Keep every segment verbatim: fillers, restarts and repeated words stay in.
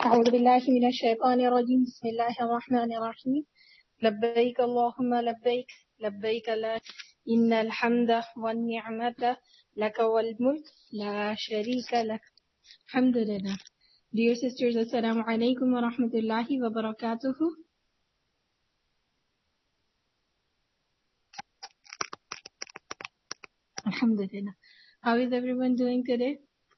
أعوذ بالله من الشيطان الرجيم بسم الله الرحمن الرحيم لبيك اللهم لبيك لبيك لا إن الحمد والنعمة لك والملك لا شريك لك الحمد لله. Dear sisters, Assalamu alaikum wa rahmatullahi wa barakatuhu. Alhamdulillah. How is everyone doing today?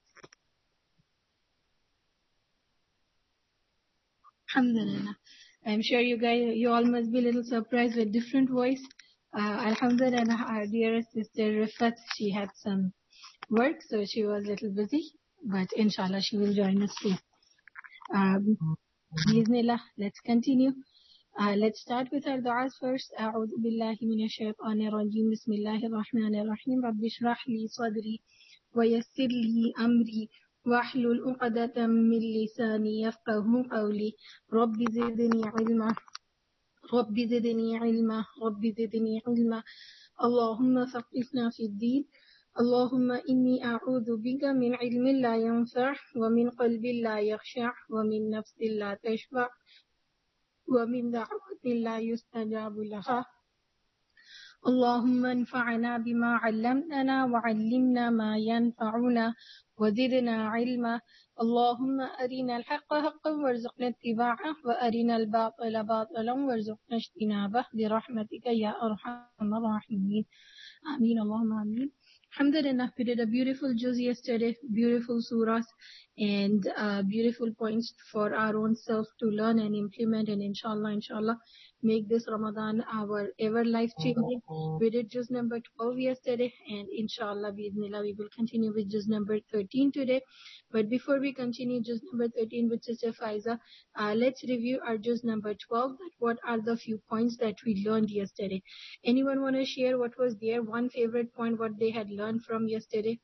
Alhamdulillah. I'm sure you guys, you all must be a little surprised with different voice. Uh, Alhamdulillah, our dearest sister Rifat, she had some work, so she was a little busy, but inshallah she will join us soon. Um, Bismillah, let's continue. Uh, let's start with our du'as first. أعوذ بالله من الشيطان الرجيم بسم الله الرحمن الرحيم رب اشرح لي صدري ويسر لي أمري واحلل عقدة من لساني يفقهوا قولي رب زدني علما رب زدني علما رب زدني علما اللهم فقهنا في الدين اللهم إني أعوذ بك من علم لا ينفع ومن قلب لا يخشع ومن نفس لا تشبع ومن دعوة لا يستجاب لها اللهم انفعنا بما علمتنا وعلمنا ما ينفعنا وزدنا علما اللهم أرنا الحق حقا وارزقنا اتباعه وأرنا الباطل باطلا وارزقنا اجتنابه برحمتك يا أرحم الراحمين آمين اللهم آمين. Alhamdulillah, we did a beautiful juz yesterday, beautiful surahs and uh, beautiful points for our own self to learn and implement, and inshallah, inshallah, make this Ramadan our ever life changing. We did juz number twelve yesterday, and inshallah, bi'idhnillah, we will continue with juz number thirteen today. But before we continue juz number thirteen with Sister Faiza, uh, let's review our juz number twelve. That what are the few points that we learned yesterday? Anyone want to share what was their one favorite point, what they had learned from yesterday?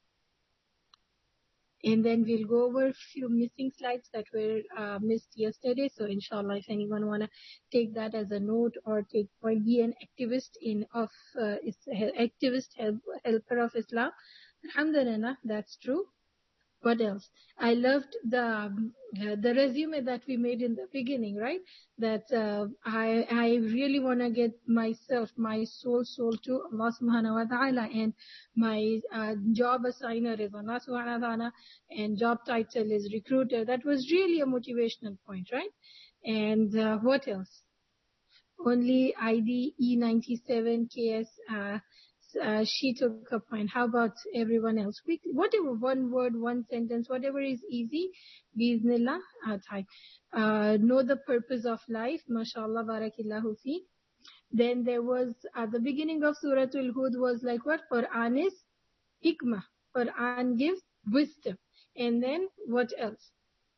And then we'll go over a few missing slides that were uh, missed yesterday. So inshallah, if anyone want to take that as a note or take point, be an activist in of uh, is activist help, helper of Islam. Alhamdulillah, that's true. What else? I loved the um, uh, the resume that we made in the beginning, right? That uh, I I really want to get myself, my soul, soul to Allah Subhanahu wa Taala, and my uh, job assigner is Allah Subhanahu wa Taala, and job title is recruiter. That was really a motivational point, right? And uh, what else? Only I D E ninety-seven K S. Uh, Uh, she took a point. How about everyone else? Quickly, whatever, one word, one sentence, whatever is easy. Bismillah, uh, type. Uh, know the purpose of life. MashaAllah, barakillahu fi. Then there was, at uh, the beginning of Surah Al-Hud was like what? Quran is hikmah. Quran gives wisdom. And then what else?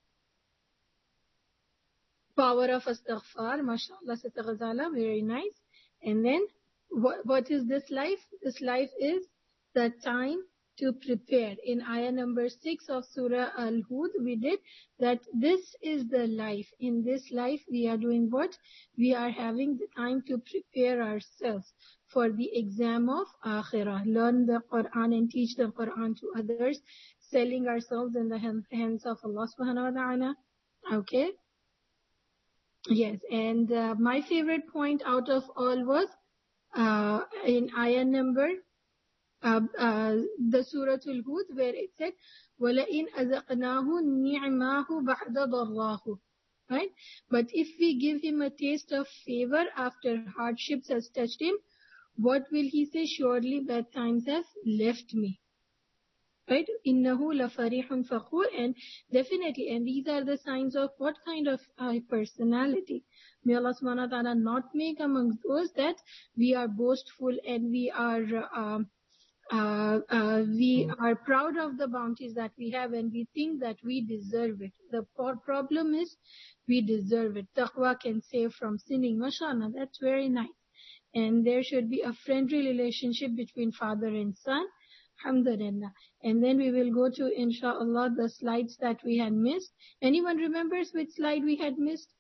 Power of astaghfar. MashaAllah, Sister Ghazala, very nice. And then What, what is this life? This life is the time to prepare. In ayah number six of Surah Al-Hud, we did that this is the life. In this life, we are doing what? We are having the time to prepare ourselves for the exam of Akhirah. Learn the Quran and teach the Quran to others. Selling ourselves in the hands of Allah subhanahu wa ta'ala. Okay? Yes. And uh, my favorite point out of all was Uh, in ayah number uh, uh, the Surah Al-Hud, where it said وَلَئِنْ أَذَقْنَاهُ نِعْمَاهُ بَعْدَ ضَرَّاهُ, right? But if we give him a taste of favor after hardships has touched him, what will he say? Surely bad times have left me, right? إِنَّهُ لَفَرِحٌ فَخُورٌ. And definitely, and these are the signs of what kind of uh, personality? May Allah subhanahu wa ta'ala not make amongst those that we are boastful and we are uh, uh, uh, we are proud of the bounties that we have and we think that we deserve it. The problem is we deserve it. Taqwa can save from sinning. MashaAllah, that's very nice. And there should be a friendly relationship between father and son. Alhamdulillah. And then we will go to, inshallah, the slides that we had missed. Anyone remembers which slide we had missed?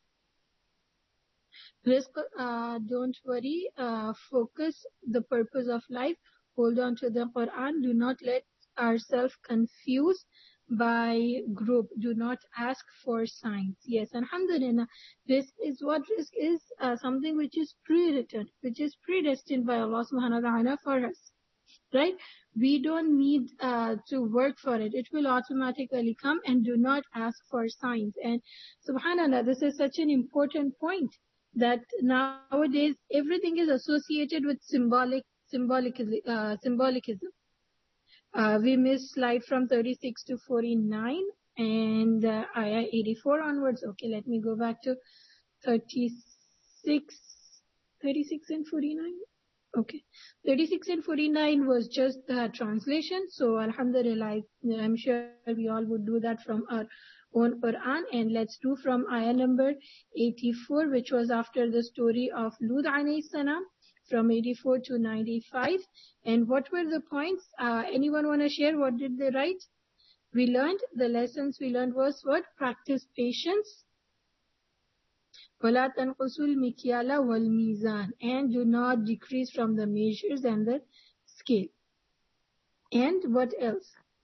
Risk, uh, don't worry, uh, focus the purpose of life, hold on to the Quran, do not let ourselves confuse by group. Do not ask for signs. Yes, alhamdulillah. This is what risk is, uh, something which is pre-written, which is predestined by Allah subhanahu wa ta'ala for us. Right? We don't need uh, to work for it. It will automatically come, and do not ask for signs. And subhanallah, this is such an important point that nowadays everything is associated with symbolic, symbolic, uh, symbolicism. Uh, we missed slide from thirty-six to forty-nine and uh, ayah eighty-four onwards. Okay, let me go back to thirty-six, thirty-six and forty-nine. Okay, thirty-six and forty-nine was just the translation. So alhamdulillah, I'm sure we all would do that from our own Quran. And let's do from ayah number eighty-four, which was after the story of Lut alayhi salam, from eighty-four to ninety-five. And what were the points? Uh, anyone want to share? What did they write? We learned, the lessons we learned was what? Practice patience. وَلَا تَنْقُصُوا الْمِكْيَالَ وَالْمِيزَانَ, and do not decrease from the measures and the scale. And what else?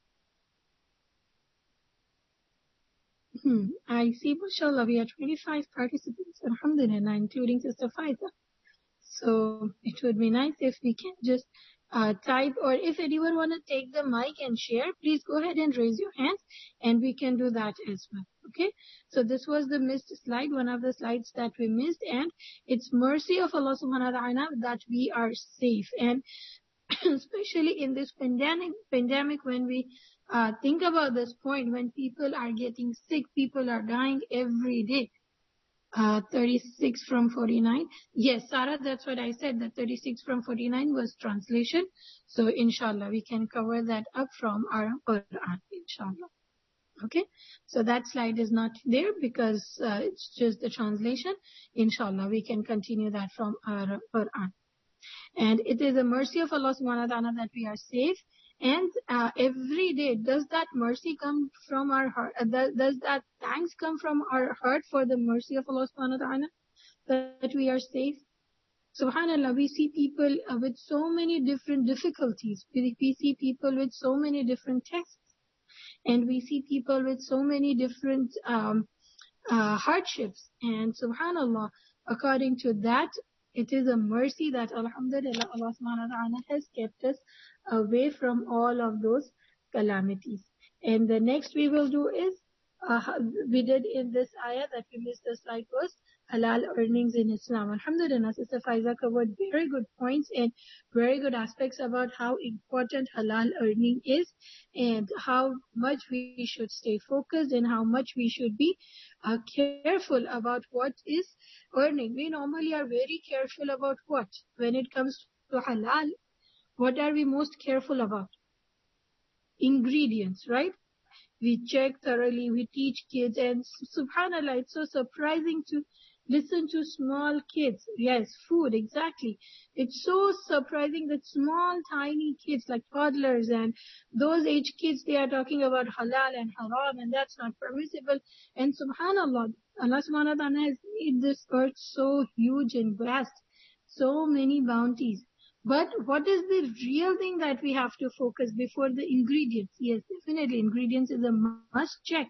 Hmm. I see, mashallah, we have twenty-five participants, alhamdulillah, including Sister Faiza. So it would be nice if we can just uh, type, or if anyone want to take the mic and share, please go ahead and raise your hands, and we can do that as well. Okay, so this was the missed slide, one of the slides that we missed, and it's mercy of Allah subhanahu wa ta'ala that we are safe. And especially in this pandemic, pandemic when we uh, think about this point, when people are getting sick, people are dying every day. Uh, thirty-six from forty-nine. Yes, Sarah, that's what I said. The thirty-six from forty-nine was translation. So inshallah, we can cover that up from our Quran, inshallah. Okay, so that slide is not there because uh, it's just the translation. Inshallah, we can continue that from our Quran. And it is a mercy of Allah subhanahu wa ta'ala that we are safe. And uh, every day, does that mercy come from our heart? Uh, does, does that thanks come from our heart for the mercy of Allah subhanahu wa ta'ala that we are safe? Subhanallah, we see people uh, with so many different difficulties. We, we see people with so many different tests. And we see people with so many different um, uh, hardships. And subhanallah, according to that, it is a mercy that alhamdulillah Allah subhanahu wa ta'ala has kept us away from all of those calamities. And the next we will do is, uh, we did in this ayah that we missed the slide was halal earnings in Islam. Alhamdulillah, Sister Faiza covered very good points and very good aspects about how important halal earning is, and how much we should stay focused, and how much we should be uh, careful about what is earning. We normally are very careful about what? When it comes to halal, what are we most careful about? Ingredients, right? We check thoroughly, we teach kids, and subhanallah, it's so surprising to listen to small kids. Yes, food, exactly. It's so surprising that small, tiny kids like toddlers and those age kids, they are talking about halal and haram, and that's not permissible. And subhanallah, Allah subhanahu wa ta'ala has made this earth so huge and vast, so many bounties. But what is the real thing that we have to focus before the ingredients? Yes, definitely ingredients is a must check.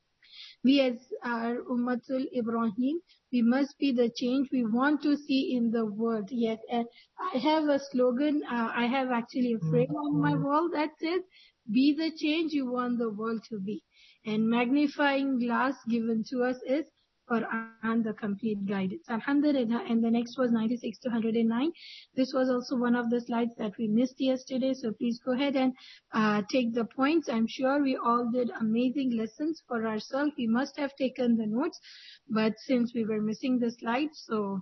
We as our Ummatul Ibrahim, we must be the change we want to see in the world. Yes, and I have a slogan, uh, I have actually a frame on my wall that says, be the change you want the world to be. And magnifying glass given to us is Quran, the complete guidance. Alhamdulillah. And the next was ninety-six to one hundred nine. This was also one of the slides that we missed yesterday. So please go ahead and uh, take the points. I'm sure we all did amazing lessons for ourselves. We must have taken the notes, but since we were missing the slides, so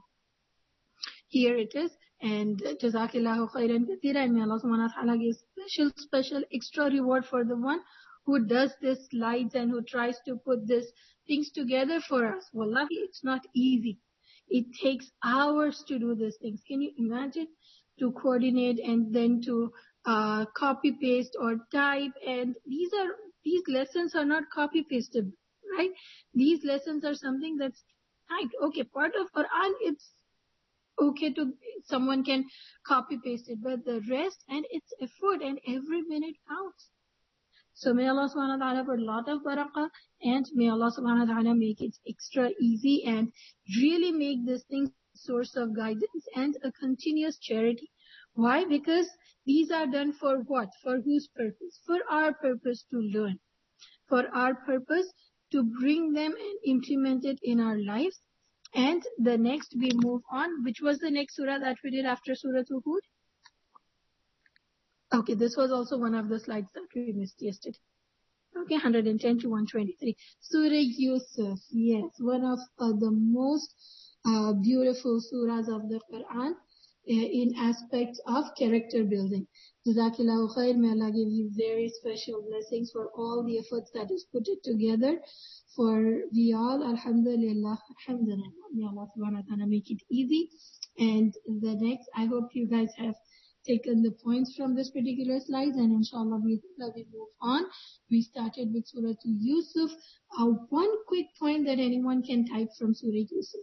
here it is. And Jazakillahu khairan kathira, and may Allah subhanahu wa ta'ala give special, special extra reward for the one who does this slides and who tries to put these things together for us. Wallahi, it's not easy. It takes hours to do these things. Can you imagine? To coordinate and then to uh, copy paste or type. And these are these lessons are not copy pasted, right? These lessons are something that's typed. Okay, part of Quran, it's okay to someone can copy paste it, but the rest, and it's effort, and every minute counts. So may Allah subhanahu wa ta'ala put a lot of barakah, and may Allah subhanahu wa ta'ala make it extra easy and really make this thing source of guidance and a continuous charity. Why? Because these are done for what? For whose purpose? For our purpose to learn. For our purpose to bring them and implement it in our lives. And the next we move on. Which was the next surah that we did after Surah Hud? Okay, this was also one of the slides that we missed yesterday. Okay, one hundred ten to one twenty-three. Surah Yusuf, yes, one of uh, the most uh, beautiful surahs of the Quran uh, in aspects of character building. Jazakallahu khair, may Allah give you very special blessings for all the efforts that is put it together. For we all, alhamdulillah, alhamdulillah, may Allah subhanahu wa ta'ala make it easy. And the next, I hope you guys have taken the points from this particular slide, and inshallah we, we move on. We started with Surah Yusuf. Uh, one quick point that anyone can type from Surah Yusuf.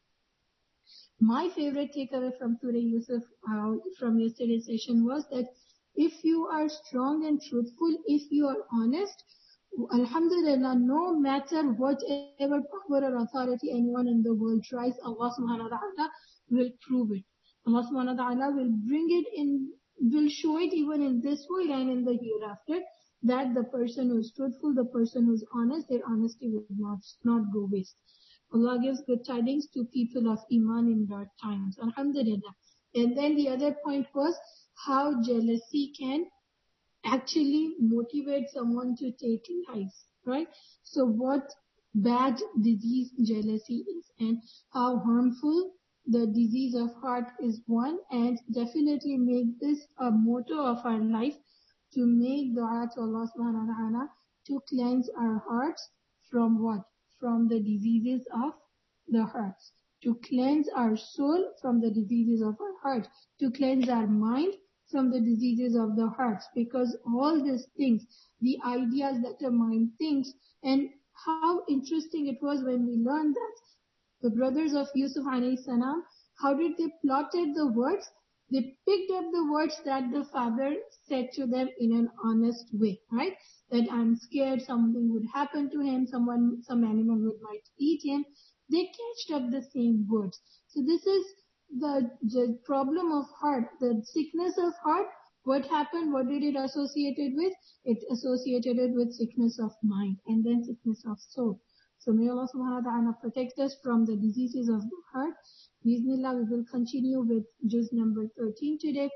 My favorite takeaway from Surah Yusuf uh, from yesterday's session was that if you are strong and truthful, if you are honest, alhamdulillah, no matter whatever power or authority anyone in the world tries, Allah subhanahu wa ta'ala will prove it. Allah subhanahu wa ta'ala will bring it in, will show it even in this world and in the hereafter, that the person who is truthful, the person who is honest, their honesty will not, not go waste. Allah gives good tidings to people of Iman in dark times. Alhamdulillah. And then the other point was how jealousy can actually motivate someone to take lives, right? So what bad disease jealousy is, and how harmful the disease of heart is one, and definitely make this a motto of our life, to make dua to Allah subhanahu wa ta'ala to cleanse our hearts from what? From the diseases of the hearts. To cleanse our soul from the diseases of our heart. To cleanse our mind from the diseases of the hearts. Because all these things, the ideas that the mind thinks, and how interesting it was when we learned that the brothers of Yusuf alayhi salam, how did they plotted the words? They picked up the words that the father said to them in an honest way, right? That I'm scared something would happen to him, someone, some animal would might eat him. They catched up the same words. So this is the, the problem of heart, the sickness of heart. What happened? What did it associated with? It associated it with sickness of mind and then sickness of soul. So may Allah subhanahu wa ta'ala protect us from the diseases of the heart. Bismillah, we will continue with juz number thirteen today.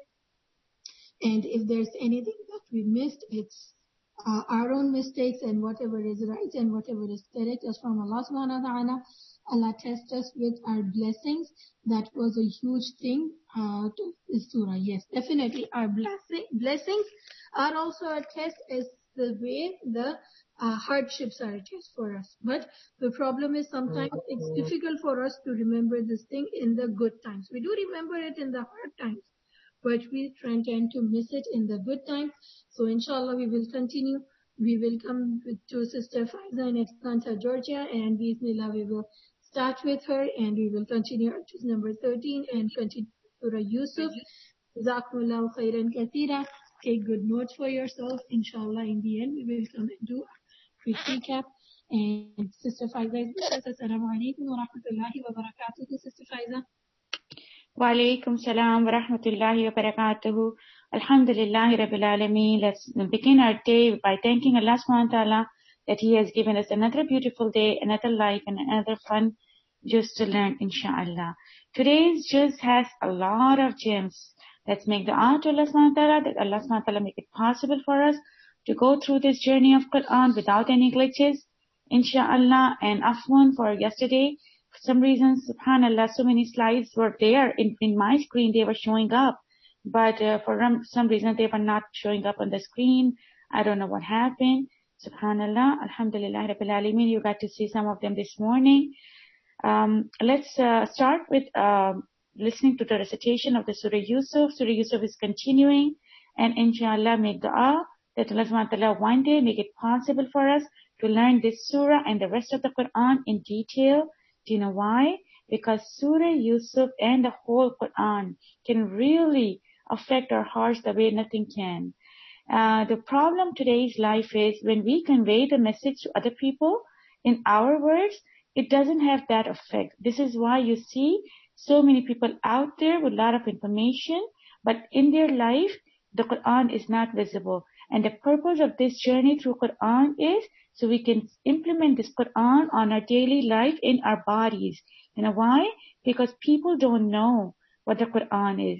And if there's anything that we missed, it's uh, our own mistakes, and whatever is right and whatever is correct is from Allah subhanahu wa ta'ala. Allah test us with our blessings. That was a huge thing uh, to this surah. Yes, definitely our blessing, blessings are also a test, as the way the uh, hardships are a test for us. But the problem is sometimes it's difficult for us to remember this thing in the good times. We do remember it in the hard times, but we tend to miss it in the good times. So inshallah we will continue. We will come with, to Sister Faiza in Atlanta, Georgia, and bismillah we will start with her, and we will continue to number thirteen and continue Surah Yusuf. Jazakumullahu khairan kathira. Take good notes for yourself. Inshallah in the end we will come and do a quick recap. And Sister Faiza is with us. Assalamu alaikum wa rahmatullahi wa barakatuh. Sister Faiza. Wa alaikum salam wa rahmatullahi wa barakatuhu. Alhamdulillahi Rabbil Alameen. Let's begin our day by thanking Allah subhanahu wa ta'ala that He has given us another beautiful day, another life, and another fun just to learn, inshallah. Today's just has a lot of gems. Let's make dua to Allah subhanahu wa ta'ala that Allah subhanahu wa ta'ala make it possible for us to go through this journey of Quran without any glitches, inshallah. And afwan for yesterday. For some reason, subhanallah, so many slides were there in, in my screen. They were showing up. But uh, for some reason, they were not showing up on the screen. I don't know what happened. Subhanallah, alhamdulillah, Rabbil Alameen. You got to see some of them this morning. Um, let's uh, start with uh, listening to the recitation of the Surah Yusuf. Surah Yusuf is continuing. And inshallah, make dua that Allah subhanahu wa ta'ala one day make it possible for us to learn this surah and the rest of the Quran in detail. Do you know why? Because Surah Yusuf and the whole Quran can really affect our hearts the way nothing can. Uh, the problem today's life is when we convey the message to other people in our words, it doesn't have that effect. This is why you see so many people out there with a lot of information, but in their life, the Quran is not visible. And the purpose of this journey through Quran is so we can implement this Quran on our daily life in our bodies. You know why? Because people don't know what the Quran is.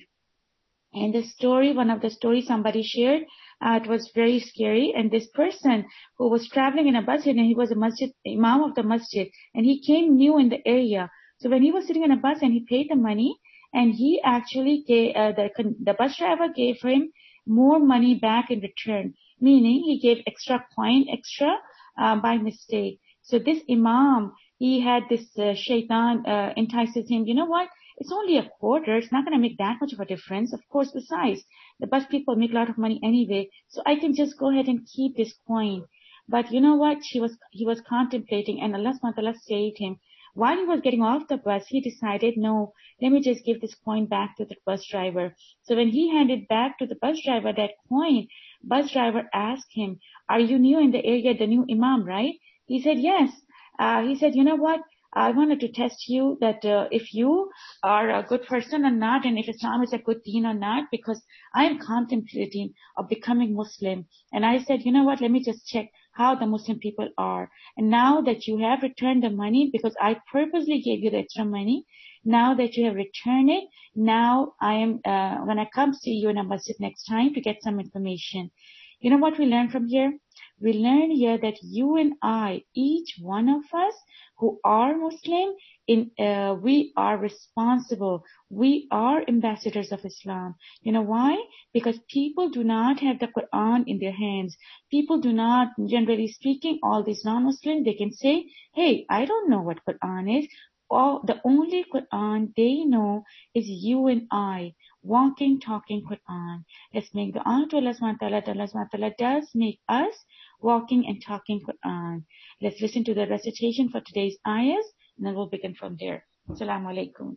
And the story, one of the stories somebody shared, uh, it was very scary. And this person who was traveling in a masjid, and he was a masjid, imam of the masjid, and he came new in the area. So when he was sitting in a bus and he paid the money, and he actually gave, uh, the, the bus driver gave him more money back in return, meaning he gave extra coin, extra, uh, by mistake. So this imam, he had this uh, shaitan uh, entices him, you know what? It's only a quarter. It's not going to make that much of a difference. Of course, besides, the bus people make a lot of money anyway, so I can just go ahead and keep this coin. But you know what? She was, he was contemplating, and Allah subhanahu wa ta'ala saved him. While he was getting off the bus, he decided, no, let me just give this coin back to the bus driver. So when he handed back to the bus driver that coin, bus driver asked him, are you new in the area, the new imam, right? He said, yes. Uh, he said, you know what? I wanted to test you that uh, if you are a good person or not, and if Islam is a good deen or not, because I am contemplating of becoming Muslim. And I said, you know what, let me just check how the Muslim people are. And now that you have returned the money, because I purposely gave you the extra money, now that you have returned it, now I am, uh, when I come see you in a masjid next time to get some information. You know what we learn from here? We learn here that you and I, each one of us who are Muslim, in uh, we are responsible. We are ambassadors of Islam. You know why? Because people do not have the Quran in their hands. People do not, generally speaking, all these non-Muslims, they can say, hey, I don't know what Quran is. All, the only Quran they know is you and I, walking, talking Quran. Let's make dua to Allah subhanahu wa ta'ala. Allah subhanahu wa ta'ala does make us walking and talking Quran. Let's listen to the recitation for today's ayahs, and then we'll begin from there. Assalamu alaikum.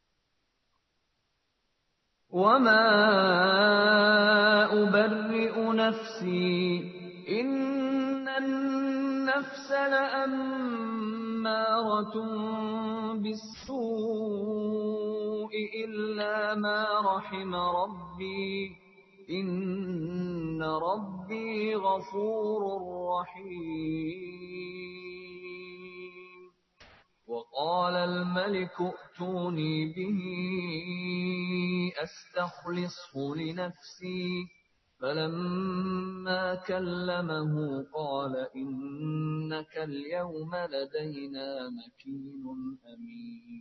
وَمَا أُبَرِّئُ نَفْسِي إِنَّ النَّفْسَ لَأَمَّارَةٌ بِالسُّوءِ إِلَّا مَا رَحِمَ رَبِّي إِنَّ رَبِّي غَفُورٌ رَّحِيمٌ. وَقَالَ الْمَلِكُ ائْتُونِي بِهِ أَسْتَخْلِصْهُ لِنَفْسِي فَلَمَّا كَلَّمَهُ قَالَ إِنَّكَ الْيَوْمَ لَدَيْنَا مَكِينٌ أَمِينٌ.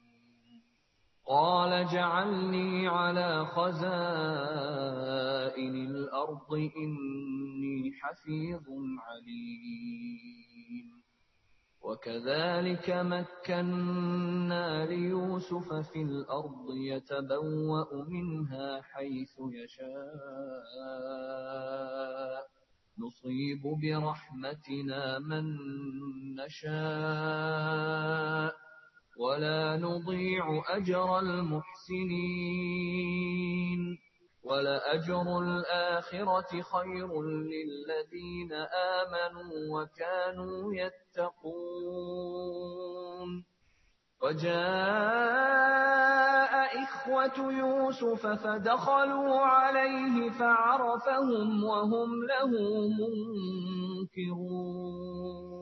قَالَ اجْعَلْنِي عَلَى خَزَائِنِ الْأَرْضِ إِنِّي حَفِيظٌ عَلِيمٌ. وَكَذَلِكَ مَكَّنَّا لِيُوسُفَ فِي الْأَرْضِ يَتَبَوَّأُ مِنْهَا حَيْثُ يَشَاءُ نُصِيبُ بِرَحْمَتِنَا مَن نَّشَاءُ وَلَا نُضِيعُ أَجْرَ الْمُحْسِنِينَ. وَلَأَجْرُ الْآخِرَةِ خَيْرٌ لِّلَّذِينَ آمَنُوا وَكَانُوا يَتَّقُونَ. وَجَاءَ إِخْوَةُ يُوسُفَ فَدَخَلُوا عَلَيْهِ فَعَرَفَهُمْ وَهُمْ لَهُ مُنكِرُونَ.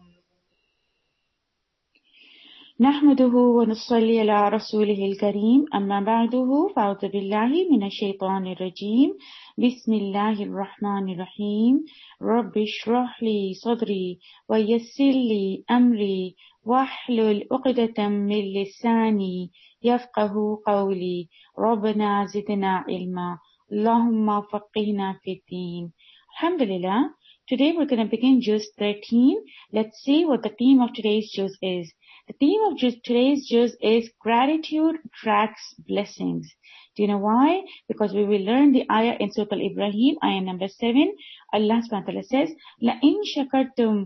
نحمده ونصلي على رسوله الكريم أما بعده فأعوذ بالله من الشيطان الرجيم بسم الله الرحمن الرحيم رب اشرح لي صدري ويسر لي أمري واحلل عقدة من لساني يفقه قولي ربنا زدنا علما اللهم فقهنا في الدين. Alhamdulillah, today we're going to begin juz thirteen. Let's see what the theme of today's juz is. The theme of today's juz is gratitude attracts blessings. Do you know why? Because we will learn the ayah in Surah Al-Ibrahim, ayah number seven. Allah subhanahu wa ta'ala says, لَإِن شَكَرْتُمْ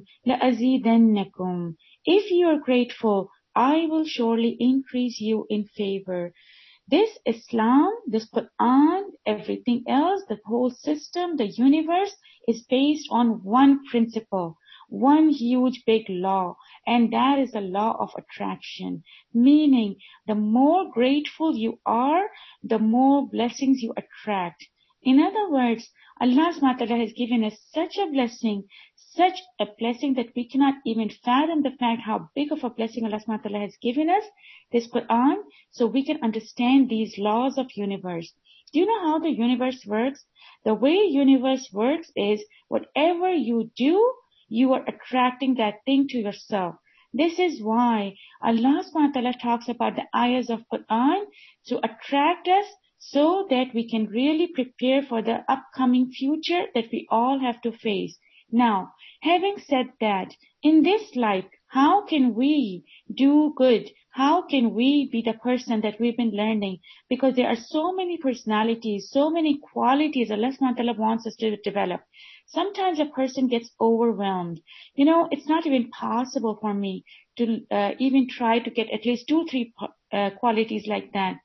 لَأَزِيدَنَّكُمْ. If you are grateful, I will surely increase you in favor. This Islam, this Quran, everything else, the whole system, the universe is based on one principle, one huge big law, and that is the law of attraction. Meaning, the more grateful you are, the more blessings you attract. In other words, Allah subhanahu wa ta'ala has given us such a blessing, such a blessing that we cannot even fathom the fact how big of a blessing Allah subhanahu wa ta'ala has given us, this Quran, so we can understand these laws of universe. Do you know how the universe works? The way universe works is whatever you do, you are attracting that thing to yourself. This is why Allah subhanahu wa ta'ala talks about the ayahs of Quran to attract us so that we can really prepare for the upcoming future that we all have to face. Now, having said that, in this life, how can we do good? How can we be the person that we've been learning? Because there are so many personalities, so many qualities Allah subhanahu wa ta'ala wants us to develop. Sometimes a person gets overwhelmed. You know, it's not even possible for me to uh, even try to get at least two, three uh, qualities like that.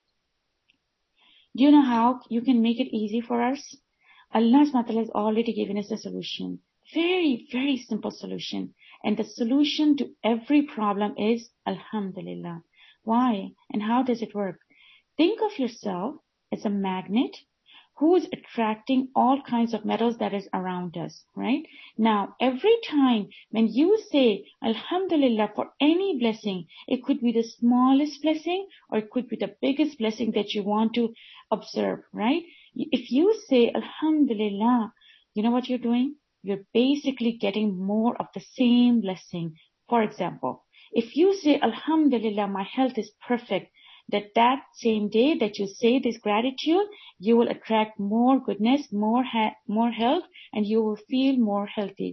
Do you know how you can make it easy for us? Allah subhanahu wa ta'ala has already given us a solution. Very, very simple solution. And the solution to every problem is Alhamdulillah. Why? And how does it work? Think of yourself as a magnet who is attracting all kinds of metals that is around us, right? Now, every time when you say Alhamdulillah for any blessing, it could be the smallest blessing or it could be the biggest blessing that you want to observe, right? If you say Alhamdulillah, you know what you're doing? You're basically getting more of the same blessing. For example, if you say Alhamdulillah, my health is perfect, that that same day that you say this gratitude, you will attract more goodness, more ha- more health, and you will feel more healthy.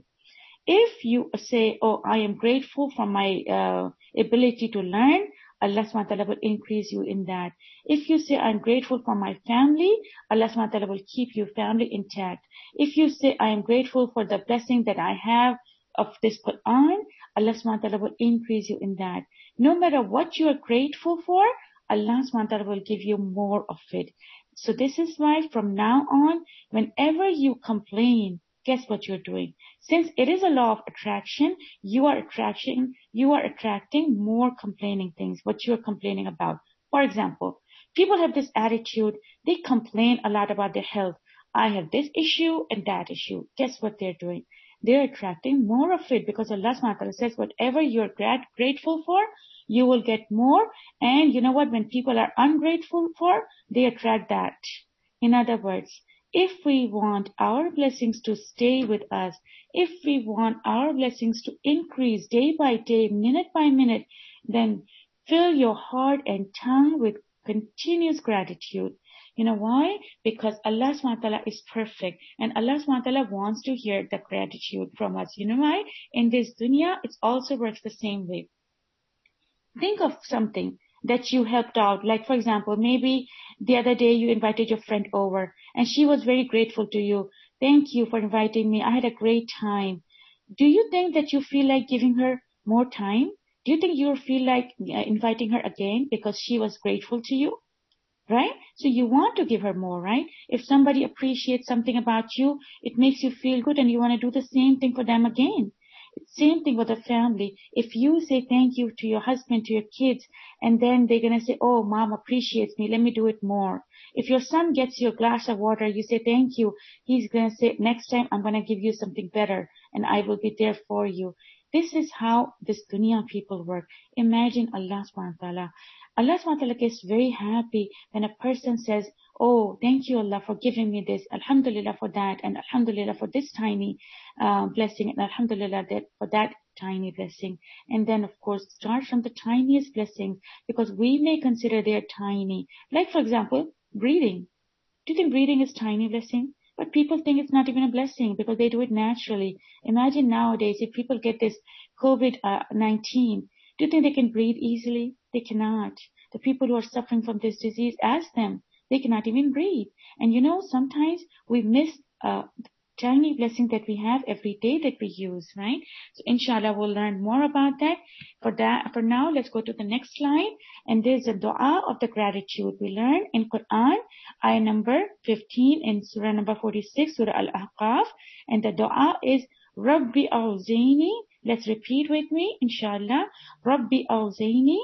If you say, oh, I am grateful for my uh, ability to learn, Allah subhanahu wa ta'ala will increase you in that. If you say, I'm grateful for my family, Allah subhanahu wa ta'ala will keep your family intact. If you say, I am grateful for the blessing that I have of this Quran, Allah subhanahu wa ta'ala will increase you in that. No matter what you are grateful for, Allah subhanahu wa ta'ala will give you more of it. So this is why from now on, whenever you complain, guess what you're doing? Since it is a law of attraction, you are attracting, you are attracting more complaining things, what you are complaining about. For example, people have this attitude, they complain a lot about their health. I have this issue and that issue. Guess what they're doing? They're attracting more of it because Allah subhanahu wa ta'ala says whatever you're grat- grateful for, you will get more. And you know what? When people are ungrateful for, they attract that. In other words, if we want our blessings to stay with us, if we want our blessings to increase day by day, minute by minute, then fill your heart and tongue with continuous gratitude. You know why? Because Allah subhanahu wa ta'ala is perfect and Allah subhanahu wa ta'ala wants to hear the gratitude from us. You know why? In this dunya, it also works the same way. Think of something that you helped out. Like, for example, maybe the other day you invited your friend over and she was very grateful to you. Thank you for inviting me. I had a great time. Do you think that you feel like giving her more time? Do you think you feel like inviting her again because she was grateful to you? Right? So you want to give her more, right? If somebody appreciates something about you, it makes you feel good and you want to do the same thing for them again. Same thing with a family. If you say thank you to your husband, to your kids, and then they're going to say, oh, mom appreciates me, let me do it more. If your son gets you a glass of water, you say thank you. He's going to say, next time I'm going to give you something better and I will be there for you. This is how this dunya people work. Imagine Allah subhanahu wa ta'ala. Allah subhanahu wa ta'ala gets very happy when a person says, oh, thank you Allah for giving me this. Alhamdulillah for that. And Alhamdulillah for this tiny uh, blessing. And Alhamdulillah that, for that tiny blessing. And then of course start from the tiniest blessings because we may consider they are tiny. Like for example, breathing. Do you think breathing is tiny blessing? But people think it's not even a blessing because they do it naturally. Imagine nowadays if people get this COVID nineteen, do you think they can breathe easily? They cannot. The people who are suffering from this disease, ask them. They cannot even breathe. And you know, sometimes we miss uh, tiny blessing that we have every day that we use, right? So inshallah, we'll learn more about that. For that, for now, let's go to the next slide. And there's a dua of the gratitude. We learn in Quran, ayah number fifteen in surah number forty-six, surah Al-Ahqaf. And the dua is, Rabbi awzini. Let's repeat with me, inshallah. Rabbi awzini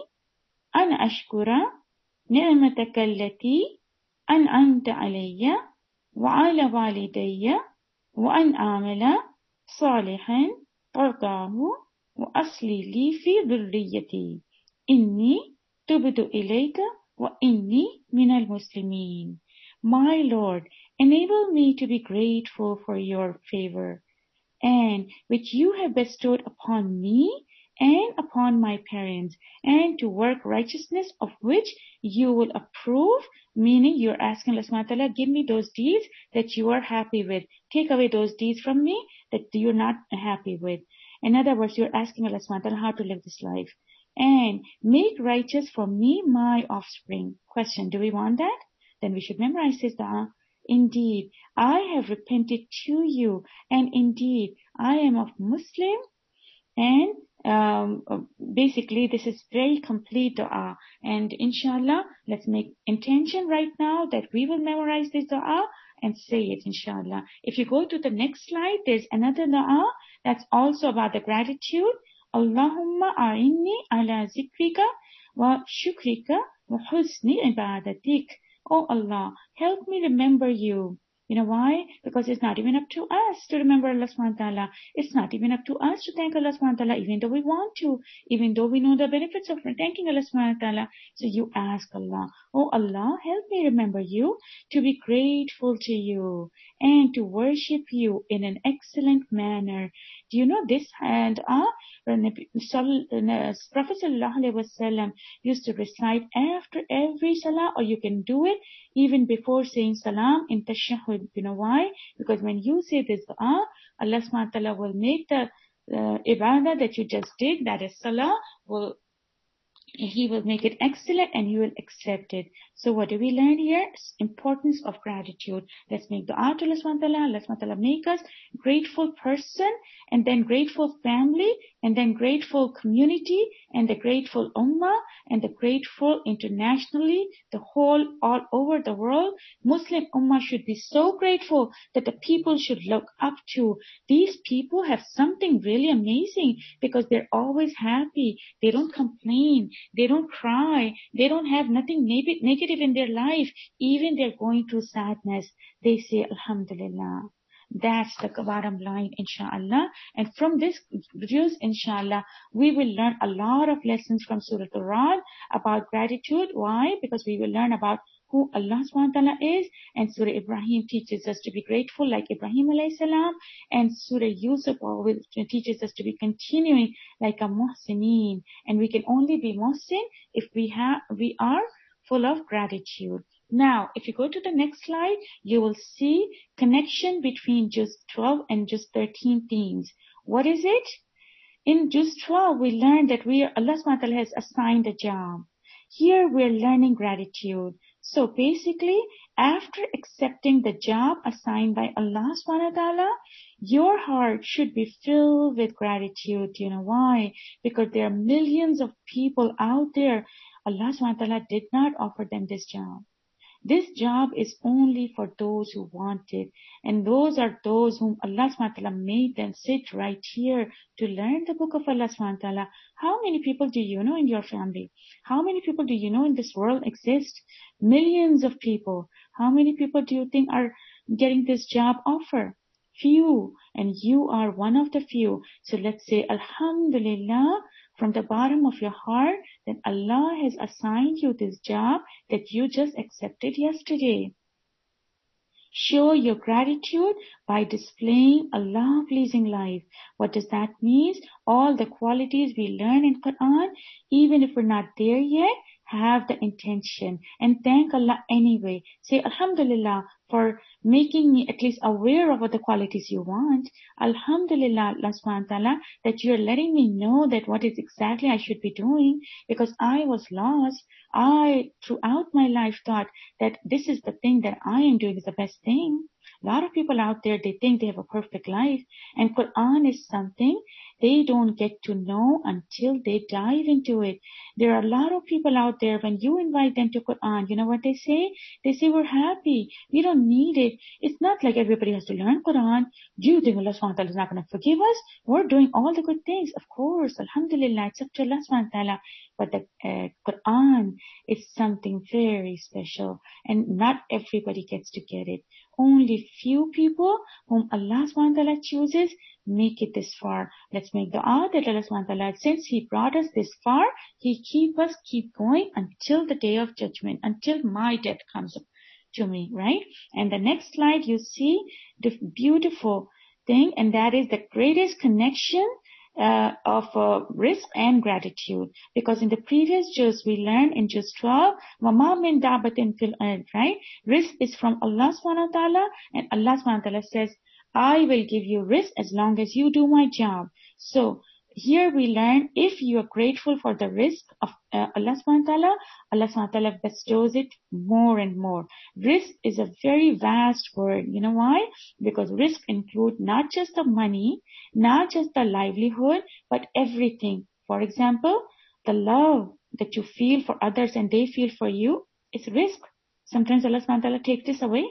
an ashkura ni'mataka allati an'amta alayya wa ala walidayya wa an amala salihan tardahu wa asli li fi dhurriyyati inni tubtu ilayka wa inni minal muslimin. My Lord, enable me to be grateful for your favor, and which you have bestowed upon me and upon my parents, and to work righteousness of which you will approve, meaning you're asking Allah subhanahu wa ta'ala, give me those deeds that you are happy with. Take away those deeds from me that you're not happy with. In other words, you're asking Allah subhanahu wa ta'ala how to live this life. And make righteous for me my offspring. Question, do we want that? Then we should memorize this dua. Indeed, I have repented to you, and indeed, I am of Muslim. And um, basically, this is very complete dua. And inshallah, let's make intention right now that we will memorize this dua and say it, inshallah. If you go to the next slide, there's another dua that's also about the gratitude. Allahumma a'inni ala zikrika wa shukrika wa husni ibadatik. Oh Allah, help me remember you. You know why? Because it's not even up to us to remember Allah subhanahu wa ta'ala. It's not even up to us to thank Allah subhanahu wa ta'ala, even though we want to, even though we know the benefits of thanking Allah subhanahu wa ta'ala. So you ask Allah, oh Allah, help me remember you, to be grateful to you, and to worship you in an excellent manner. Do you know this? And uh, Prophet sallallahu alaihi wasallam used to recite after every salah, or you can do it even before saying salam in tashahhud. You know why? Because when you say this dua, Allah subhanahu wa ta'ala will make the uh, ibadah that you just did, that is salah, will He will make it excellent and He will accept it. So what do we learn here? Importance of gratitude. Let's make dua to Allah subhanahu wa ta'ala. Allah subhanahu wa ta'ala make us grateful person, and then grateful family, and then grateful community, and the grateful ummah, and the grateful internationally, the whole, all over the world. Muslim ummah should be so grateful that the people should look up to. These people have something really amazing because they're always happy. They don't complain. They don't cry. They don't have nothing negative in their life. Even they're going through sadness, they say Alhamdulillah. That's the bottom line, inshallah. And from this videos, inshallah, we will learn a lot of lessons from Surah Al-Ra'd about gratitude. Why? Because we will learn about who Allah subhanahu wa ta'ala is, and Surah Ibrahim teaches us to be grateful like Ibrahim alayhi salam, and Surah Yusuf always teaches us to be continuing like a muhsineen, and we can only be muhsin if we have we are full of gratitude. Now, if you go to the next slide, you will see connection between Juz twelve and Juz thirteen themes. What is it? In Juz twelve, we learned that we are, Allah subhanahu wa ta'ala has assigned a job. Here we are learning gratitude. So basically, after accepting the job assigned by Allah subhanahu wa ta'ala, your heart should be filled with gratitude. You know why? Because there are millions of people out there. Allah subhanahu wa ta'ala did not offer them this job. This job is only for those who want it. And those are those whom Allah subhanahu wa ta'ala made them sit right here to learn the book of Allah subhanahu wa ta'ala. How many people do you know in your family? How many people do you know in this world exist? Millions of people. How many people do you think are getting this job offer? Few. And you are one of the few. So let's say Alhamdulillah from the bottom of your heart that Allah has assigned you this job that you just accepted yesterday. Show your gratitude by displaying a Allah-pleasing life. What does that mean? All the qualities we learn in Quran, even if we're not there yet, have the intention and thank Allah anyway. Say Alhamdulillah for making me at least aware of what the qualities you want. Alhamdulillah, Allah subhanahu wa ta'ala, that you're letting me know that what is exactly I should be doing, because I was lost. I, throughout my life, thought that this is the thing that I am doing is the best thing. A lot of people out there, they think they have a perfect life, and Quran is something they don't get to know until they dive into it. There are a lot of people out there, when you invite them to Quran, you know what they say? They say, we're happy. We don't need it. It's not like everybody has to learn Quran. Do you think Allah subhanahu wa ta'ala is not going to forgive us? We're doing all the good things. Of course, alhamdulillah, it's up to Allah subhanahu wa ta'ala. But the uh, Quran is something very special, and not everybody gets to get it. Only few people whom Allah subhanahu wa ta'ala chooses make it this far. Let's make dua that Allah subhanahu wa ta'ala, since He brought us this far, He keep us, keep going until the day of judgment, until my death comes to me, right? And the next slide, you see the beautiful thing, and that is the greatest connection uh, of uh, risk and gratitude. Because in the previous juz, we learned in juz twelve, وَمَا مِن دَعْبَةٍ فِي الْأَرْضِ, right? Risk is from Allah subhanahu wa ta'ala, and Allah subhanahu wa ta'ala says, I will give you risk as long as you do my job. So here we learn, if you are grateful for the risk of uh, Allah subhanahu wa ta'ala, Allah subhanahu wa ta'ala bestows it more and more. Risk is a very vast word. You know why? Because risk includes not just the money, not just the livelihood, but everything. For example, the love that you feel for others and they feel for you is risk. Sometimes Allah subhanahu wa ta'ala takes this away.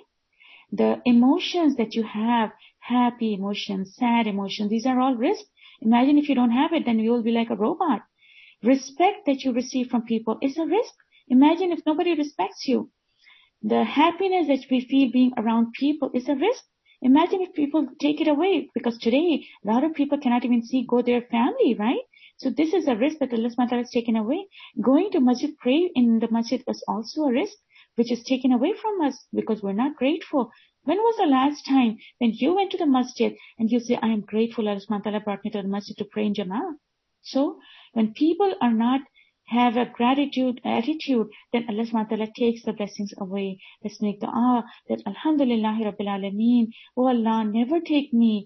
The emotions that you have, happy emotions, sad emotions, these are all risk. Imagine if you don't have it, then you will be like a robot. Respect that you receive from people is a risk. Imagine if nobody respects you. The happiness that we feel being around people is a risk. Imagine if people take it away, because today a lot of people cannot even see go their family, right? So this is a risk that Allah subhanahu wa ta'ala has taken away. Going to masjid, pray in the masjid is also a risk, which is taken away from us because we're not grateful. When was the last time when you went to the masjid and you say, I am grateful Allah subhanahu wa ta'ala brought me to the masjid to pray in Jama'ah? So when people are not have a gratitude attitude, then Allah subhanahu wa ta'ala takes the blessings away. Let's make dua that Alhamdulillahi Rabbil Alameen, oh Allah, never take me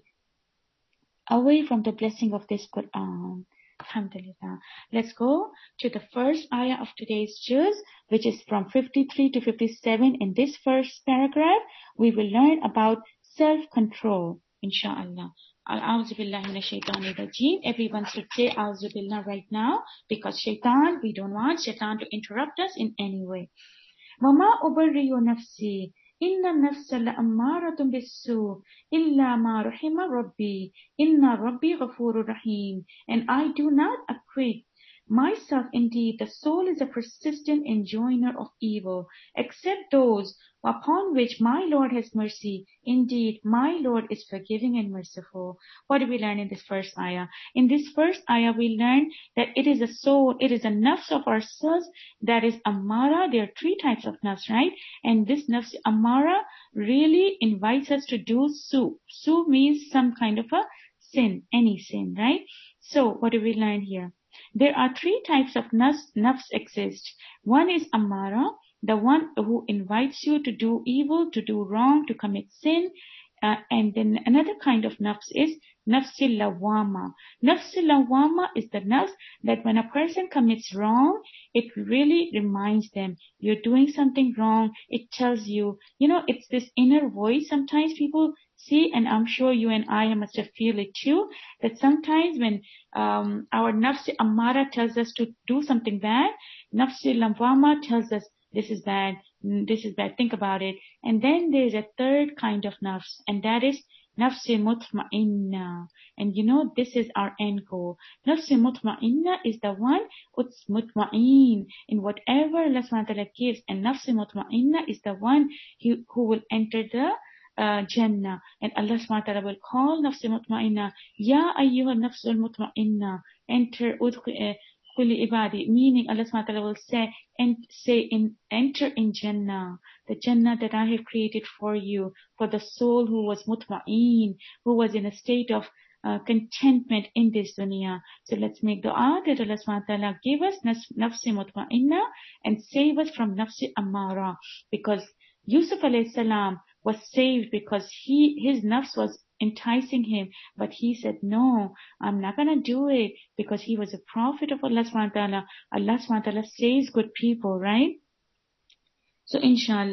away from the blessing of this Quran. Alhamdulillah. Let's go to the first ayah of today's juz, which is from fifty-three to fifty-seven. In this first paragraph, we will learn about self-control, inshallah. A'udhu billahi minash shaitanir rajeem. Everyone should say A'udhu billah right now, because shaitan, we don't want shaitan to interrupt us in any way. وَمَا أُبَرِّئُ نَفْسِي إِنَّ النَّفْسَ لَأَمَّارَةٌ بِالسُّوءِ إِلَّا مَا رَحِمَ رَبِّي إِنَّ رَبِّي غَفُورٌ رَحِيمٌ. And I do not acquit myself. Indeed, the soul is a persistent enjoiner of evil, except those upon which my Lord has mercy. Indeed, my Lord is forgiving and merciful. What do we learn in this first ayah? In this first ayah, we learn that it is a soul, it is a nafs of ourselves that is amara. There are three types of nafs, right? And this nafs amara really invites us to do su. Su means some kind of a sin, any sin, right? So what do we learn here? There are three types of nafs, nafs exist. One is amara, the one who invites you to do evil, to do wrong, to commit sin. Uh, and then another kind of nafs is nafsil lawama. Nafsil lawama is the nafs that when a person commits wrong, it really reminds them, you're doing something wrong. It tells you, you know, it's this inner voice. Sometimes people see, and I'm sure you and I must have feel it too, that sometimes when um, our nafs amara tells us to do something bad, nafsil lawama tells us, this is bad, this is bad, think about it. And then there's a third kind of nafs, and that is nafsi mutma'inna. And you know, this is our end goal. Nafsi mutma'inna is the one who's mutma'in in whatever Allah subhanahu wa ta'ala gives. And nafsi mutma'inna is the one who, who will enter the uh, Jannah. And Allah subhanahu wa ta'ala will call nafsi mutma'inna, Ya ayyuha nafsul mutma'inna, enter udkhul Kuli ibadi, meaning Allah subhanahu wa ta'ala will say and say in enter in Jannah, the Jannah that I have created for you, for the soul who was mutma'in, who was in a state of uh, contentment in this dunya. So let's make dua that Allah subhanahu wa ta'ala give us nafsi mutma'inna and save us from nafsi amara, because Yusuf alayhi salam was saved because he his nafs was enticing him, but he said, no, I'm not going to do it, because he was a prophet of Allah subhanahu wa ta'ala. Allah subhanahu wa ta'ala saves good people, right? So inshallah,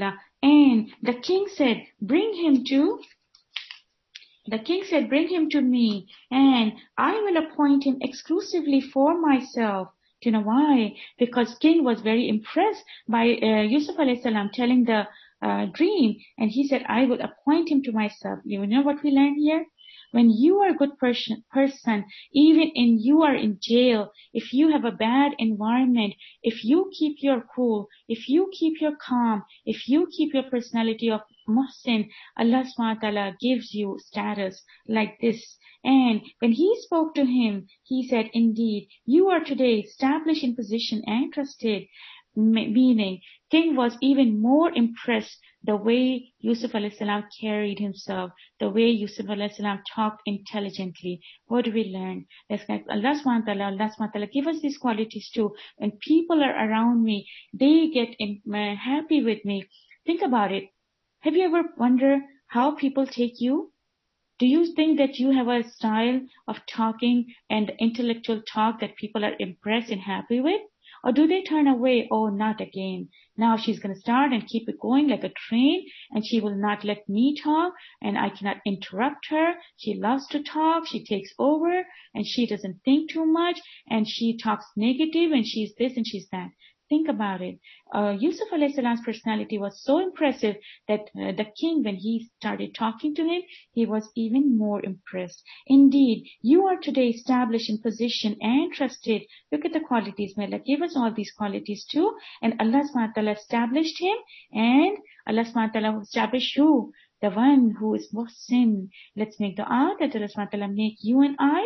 And the king said, bring him to The king said, bring him to me, and I will appoint him exclusively for myself. Do you know why? Because king was very impressed by uh, Yusuf alayhi salam telling the uh, dream, and he said, I will appoint him to myself. You know what we learn here? When you are a good person, person, even in you are in jail, if you have a bad environment, if you keep your cool, if you keep your calm, if you keep your personality of Muhsin, Allah subhanahu wa ta'ala gives you status like this. And when he spoke to him, he said, indeed, you are today established in position and trusted. Meaning, king was even more impressed the way Yusuf alayhi salam carried himself, the way Yusuf alayhi salam talked intelligently. What do we learn? Let's get Allah subhanahu wa ta'ala, Allah subhanahu wa ta'ala give us these qualities too. When people are around me, they get in, uh, happy with me. Think about it. Have you ever wondered how people take you? Do you think that you have a style of talking and intellectual talk that people are impressed and happy with? Or do they turn away? Oh, not again. Now she's going to start and keep it going like a train, and she will not let me talk, and I cannot interrupt her. She loves to talk. She takes over, and she doesn't think too much, and she talks negative, and she's this and she's that. Think about it. Uh, Yusuf alayhi salam's personality was so impressive that uh, the king, when he started talking to him, he was even more impressed. Indeed, you are today established in position and trusted. Look at the qualities. May Allah give us all these qualities too. And Allah subhanahu wa ta'ala established him, and Allah subhanahu wa ta'ala established who? The one who is Muhsin. Let's make dua that Allah subhanahu wa ta'ala make you and I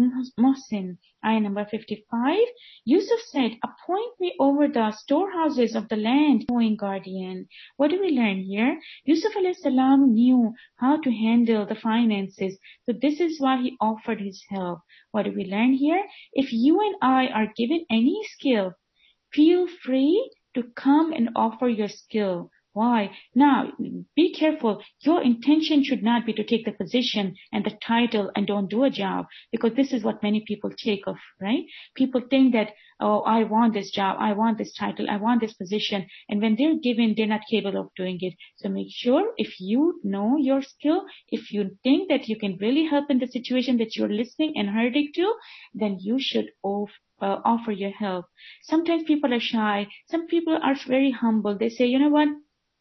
Muhsin. Ayah number fifty-five. Yusuf said, appoint me over the storehouses of the land, knowing guardian. What do we learn here? Yusuf alayhi salam knew how to handle the finances. So this is why he offered his help. What do we learn here? If you and I are given any skill, feel free to come and offer your skill. Why? Now, be careful. Your intention should not be to take the position and the title and don't do a job, because this is what many people take of, right? People think that, oh, I want this job, I want this title, I want this position. And when they're given, they're not capable of doing it. So make sure if you know your skill, if you think that you can really help in the situation that you're listening and hurting to, then you should offer Uh, offer your help. Sometimes people are shy. Some people are very humble. They say, you know what?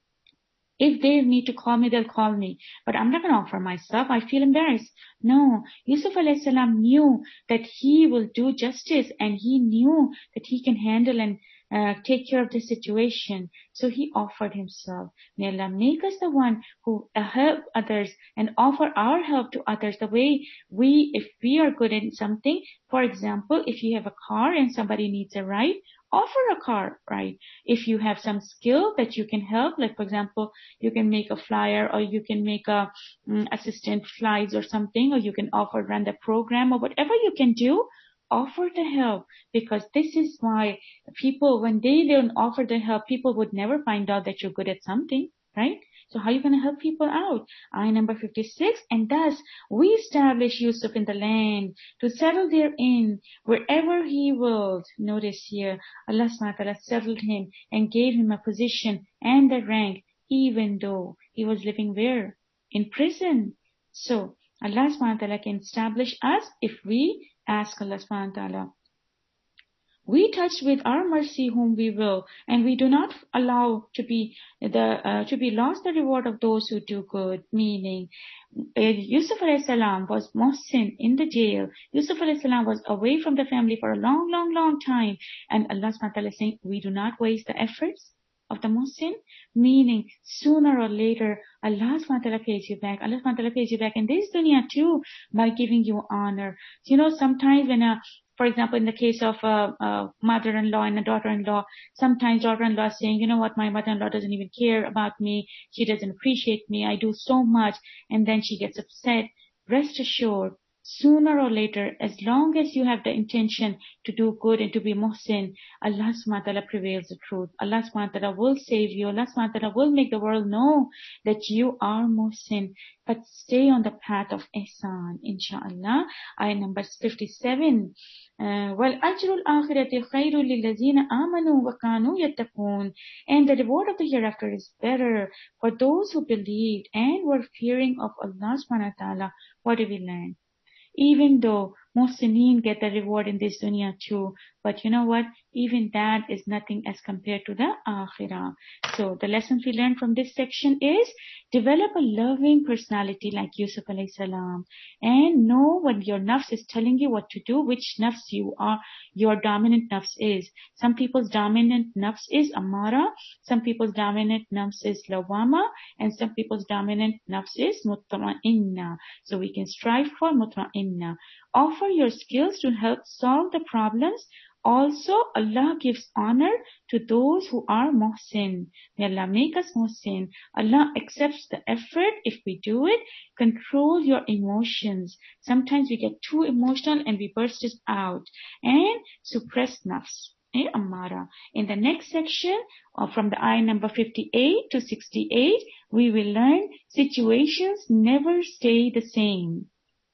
If they need to call me, they'll call me. But I'm not going to offer myself. I feel embarrassed. No. Yusuf alayhi salam knew that he will do justice, and he knew that he can handle and uh, take care of the situation. So he offered himself. May Allah make us the one who uh, help others and offer our help to others the way we, if we are good in something. For example, if you have a car and somebody needs a ride, offer a car ride. If you have some skill that you can help, like for example, you can make a flyer, or you can make a um, assistant slides or something, or you can offer run the program, or whatever you can do, offer the help. Because this is why people, when they don't offer the help, people would never find out that you're good at something, right? So how are you going to help people out? Ayah number fifty-six. And thus we establish Yusuf in the land to settle therein wherever he willed. Notice here, Allah subhanahu wa ta'ala settled him and gave him a position and a rank, even though he was living where? In prison. So Allah subhanahu wa ta'ala can establish us if we ask Allah subhanahu wa ta'ala. We touch with our mercy whom we will, and we do not allow to be the uh, to be lost the reward of those who do good. Meaning, uh, Yusuf alayhi salam was Muhsin in the jail. Yusuf alayhi salam was away from the family for a long, long, long time, and Allah subhanahu wa ta'ala is saying, we do not waste the efforts of the Muhsin, meaning sooner or later Allah subhanahu wa ta'ala pays you back. Allah subhanahu wa ta'ala pays you back in this dunya too by giving you honor. So, you know, sometimes when a For example, in the case of a, a mother-in-law and a daughter-in-law, sometimes daughter-in-law is saying, you know what, my mother-in-law doesn't even care about me. She doesn't appreciate me. I do so much. And then she gets upset. Rest assured, sooner or later, as long as you have the intention to do good and to be muhsin, Allah subhanahu wa ta'ala prevails the truth. Allah subhanahu wa ta'ala will save you. Allah subhanahu wa ta'ala will make the world know that you are muhsin. But stay on the path of ihsan, inshallah. Ayah number fifty-seven. وَالْأَجْرُ الْآخِرَةِ خَيْرٌ لِلَّذِينَ آمَنُوا وَكَانُوا يَتَّقُونَ. And the reward of the hereafter is better for those who believed and were fearing of Allah subhanahu wa ta'ala. What do we learn? Even though Muhsineen get the reward in this dunya too, but you know what? Even that is nothing as compared to the Akhirah. So the lessons we learned from this section is develop a loving personality like Yusuf alayhi salam, and know when your nafs is telling you what to do, which nafs you are, your dominant nafs is. Some people's dominant nafs is Amara, some people's dominant nafs is Lawama, and some people's dominant nafs is Mutma'inna. So we can strive for Mutma'inna. Offer your skills to help solve the problems. Also, Allah gives honor to those who are muhsin. May Allah make us muhsin. Allah accepts the effort if we do it. Control your emotions. Sometimes we get too emotional and we burst it out. And suppress nafs. Eh, Ammara. In the next section, uh, from the ayah number fifty-eight to sixty-eight, we will learn situations never stay the same.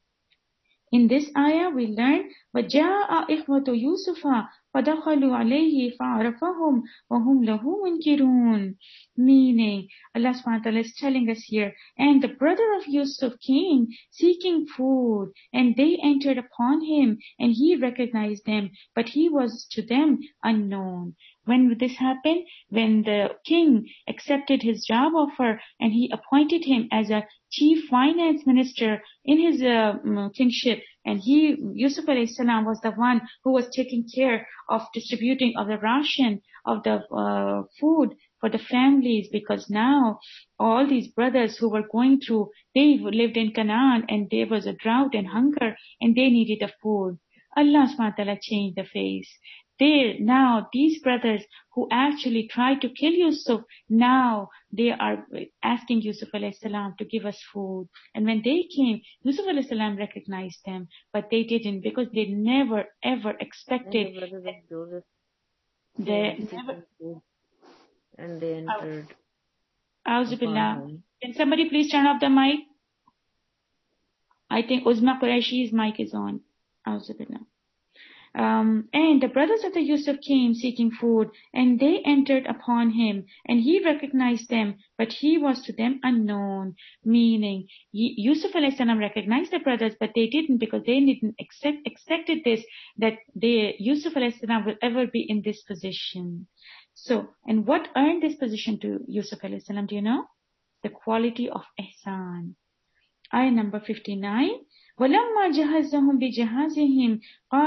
In this ayah, we learn وَجَاءَ إِخْوَةُ يُوسُفَ فَدَخَلُوا عَلَيْهِ فَعَرَفَهُمْ وَهُمْ لَهُ مُنْكِرُونَ. Meaning, Allah subhanahu wa ta'ala is telling us here, and the brother of Yusuf came seeking food, and they entered upon him, and he recognized them, but he was to them unknown. When this happened? When the king accepted his job offer and he appointed him as a chief finance minister in his uh, kingship, and he, Yusuf alayhi salam, was the one who was taking care of distributing of the ration, of the uh, food for the families, because now all these brothers who were going through, they lived in Canaan and there was a drought and hunger and they needed the food. Allah subhanahu wa ta'ala changed the face. There, now, these brothers who actually tried to kill Yusuf, now they are asking Yusuf alayhi salam to give us food. And when they came, Yusuf alayhi salam recognized them, but they didn't, because they never ever expected. And the brothers of Joseph, they they never. food, and they entered. Auzubillah. Can somebody please turn off the mic? I think Uzma Quraishi's mic is on. Auzubillah. Um, and the brothers of the Yusuf came seeking food, and they entered upon him, and he recognized them, but he was to them unknown. Meaning, Yusuf alayhi salam recognized the brothers, but they didn't, because they didn't accept, expected this, that they, Yusuf alayhi salam will ever be in this position. So, and what earned this position to Yusuf alayhi salam, do you know? The quality of ihsan. Ayah number fifty-nine. وَلَمَّا جَهَزَّهُمْ بِجَهَازِهِمْ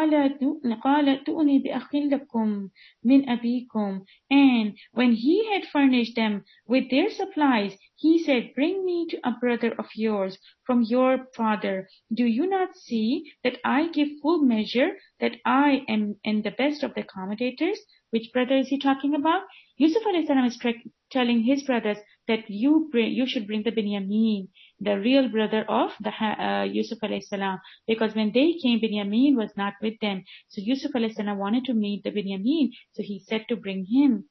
قَالَ تُؤْنِي بِأَخٍ لَكُمْ مِنْ أَبِيكُمْ. And when he had furnished them with their supplies, he said, bring me to a brother of yours from your father. Do you not see that I give full measure, that I am in the best of the accommodators? Which brother is he talking about? Yusuf alayhi salam is telling his brothers that you bring, you should bring the Binyamin, the real brother of the uh, Yusuf alayhi salam, because when they came, Binyamin was not with them. So Yusuf alayhi salam wanted to meet the Binyamin, so he said to bring him.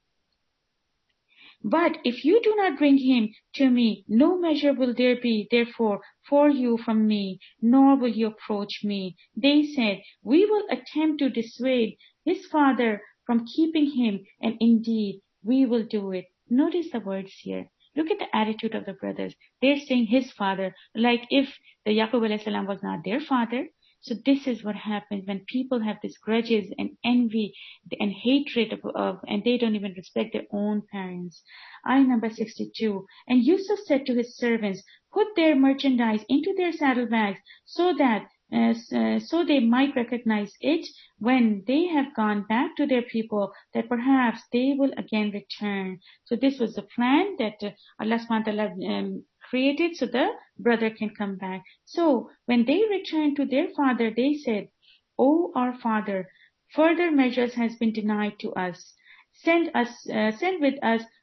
But if you do not bring him to me, no measure will there be, therefore, for you from me, nor will you approach me. They said, we will attempt to dissuade his father from keeping him, and indeed, we will do it. Notice the words here. Look at the attitude of the brothers. They're saying his father, like if the Yaqub alayhi salam was not their father. So this is what happens when people have these grudges and envy and hatred of, of and they don't even respect their own parents. Ayah number sixty-two. And Yusuf said to his servants, put their merchandise into their saddlebags so that Uh, so they might recognize it when they have gone back to their people, that perhaps they will again return. So this was the plan that uh, Allah subhanahu wa ta'ala um, created, so the brother can come back. So when they returned to their father, they said, "O our father, further measures has been denied to us. Send us, uh, send with us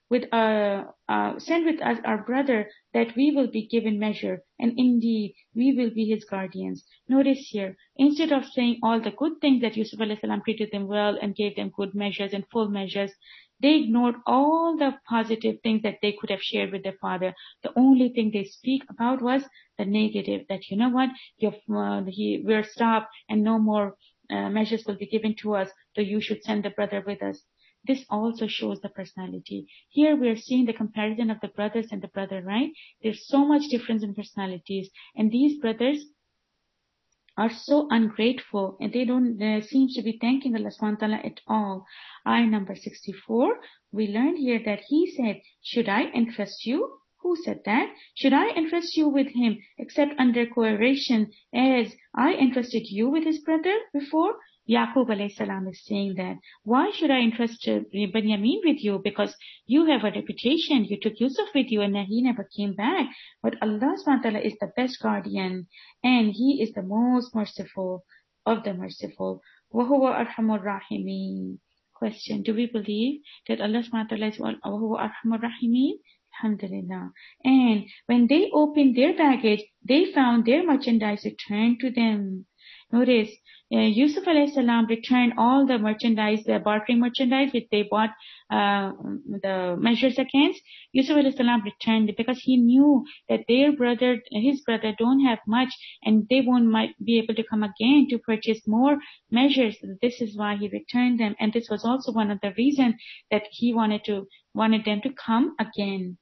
with uh, uh, send with us our brother, that we will be given measure, and indeed we will be his guardians. Notice here, instead of saying all the good things that Yusuf alayhi salam treated them well and gave them good measures and full measures, they ignored all the positive things that they could have shared with their father. The only thing they speak about was the negative, that you know what, You're, uh, he, we're stopped and no more uh, measures will be given to us, so you should send the brother with us. This also shows the personality. Here we are seeing the comparison of the brothers and the brother, right? There's so much difference in personalities. And these brothers are so ungrateful, and they don't uh, seem to be thanking Allah subhanahu wa ta'ala at all. Ayah number sixty-four, we learned here that he said, should I entrust you? Who said that? Should I entrust you with him except under coercion, as I entrusted you with his brother before? Yaqub alayhi salam is saying that. Why should I entrust uh, Benjamin with you? Because you have a reputation. You took Yusuf with you and he never came back. But Allah subhanahu wa ta'ala is the best guardian, and he is the most merciful of the merciful. وَهُوَ أَرْحَمُ الرَّاحِمِينَ. Question, do we believe that Allah subhanahu wa ta'ala is وَهُوَ أَرْحَمُ الرَّاحِمِينَ? Alhamdulillah. And when they opened their baggage, they found their merchandise returned to them. Notice, uh, Yusuf alayhi salam returned all the merchandise, the bartering merchandise which they bought uh, the measures against. Yusuf alayhi salam returned it because he knew that their brother, his brother, don't have much, and they won't might be able to come again to purchase more measures. This is why he returned them, and this was also one of the reasons that he wanted to wanted them to come again.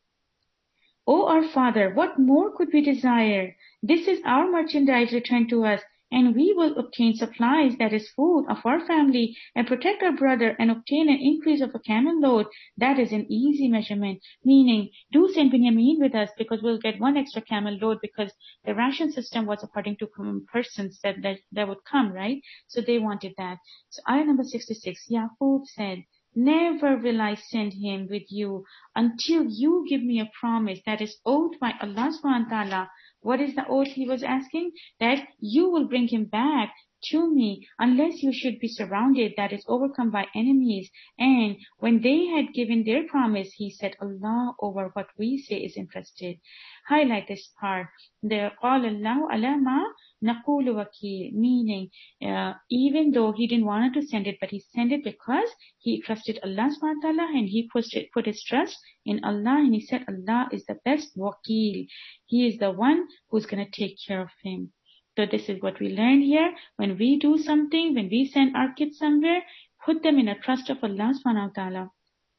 O our father, what more could we desire? This is our merchandise returned to us, and we will obtain supplies, that is food, of our family, and protect our brother, and obtain an increase of a camel load. That is an easy measurement. Meaning, do send Binyamin with us, because we'll get one extra camel load, because the ration system was according to persons that, that, that would come, right? So they wanted that. So ayah number sixty-six, Yaqub said, never will I send him with you until you give me a promise that is oath by Allah subhanahu wa ta'ala. What is the oath he was asking? That you will bring him back to me unless you should be surrounded, that is overcome by enemies. And when they had given their promise, he said, Allah over what we say is interested. Highlight this part. The قَالَ اللَّهُ عَلَى مَا نَقُولُ وَكِيلٌ, meaning uh, even though he didn't want to send it, but he sent it because he trusted Allah subhanahu wa ta'ala, and he put, it, put his trust in Allah, and he said Allah is the best wakil. He is the one who's going to take care of him. So this is what we learn here. When we do something, when we send our kids somewhere, put them in a trust of Allah subhanahu wa ta'ala.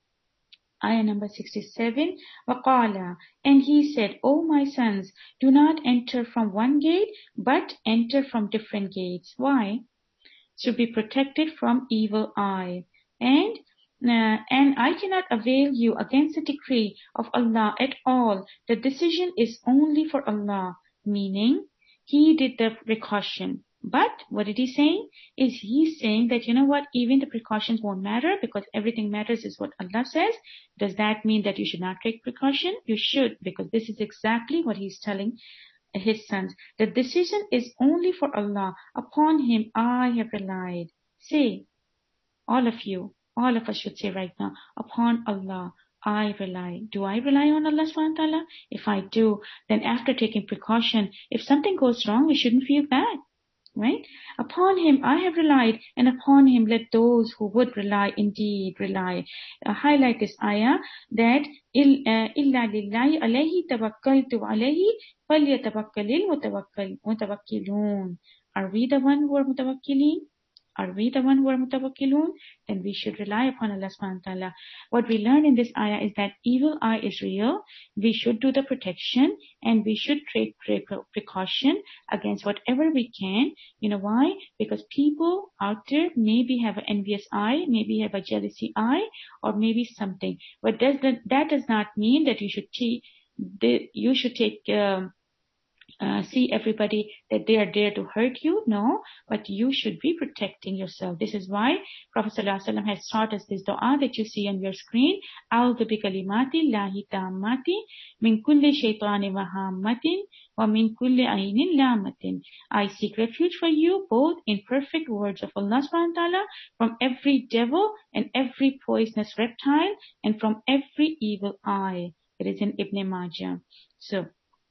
Ayah number sixty-seven, وَقَالَ, and he said, O my sons, do not enter from one gate, but enter from different gates. Why? To be protected from evil eye. And uh, and I cannot avail you against the decree of Allah at all. The decision is only for Allah. Meaning, he did the precaution. But what did he say? Is he saying that, you know what, even the precautions won't matter because everything matters is what Allah says? Does that mean that you should not take precaution? You should, because this is exactly what he's telling his sons. The decision is only for Allah. Upon him I have relied. Say, all of you, all of us should say right now, upon Allah I rely. Do I rely on Allah subhanahu wa ta'ala? If I do, then after taking precaution, if something goes wrong, we shouldn't feel bad. Right? Upon him I have relied, and upon him let those who would rely indeed rely. Uh, highlight this ayah that إِلَّا لِلَّهِ عَلَيْهِ تَوَكَّلْتُ عَلَيْهِ فَلْيَتَوَكَّلِ الْمُتَوَكِّلُونَ. Are we the one who are mutawakkilin? Are we the one who are mutawakkilun? Then we should rely upon Allah subhanahu wa ta'ala. What we learn in this ayah is that evil eye is real. We should do the protection, and we should take precaution against whatever we can. You know why? Because people out there maybe have an envious eye, maybe have a jealousy eye, or maybe something. But does that, that does not mean that you should take, you should take um, Uh, see everybody that they are there to hurt you. No, but you should be protecting yourself. This is why Prophet ﷺ has taught us this dua that you see on your screen. A'udhu bi kalimati Allahi tammati min kulli shaytani wa hammatin وَمِن كُلِّ عَيْنٍ لَامَّةٍ. I seek refuge for you both in perfect words of Allah subhanahu wa ta'ala, from every devil and every poisonous reptile, and from every evil eye. It is in Ibn Majah. So,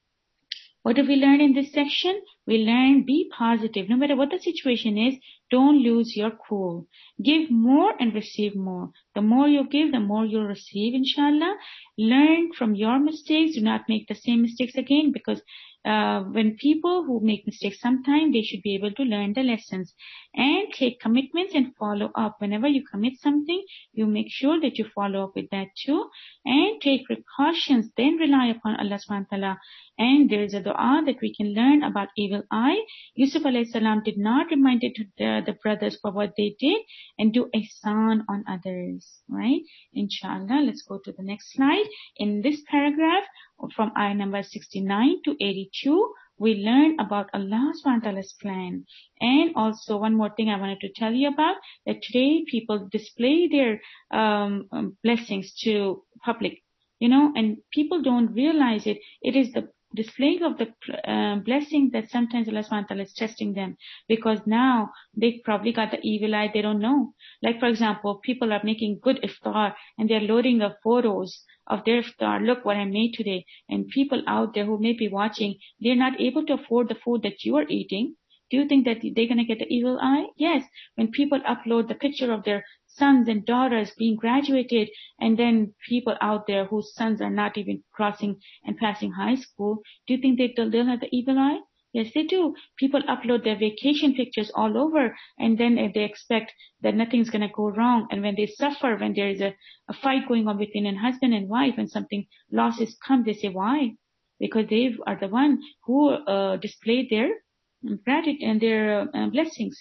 what do we learn in this section? We learn be positive. No matter what the situation is, don't lose your cool. Give more and receive more. The more you give, the more you'll receive, inshallah. Learn from your mistakes. Do not make the same mistakes again, because uh, when people who make mistakes sometime, they should be able to learn the lessons. And take commitments and follow up. Whenever you commit something, you make sure that you follow up with that too. And take precautions. Then rely upon Allah subhanahu wa ta'ala. And there is a dua that we can learn about evil eye. Yusuf alayhi salam did not remind it to the, the brothers for what they did, and do ihsan on others, right? Inshallah, let's go to the next slide. In this paragraph, from ayah number sixty-nine to eighty-two, we learn about Allah subhanahu wa ta'ala's plan. And also one more thing I wanted to tell you about, that today people display their um, blessings to public, you know, and people don't realize it. It is the displaying of the uh, blessing that sometimes Allah subhanahu wa ta'ala is testing them, because now they probably got the evil eye, they don't know. Like for example, people are making good iftar and they're loading up photos of their iftar. Look what I made today. And people out there who may be watching, they're not able to afford the food that you are eating. Do you think that they're going to get the evil eye? Yes. When people upload the picture of their sons and daughters being graduated, and then people out there whose sons are not even crossing and passing high school, do you think they, they'll have the evil eye? Yes, they do. People upload their vacation pictures all over, and then they expect that nothing's going to go wrong. And when they suffer, when there is a, a fight going on between a husband and wife, and something losses come, they say, why? Because they are the one who uh, displayed their gratitude and their uh, blessings.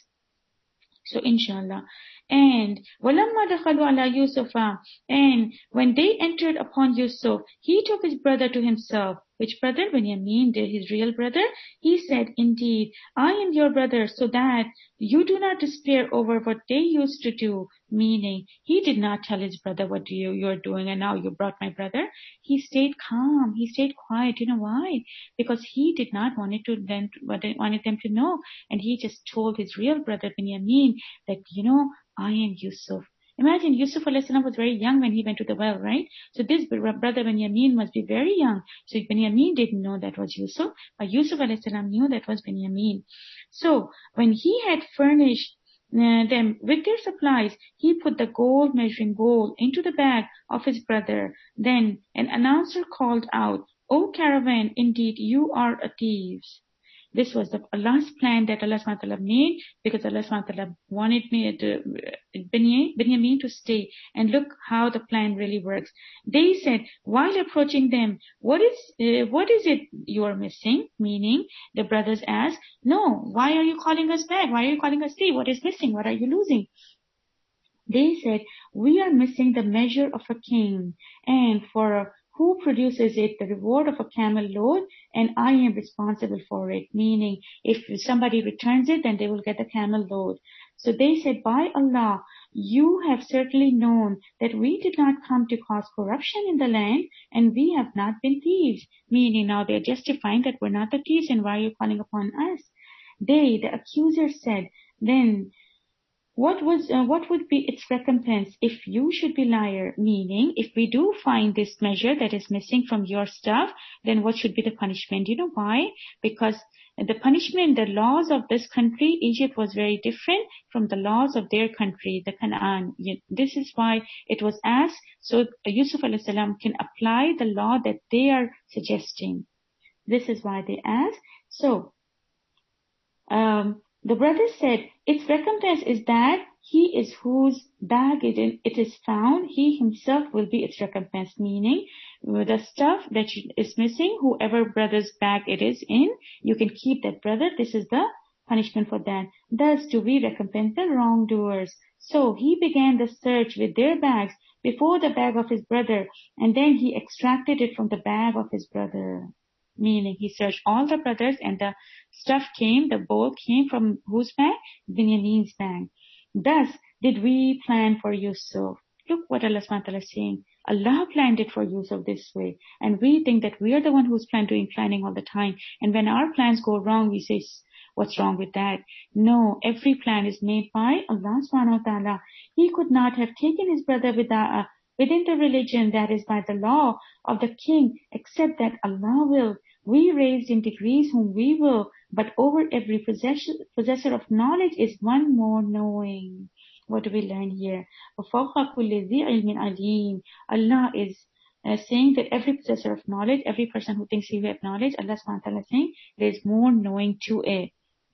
So inshallah. And وَلَمَّا دَخَلُوا عَلَى يُوسُفَ, and when they entered upon Yusuf, he took his brother to himself. Which brother? Benjamin, his real brother. He said, indeed, I am your brother, so that you do not despair over what they used to do. Meaning, he did not tell his brother, what you, you're doing, and now you brought my brother. He stayed calm. He stayed quiet. You know why? Because he did not want it to them, wanted them to know. And he just told his real brother, Benjamin, that, you know, I am Yusuf. Imagine Yusuf alayhi salam was very young when he went to the well, right? So this brother Benjamin must be very young. So Benjamin didn't know that was Yusuf, but Yusuf alayhi salam knew that was Benjamin. So when he had furnished uh, them with their supplies, he put the gold measuring bowl into the bag of his brother. Then an announcer called out, O caravan, indeed you are a thieves. This was the Allah's plan that Allah subhanahu wa ta'ala made, because Allah subhanahu wa ta'ala wanted me to, Benjamin to stay. And look how the plan really works. They said, while approaching them, what is, uh, what is it you are missing? Meaning, the brothers asked, no, why are you calling us back? Why are you calling us thief? What is missing? What are you losing? They said, we are missing the measure of a king, and for who produces it, the reward of a camel load, and I am responsible for it. Meaning, if somebody returns it, then they will get the camel load. So they said, by Allah, you have certainly known that we did not come to cause corruption in the land, and we have not been thieves. Meaning, now they're justifying that we're not the thieves, and why are you calling upon us? They, the accusers, said, then, What was uh, what would be its recompense if you should be liar? Meaning, if we do find this measure that is missing from your stuff, then what should be the punishment? You know why? Because the punishment, the laws of this country, Egypt, was very different from the laws of their country, the Canaan. This is why it was asked, so Yusuf alayhi salam can apply the law that they are suggesting. This is why they asked. So, um, the brother said, its recompense is that he is whose bag it, in, it is found, he himself will be its recompense. Meaning, the stuff that is missing, whoever brother's bag it is in, you can keep that brother. This is the punishment for that. Thus do we recompense the wrongdoers. So he began the search with their bags before the bag of his brother, and then he extracted it from the bag of his brother. Meaning, he searched all the brothers, and the stuff came, the bowl came from whose bag? Benjamin's bag. Thus did we plan for Yusuf. Look what Allah subhanahu wa ta'ala is saying. Allah planned it for Yusuf this way. And we think that we are the one who's planned doing planning all the time. And when our plans go wrong, we say, what's wrong with that? No, every plan is made by Allah subhanahu wa ta'ala. He could not have taken his brother without, uh, within the religion that is by the law of the king, except that Allah will. We raised in degrees whom we will, but over every possessor, possessor of knowledge is one more knowing. What do we learn here? Allah is uh, saying that every possessor of knowledge, every person who thinks he has knowledge, Allah subhanahu wa ta'ala is saying there is more knowing to it.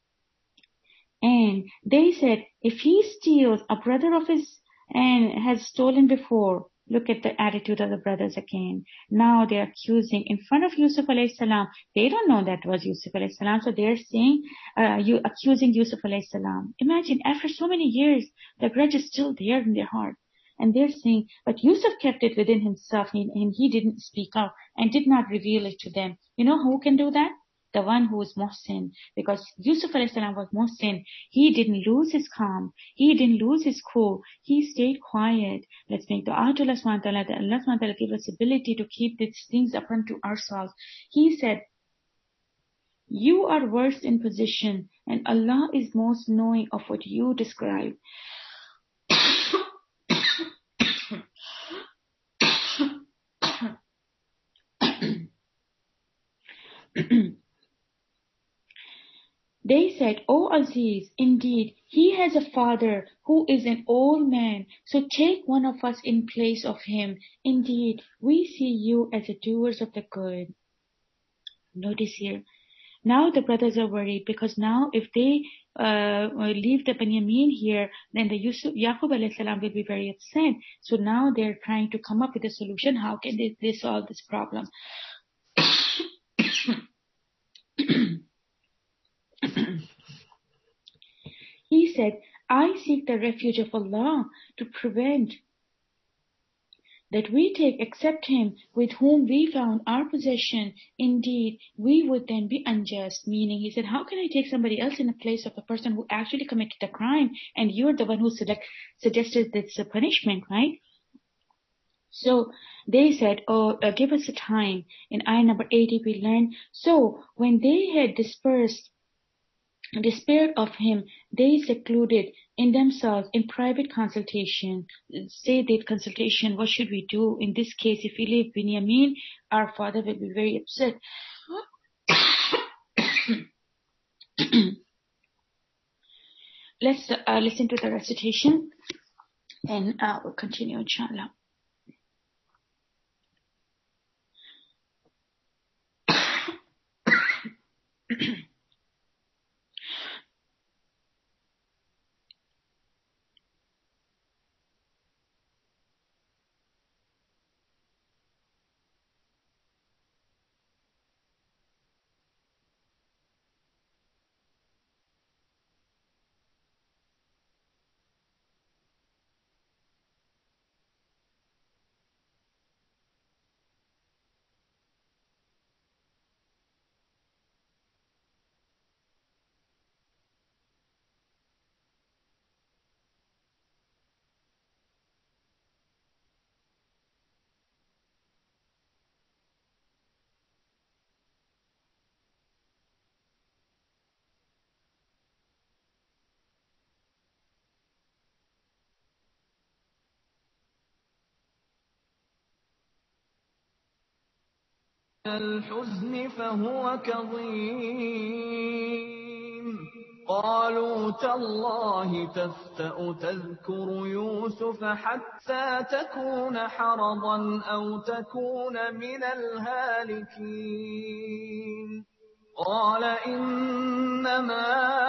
And they said, if he steals a brother of his and has stolen before, look at the attitude of the brothers again. Now they are accusing in front of Yusuf alayhi salam. They don't know that was Yusuf alayhi salam, so they are saying, uh, you accusing Yusuf alayhi salam. Imagine, after so many years, the grudge is still there in their heart. And they're saying, but Yusuf kept it within himself and, and he didn't speak out and did not reveal it to them. You know who can do that? The one who is Muhsin, because Yusuf alayhi salam was Muhsin. He didn't lose his calm. He didn't lose his cool. He stayed quiet. Let's make dua to Allah subhanahu wa ta'ala that Allah subhanahu wa ta'ala give us ability to keep these things upon to ourselves. He said, you are worse in position and Allah is most knowing of what you describe. They said, O Aziz, indeed, he has a father who is an old man, so take one of us in place of him. Indeed, we see you as the doers of the good. Notice here, now the brothers are worried because now if they uh, leave the Benjamin here, then the Yusuf, Yaqub alayhi salam will be very upset. So now they're trying to come up with a solution. How can they, they solve this problem? He said, I seek the refuge of Allah to prevent that we take except him with whom we found our possession. Indeed, we would then be unjust. Meaning, he said, how can I take somebody else in the place of the person who actually committed the crime and you're the one who select, suggested this uh, punishment, right? So they said, oh, uh, give us a time. In ayah number eighty, we learn, so when they had dispersed despaired of him, they secluded in themselves in private consultation. Say that consultation, what should we do? In this case, if we leave Binyamin, our father will be very upset. Let's uh, listen to the recitation and uh, we'll continue, inshallah. الحزن فهو كظيم قالوا تالله تفتأ تذكر يوسف حتى تكون حرضا أو تكون من الهالكين قال إنما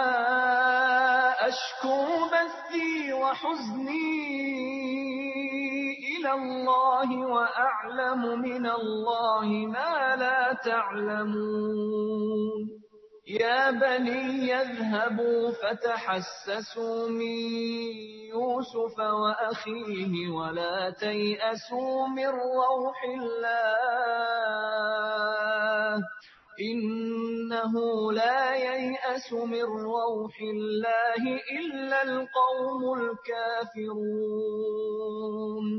أشكو بثي وحزني إلى الله وأعلم من الله ما لا تعلمون يا بني يذهبوا فتحسسوا من يوسف وأخيه ولا تيأسوا من روح الله إنه لا ييأس من روح الله إلا القوم الكافرون.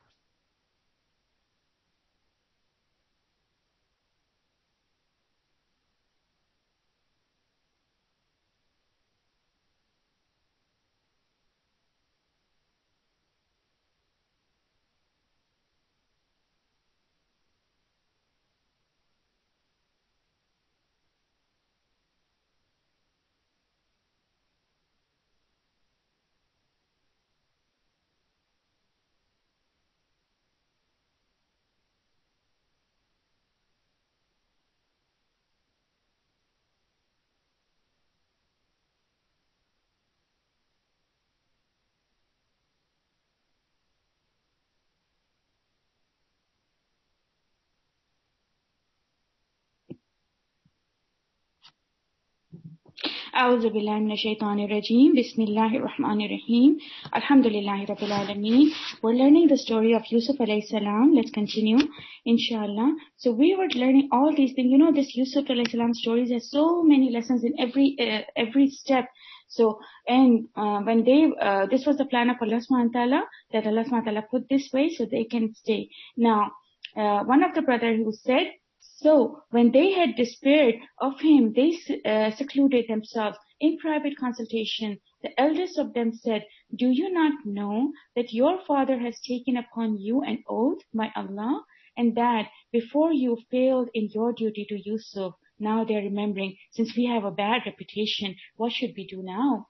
أعوذ بالله من الشيطان الرجيم. Bismillahir Rahmanir Rahim. Alhamdulillahi Rabbil Alameen. We're learning the story of Yusuf alayhi salam. Let's continue, inshallah. So we were learning all these things. You know, this Yusuf alayhi salam stories has so many lessons in every uh, every step. So, and uh, when they, uh, this was the plan of Allah subhanahu wa ta'ala, that Allah subhanahu wa ta'ala put this way so they can stay. Now, uh, one of the brothers who said, so when they had despaired of him, they uh, secluded themselves in private consultation. The eldest of them said, do you not know that your father has taken upon you an oath by Allah, and that before you failed in your duty to Yusuf? Now they're remembering, since we have a bad reputation, what should we do now?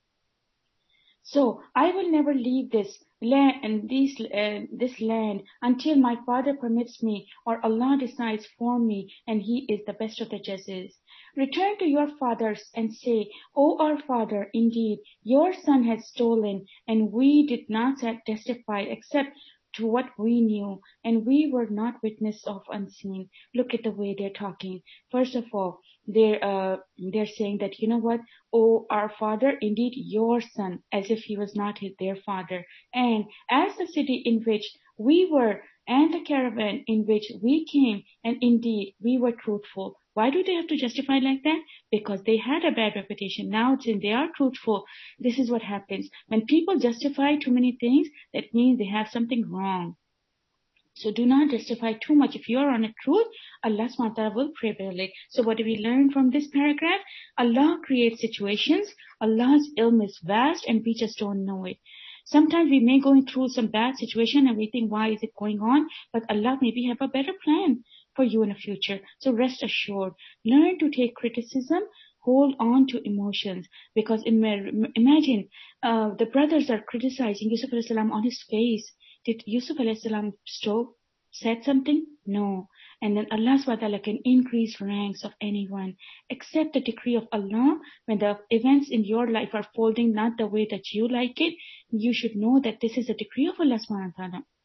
So I will never leave this land and this, uh, this land until my father permits me, or Allah decides for me, and He is the best of the judges. Return to your fathers and say, O our father, indeed your son has stolen, and we did not testify except to what we knew, and we were not witness of unseen. Look at the way they're talking. First of all, they're uh, they're saying that, you know what, oh our father, indeed your son, as if he was not his, their father, and as the city in which we were, and the caravan in which we came, and indeed we were truthful. Why do they have to justify like that? Because they had a bad reputation. Now since they are truthful, this is what happens. When people justify too many things, that means they have something wrong. So do not justify too much. If you are on a truth, Allah subhanahu wa ta'ala will prevail it. So what do we learn from this paragraph? Allah creates situations. Allah's ilm is vast and we just don't know it. Sometimes we may go through some bad situation and we think, why is it going on? But Allah maybe have a better plan for you in the future. So rest assured, learn to take criticism, hold on to emotions. Because imagine, uh, the brothers are criticizing Yusuf alayhi salam on his face. Did Yusuf alayhi salam stop, said something? No. And then Allah subhanahu wa ta'ala can increase ranks of anyone. Accept the decree of Allah. When the events in your life are folding not the way that you like it, you should know that this is a decree of Allah subhanahu wa ta'ala.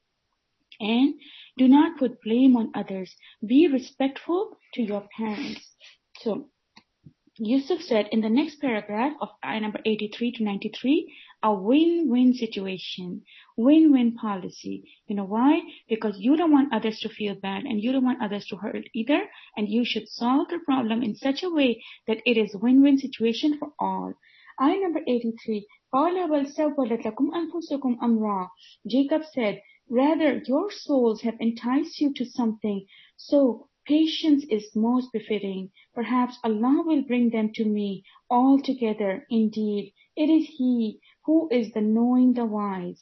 And do not put blame on others. Be respectful to your parents. So, Yusuf said in the next paragraph of ayah number eighty-three to ninety-three, a win-win situation, win-win policy. You know why? Because you don't want others to feel bad and you don't want others to hurt either, and you should solve the problem in such a way that it is win-win situation for all. Ayah number eighty-three, قَالَ بَلْ سَوَّلَتْ لَكُمْ أَنفُسُكُمْ أَمْرًا. Jacob said, rather your souls have enticed you to something, so patience is most befitting. Perhaps Allah will bring them to me all together. Indeed, it is He who is the knowing, the wise.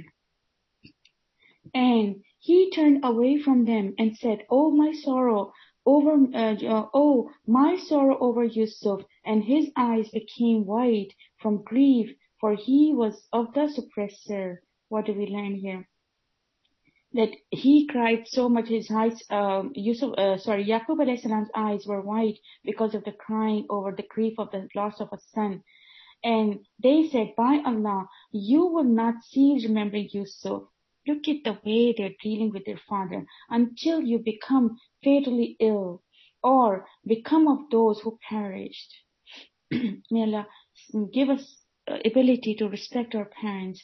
And he turned away from them and said, Oh my sorrow over, uh, uh, oh my sorrow over Yusuf. And his eyes became white from grief, for he was of the suppressor. What do we learn here? That he cried so much, his eyes, um, Yusuf, uh, sorry, Yaqub alayhi salam's eyes were white because of the crying over the grief of the loss of a son. And they said, by Allah, you will not cease remembering Yusuf. Look at the way they're dealing with their father until you become fatally ill or become of those who perished. May Allah give us ability to respect our parents.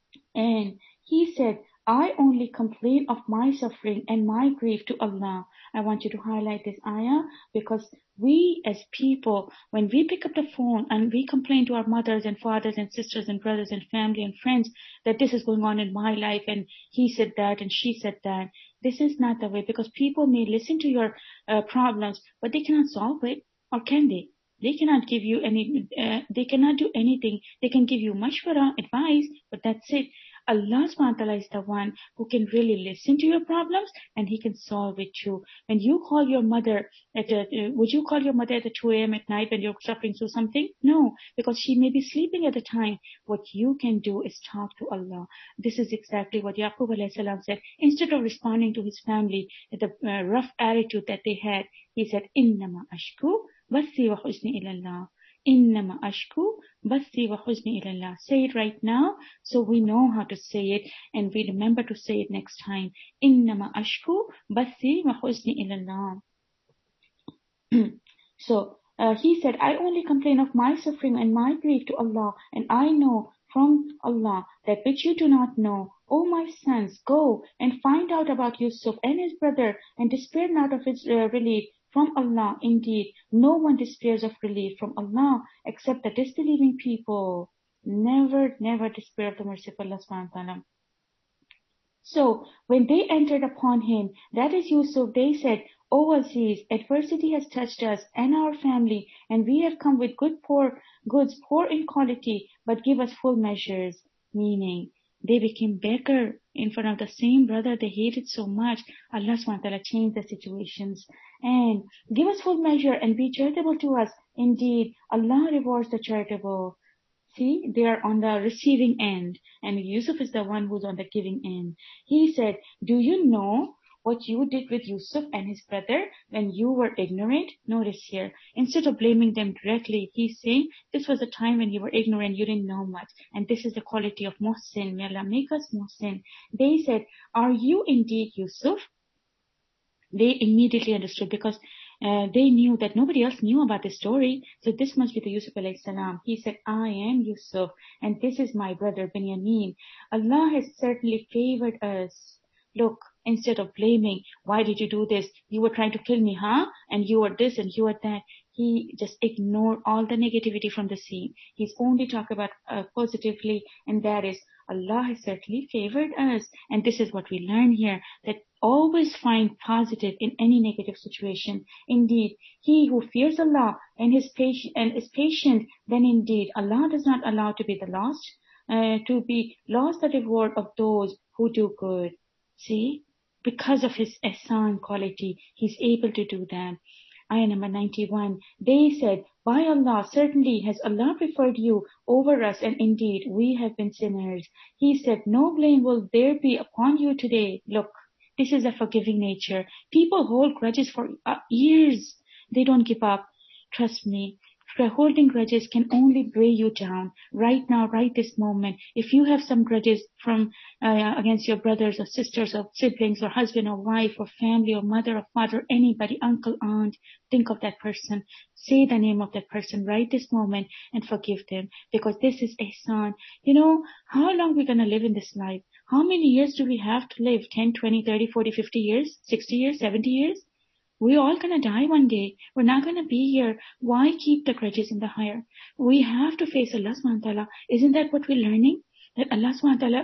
And he said, I only complain of my suffering and my grief to Allah. I want you to highlight this ayah, because we as people, when we pick up the phone and we complain to our mothers and fathers and sisters and brothers and family and friends that this is going on in my life and he said that and she said that, this is not the way, because people may listen to your uh, problems, but they cannot solve it. Or can they? They cannot give you any, uh, they cannot do anything. They can give you mashwara, advice, but that's it. Allah subhanahu wa ta'ala is the one who can really listen to your problems and He can solve it too. When you call your mother at a, uh, would you call your mother at two a.m. at night when you're suffering through something? No, because she may be sleeping at the time. What you can do is talk to Allah. This is exactly what Yaqub alayhi salam said. Instead of responding to his family at the uh, rough attitude that they had, he said, Innama ashku bathi wa huzni ilallah. Innama ashku bathi wa huzni ilallah. Say it right now so we know how to say it and we remember to say it next time. Innama ashku bathi wa huzni ilallah. So uh, he said, I only complain of my suffering and my grief to Allah, and I know from Allah that which you do not know. O my sons, go and find out about Yusuf and his brother, and despair not of his uh, relief from Allah. Indeed, no one despairs of relief from Allah except the disbelieving people. Never, never despair of the mercy of Allah subhanahu wa ta'ala. So when they entered upon him, that is Yusuf, they said, O Aziz, adversity has touched us and our family, and we have come with good poor goods, poor in quality, but give us full measures. Meaning, they became beggar in front of the same brother they hated so much. Allah subhanahu wa ta'ala changed the situations. And give us full measure and be charitable to us. Indeed, Allah rewards the charitable. See, they are on the receiving end, and Yusuf is the one who's on the giving end. He said, do you know what you did with Yusuf and his brother when you were ignorant? Notice here, instead of blaming them directly, he's saying, this was a time when you were ignorant, you didn't know much. And this is the quality of Muhsin. May Allah make us Muhsin. They said, are you indeed Yusuf? They immediately understood, because uh, they knew that nobody else knew about the story. So this must be the Yusuf alayhi salam. He said, I am Yusuf, and this is my brother Binyamin. Allah has certainly favored us. Look, instead of blaming, why did you do this? You were trying to kill me, huh? And you were this and you were that. He just ignored all the negativity from the scene. He's only talked about uh, positively, and that is, Allah has certainly favored us. And this is what we learn here, that always find positive in any negative situation. Indeed, he who fears Allah and his patient and is patient, then indeed Allah does not allow to be the lost, uh, to be lost the reward of those who do good. See, because of his ihsan quality, he's able to do that. Ayah number ninety-one, they said, by Allah, certainly has Allah preferred you over us, and indeed we have been sinners. He said, no blame will there be upon you today. Look, this is a forgiving nature. People hold grudges for uh, years. They don't give up. Trust me, holding grudges can only weigh you down. Right now, right this moment, if you have some grudges from uh, against your brothers or sisters or siblings or husband or wife or family or mother or father, anybody, uncle, aunt, think of that person. Say the name of that person right this moment and forgive them, because this is ihsan. You know, how long are we going to live in this life? How many years do we have to live? ten, twenty, thirty, forty, fifty years? sixty years? seventy years? We're all going to die one day. We're not going to be here. Why keep the grudges in the heart? We have to face Allah subhanahu wa ta'ala. Isn't that what we're learning? That Allah subhanahu wa ta'ala,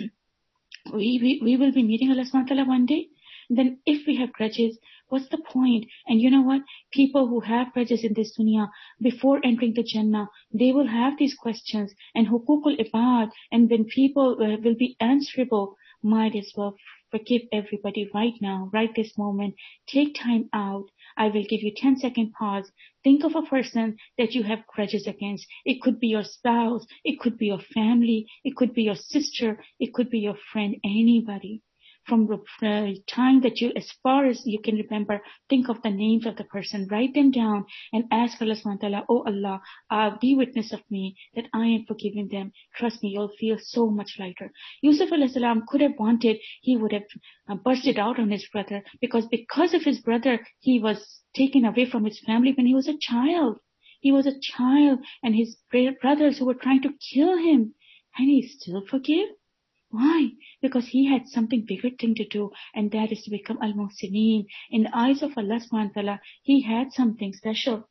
we, we, we will be meeting Allah subhanahu wa ta'ala one day. Then if we have grudges, what's the point? And you know what? People who have grudges in this dunya, before entering the Jannah, they will have these questions. And hukukul ibad, and when people uh, will be answerable, might as well forgive everybody right now, right this moment. Take time out. I will give you ten second pause. Think of a person that you have grudges against. It could be your spouse. It could be your family. It could be your sister. It could be your friend. Anybody. From the uh, time that you, as far as you can remember, think of the names of the person, write them down, and ask Allah subhanahu wa ta'ala, oh Allah, uh, be witness of me that I am forgiving them. Trust me, you'll feel so much lighter. Yusuf alayhi salam could have wanted, he would have uh, bursted out on his brother, because because of his brother, he was taken away from his family when he was a child. He was a child, and his brothers who were trying to kill him, and he still forgave. Why? Because he had something bigger thing to do, and that is to become al-Muhsinin. In the eyes of Allah subhanahu wa ta'ala, he had something special.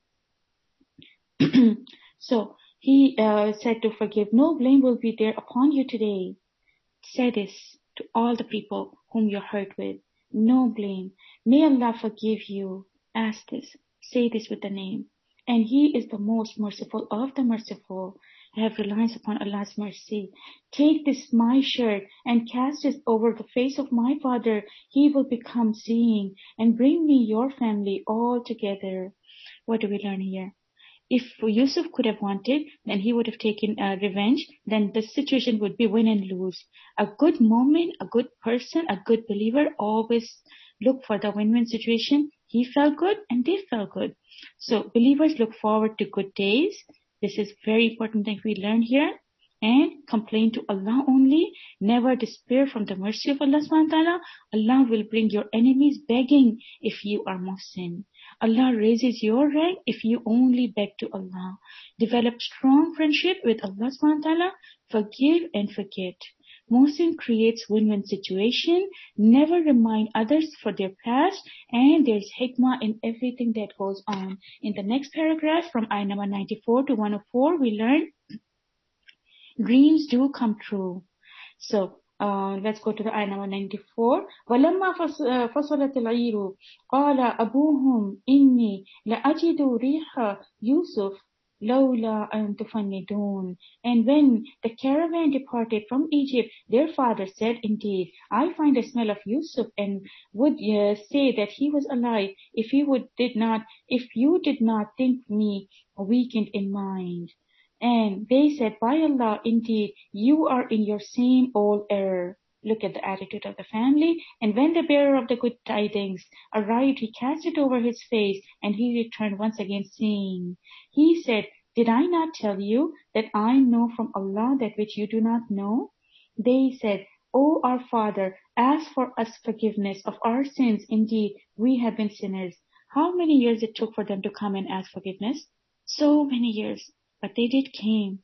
So he uh, said to forgive. No blame will be there upon you today. Say this to all the people whom you're hurt with. No blame. May Allah forgive you. Ask this. Say this with the name. And He is the most merciful of the merciful. I have reliance upon Allah's mercy. Take this my shirt and cast it over the face of my father. He will become seeing, and bring me your family all together. What do we learn here? If Yusuf could have wanted, then he would have taken uh, revenge. Then the situation would be win and lose. A good moment, a good person, a good believer always look for the win-win situation. He felt good and they felt good. So believers look forward to good days. This is very important thing we learn here. And complain to Allah only. Never despair from the mercy of Allah subhanahu wa ta'ala. Allah will bring your enemies begging if you are Muhsin. Allah raises your rank if you only beg to Allah. Develop strong friendship with Allah subhanahu wa ta'ala. Forgive and forget. Muhsin creates win-win situation. Never remind others for their past. And there's hikmah in everything that goes on. In the next paragraph from ayah number ninety-four to one oh four, we learn dreams do come true. So uh, let's go to the ayah number ninety-four. وَلَمَّا فَصَلَتِ الْعِيرُ قَالَ أَبُوهُمْ إِنِّي لَأَجِدُ رِيحَ يُوسُفَ لَوْلَا أَن تُفَنِّدُونَ. And when the caravan departed from Egypt, their father said, indeed, I find a smell of Yusuf, and would uh, say that he was alive if you would did not, if you did not think me weakened in mind. And they said, by Allah, indeed, you are in your same old error. Look at the attitude of the family. And when the bearer of the good tidings arrived, he cast it over his face, and he returned once again seeing. He said, did I not tell you that I know from Allah that which you do not know? They said, O our father, ask for us forgiveness of our sins. Indeed, we have been sinners. How many years it took for them to come and ask forgiveness? So many years. But they did came.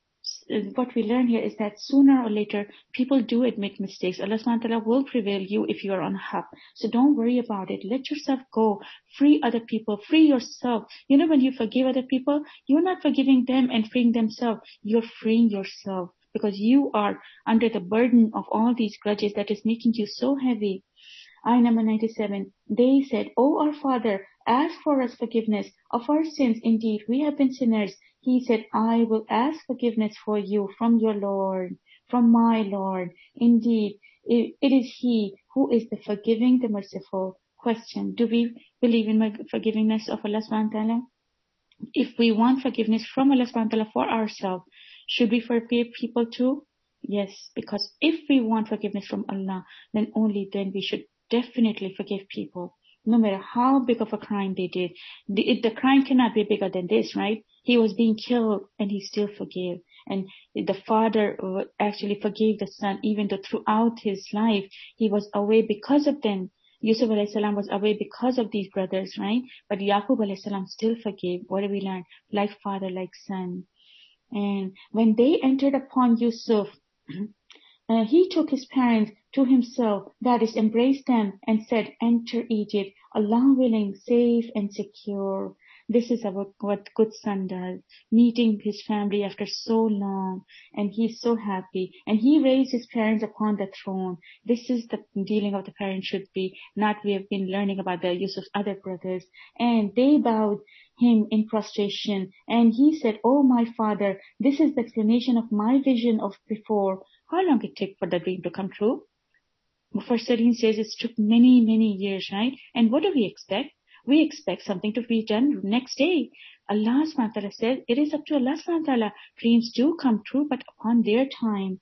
What we learn here is that sooner or later, people do admit mistakes. Allah subhanahu wa ta'ala will prevail you if you are on haq. So don't worry about it. Let yourself go. Free other people. Free yourself. You know, when you forgive other people, you're not forgiving them and freeing themselves. You're freeing yourself. Because you are under the burden of all these grudges that is making you so heavy. Ayah number ninety-seven. They said, O our father, ask for us forgiveness of our sins. Indeed, we have been sinners. He said, I will ask forgiveness for you from your Lord, from my Lord. Indeed, it, it is He who is the forgiving, the merciful. Question, do we believe in the forgivingness of Allah subhanahu wa ta'ala? If we want forgiveness from Allah subhanahu wa ta'ala for ourselves, should we forgive people too? Yes, because if we want forgiveness from Allah, then only then we should definitely forgive people, no matter how big of a crime they did. The, the crime cannot be bigger than this, right? He was being killed and he still forgave. And the father actually forgave the son, even though throughout his life he was away because of them. Yusuf alayhi salam was away because of these brothers, right? But Yaqub alayhi salam still forgave. What do we learn? Like father, like son. And when they entered upon Yusuf, Uh, he took his parents to himself, that is, embraced them, and said, enter Egypt, Allah willing, safe and secure. This is about what good son does, meeting his family after so long, and he's so happy. And he raised his parents upon the throne. This is the dealing of the parents should be, not we have been learning about the use of other brothers. And they bowed him in prostration, and he said, oh my father, this is the explanation of my vision of before. How long it took for the dream to come true? Mufassirin says it took many, many years, right? And what do we expect? We expect something to be done next day. Allah subhanahu wa ta'ala says, it is up to Allah subhanahu wa ta'ala. Dreams do come true, but upon their time.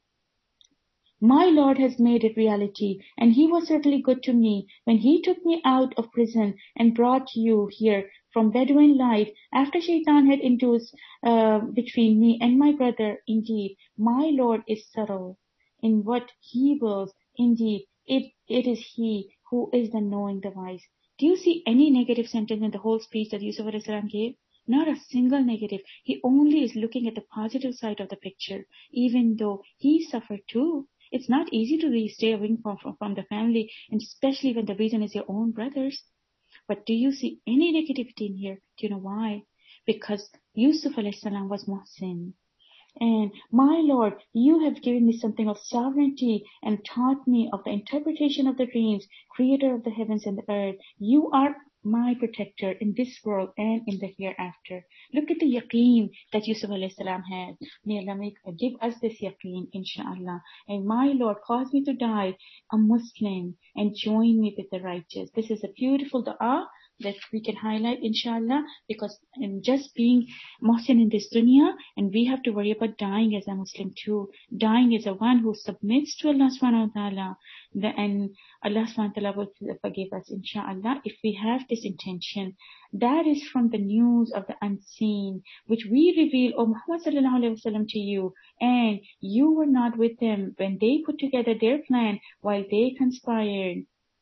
My Lord has made it reality, and He was certainly good to me when He took me out of prison and brought you here from Bedouin life after Shaitan had induced uh, between me and my brother. Indeed, my Lord is subtle in what He wills. Indeed, it, it is He who is the knowing, the wise. Do you see any negative sentence in the whole speech that Yusuf alayhi salam gave? Not a single negative. He only is looking at the positive side of the picture, even though he suffered too. It's not easy to really stay away from, from, from the family, and especially when the reason is your own brothers. But do you see any negativity in here? Do you know why? Because Yusuf alayhi salam was Muhsin. And my Lord, you have given me something of sovereignty and taught me of the interpretation of the dreams, creator of the heavens and the earth. You are my protector in this world and in the hereafter. Look at the yaqeen that Yusuf alayhi salam had. May Allah make, give us this yaqeen, inshallah. And my Lord, cause me to die a Muslim and join me with the righteous. This is a beautiful dua that we can highlight, inshallah, because in just being Muhsin in this dunya, and we have to worry about dying as a Muslim too. Dying as a one who submits to Allah subhanahu wa ta'ala, and Allah subhanahu wa ta'ala will forgive us, inshallah, if we have this intention. That is from the news of the unseen, which we reveal, O Muhammad sallallahu alayhi wa sallam, to you, and you were not with them when they put together their plan while they conspired.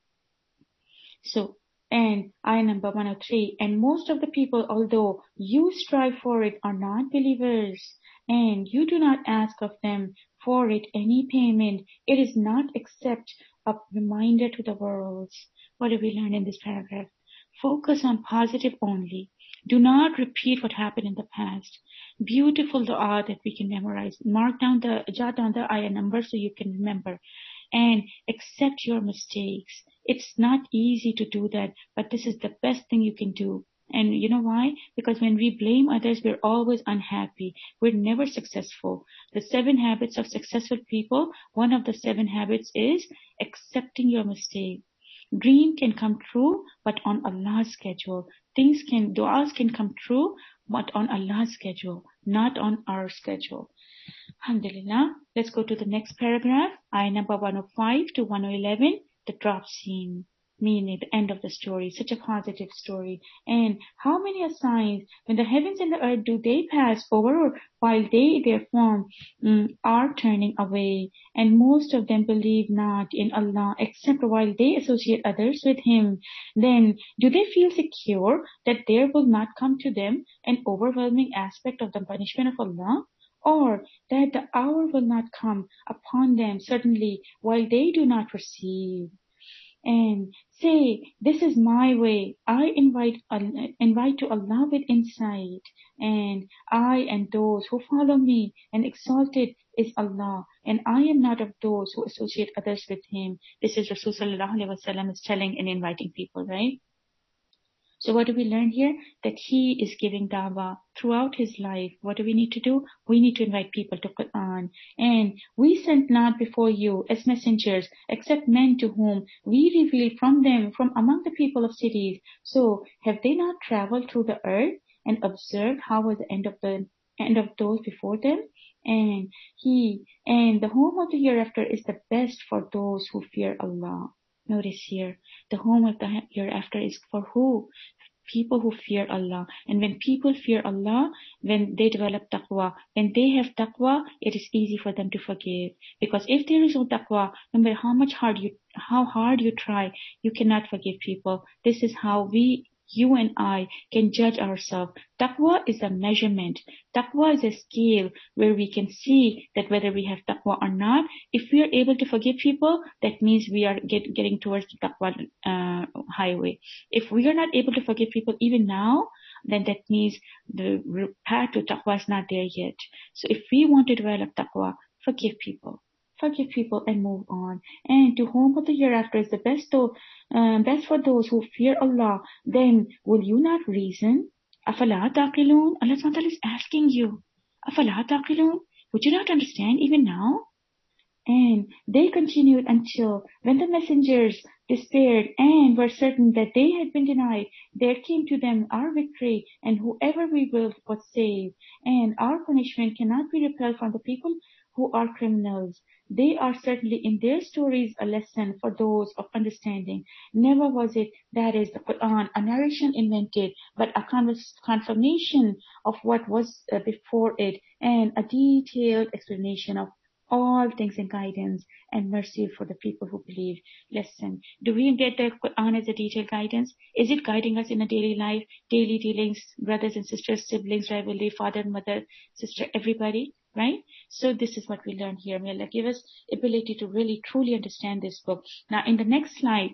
So, and ayah number one oh three, and most of the people, although you strive for it, are not believers, and you do not ask of them for it any payment. It is not except a reminder to the worlds. What do we learn in this paragraph? Focus on positive only. Do not repeat what happened in the past. Beautiful dua that we can memorize. Mark down the, jot down the ayah number so you can remember. And accept your mistakes. It's not easy to do that, but this is the best thing you can do. And you know why? Because when we blame others, we're always unhappy. We're never successful. The seven habits of successful people, one of the seven habits is accepting your mistake. Dream can come true, but on Allah's schedule. Things can, du'as can come true, but on Allah's schedule, not on our schedule. Alhamdulillah. Let's go to the next paragraph. Ayah number one oh five to one oh eleven. The drop scene, meaning the end of the story. Such a positive story. And how many are signs when the heavens and the earth do they pass over, while they their form um, are turning away, and most of them believe not in Allah except while they associate others with Him. Then do they feel secure that there will not come to them an overwhelming aspect of the punishment of Allah? Or that the hour will not come upon them certainly while they do not perceive? And say, this is my way. I invite invite to Allah with insight, and I and those who follow me, and exalted is Allah, and I am not of those who associate others with Him. This is Rasul sallallahu alaihi wasallam is telling and inviting people, right? So what do we learn here? That he is giving dawah throughout his life. What do we need to do? We need to invite people to Quran. And we sent not before you as messengers, except men to whom we revealed from them, from among the people of cities. So have they not traveled through the earth and observed how was the end of the end of those before them? And he and the home of the hereafter is the best for those who fear Allah. Notice here, the home of the hereafter is for who? People who fear Allah. And when people fear Allah, when they develop taqwa, when they have taqwa, it is easy for them to forgive. Because if there is no taqwa, no matter how much hard you, how hard you try, you cannot forgive people. This is how we, you and I, can judge ourselves. Taqwa is a measurement. Taqwa is a scale where we can see that whether we have taqwa or not. If we are able to forgive people, that means we are get, getting towards the taqwa uh, highway. If we are not able to forgive people even now, then that means the path to taqwa is not there yet. So if we want to develop taqwa, forgive people. Forgive people and move on. And to whom of the hereafter is the best, though, uh, best for those who fear Allah. Then will you not reason? Afala taqilun? Allah subhanahu wa ta'ala is asking you. Afala taqilun? Would you not understand even now? And they continued until when the messengers despaired and were certain that they had been denied, there came to them our victory, and whoever we willed was saved. And our punishment cannot be repelled from the people who are criminals. They are certainly in their stories a lesson for those of understanding. Never was it, that is the Quran, a narration invented, but a confirmation of what was uh, before it, and a detailed explanation of all things and guidance and mercy for the people who believe. Listen, do we get the Quran as a detailed guidance? Is it guiding us in a daily life, daily dealings, brothers and sisters, siblings, rivalry, father and mother, sister, everybody? right? So this is what we learn here. May Allah give us ability to really truly understand this book. Now in the next slide,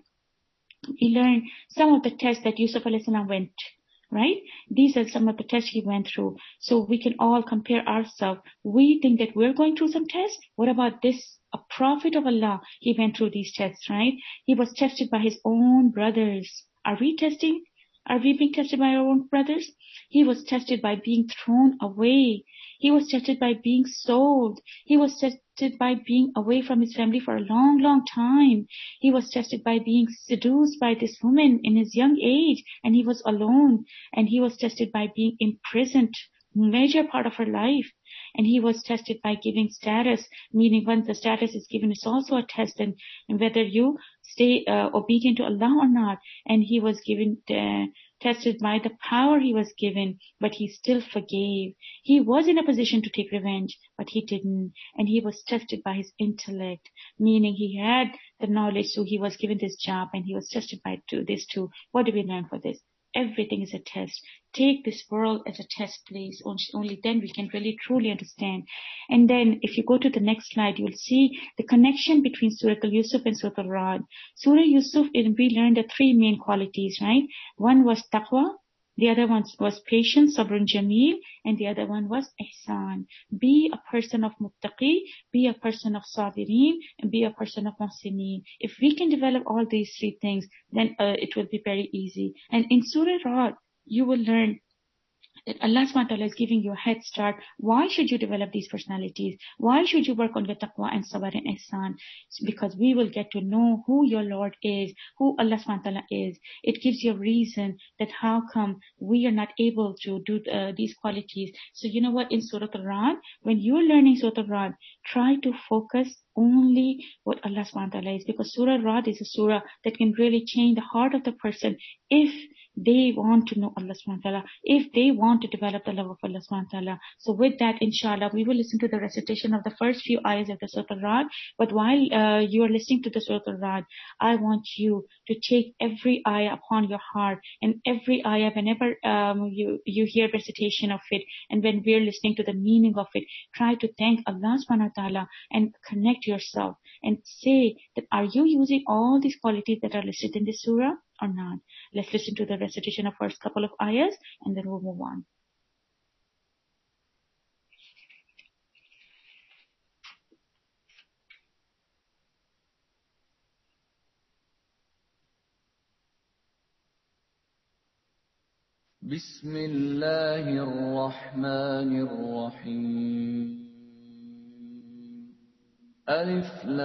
we learn some of the tests that Yusuf alayhi salam went, right? These are some of the tests he went through. So we can all compare ourselves. We think that we're going through some tests. What about this? A prophet of Allah, he went through these tests, right? He was tested by his own brothers. Are we testing? Are we being tested by our own brothers? He was tested by being thrown away. He was tested by being sold. He was tested by being away from his family for a long, long time. He was tested by being seduced by this woman in his young age, and he was alone. And he was tested by being imprisoned, major part of her life. And he was tested by giving status, meaning once the status is given, it's also a test, and, and whether you stay uh, obedient to Allah or not. And he was given, uh, tested by the power he was given, but he still forgave. He was in a position to take revenge, but he didn't. And he was tested by his intellect, meaning he had the knowledge, so he was given this job, and he was tested by this too. What do we learn for this? Everything is a test. Take this world as a test, please. Only then we can really truly understand. And then if you go to the next slide, you'll see the connection between Surah Al-Yusuf and Surah Al-Ra'd. Surah Yusuf, we learned the three main qualities, right? One was taqwa, the other one was patience, sabrun jameel, and the other one was ihsan. Be a person of muttaqi, be a person of sabirin, and be a person of muhsinin. If we can develop all these three things, then uh, it will be very easy. And in Surah Ra'd, you will learn that Allah subhanahu wa ta'ala is giving you a head start. Why should you develop these personalities? Why should you work on your taqwa and sabr and ihsan? It's because we will get to know who your Lord is, who Allah subhanahu wa ta'ala is. It gives you a reason that how come we are not able to do uh, these qualities. So you know what, in Surah Al-Ra'd, when you're learning Surah Al-Ra'd, try to focus only what Allah subhanahu wa ta'ala is, because Surah Al-Ra'd is a surah that can really change the heart of the person if they want to know Allah subhanahu wa ta'ala, if they want to develop the love of Allah subhanahu wa ta'ala. So with that, inshallah, we will listen to the recitation of the first few ayahs of the Surah Al-Ra'd. But while uh, you are listening to the Surah Al-Ra'd, I want you to take every ayah upon your heart, and every ayah, whenever um, you, you hear recitation of it, and when we're listening to the meaning of it, try to thank Allah subhanahu wa ta'ala and connect yourself and say that, are you using all these qualities that are listed in this surah or not? Let's listen to the recitation of first couple of ayahs, and then we'll move on. Bismillahir Rahmanir Rahim. Alif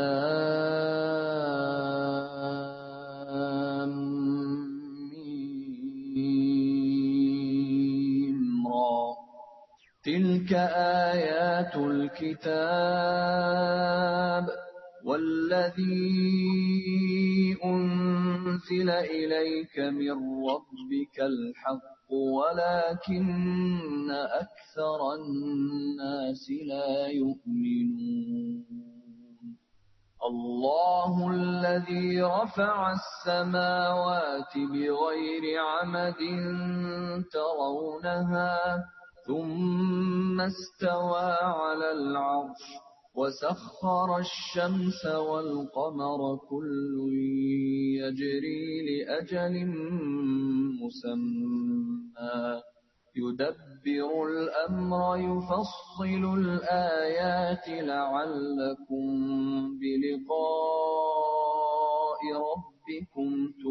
Lam Mim Ra. Tilka ayatul kitab والذي أنزل إليك من ربك الحق ولكن أكثر الناس لا يؤمنون. الله الذي رفع السماوات بغير عمد ترونها ثم استوى على العرش وسخر الشمس والقمر كل يجري لأجل مسمى يدبر الأمر يفصل الآيات لعلكم بلقاء ربكم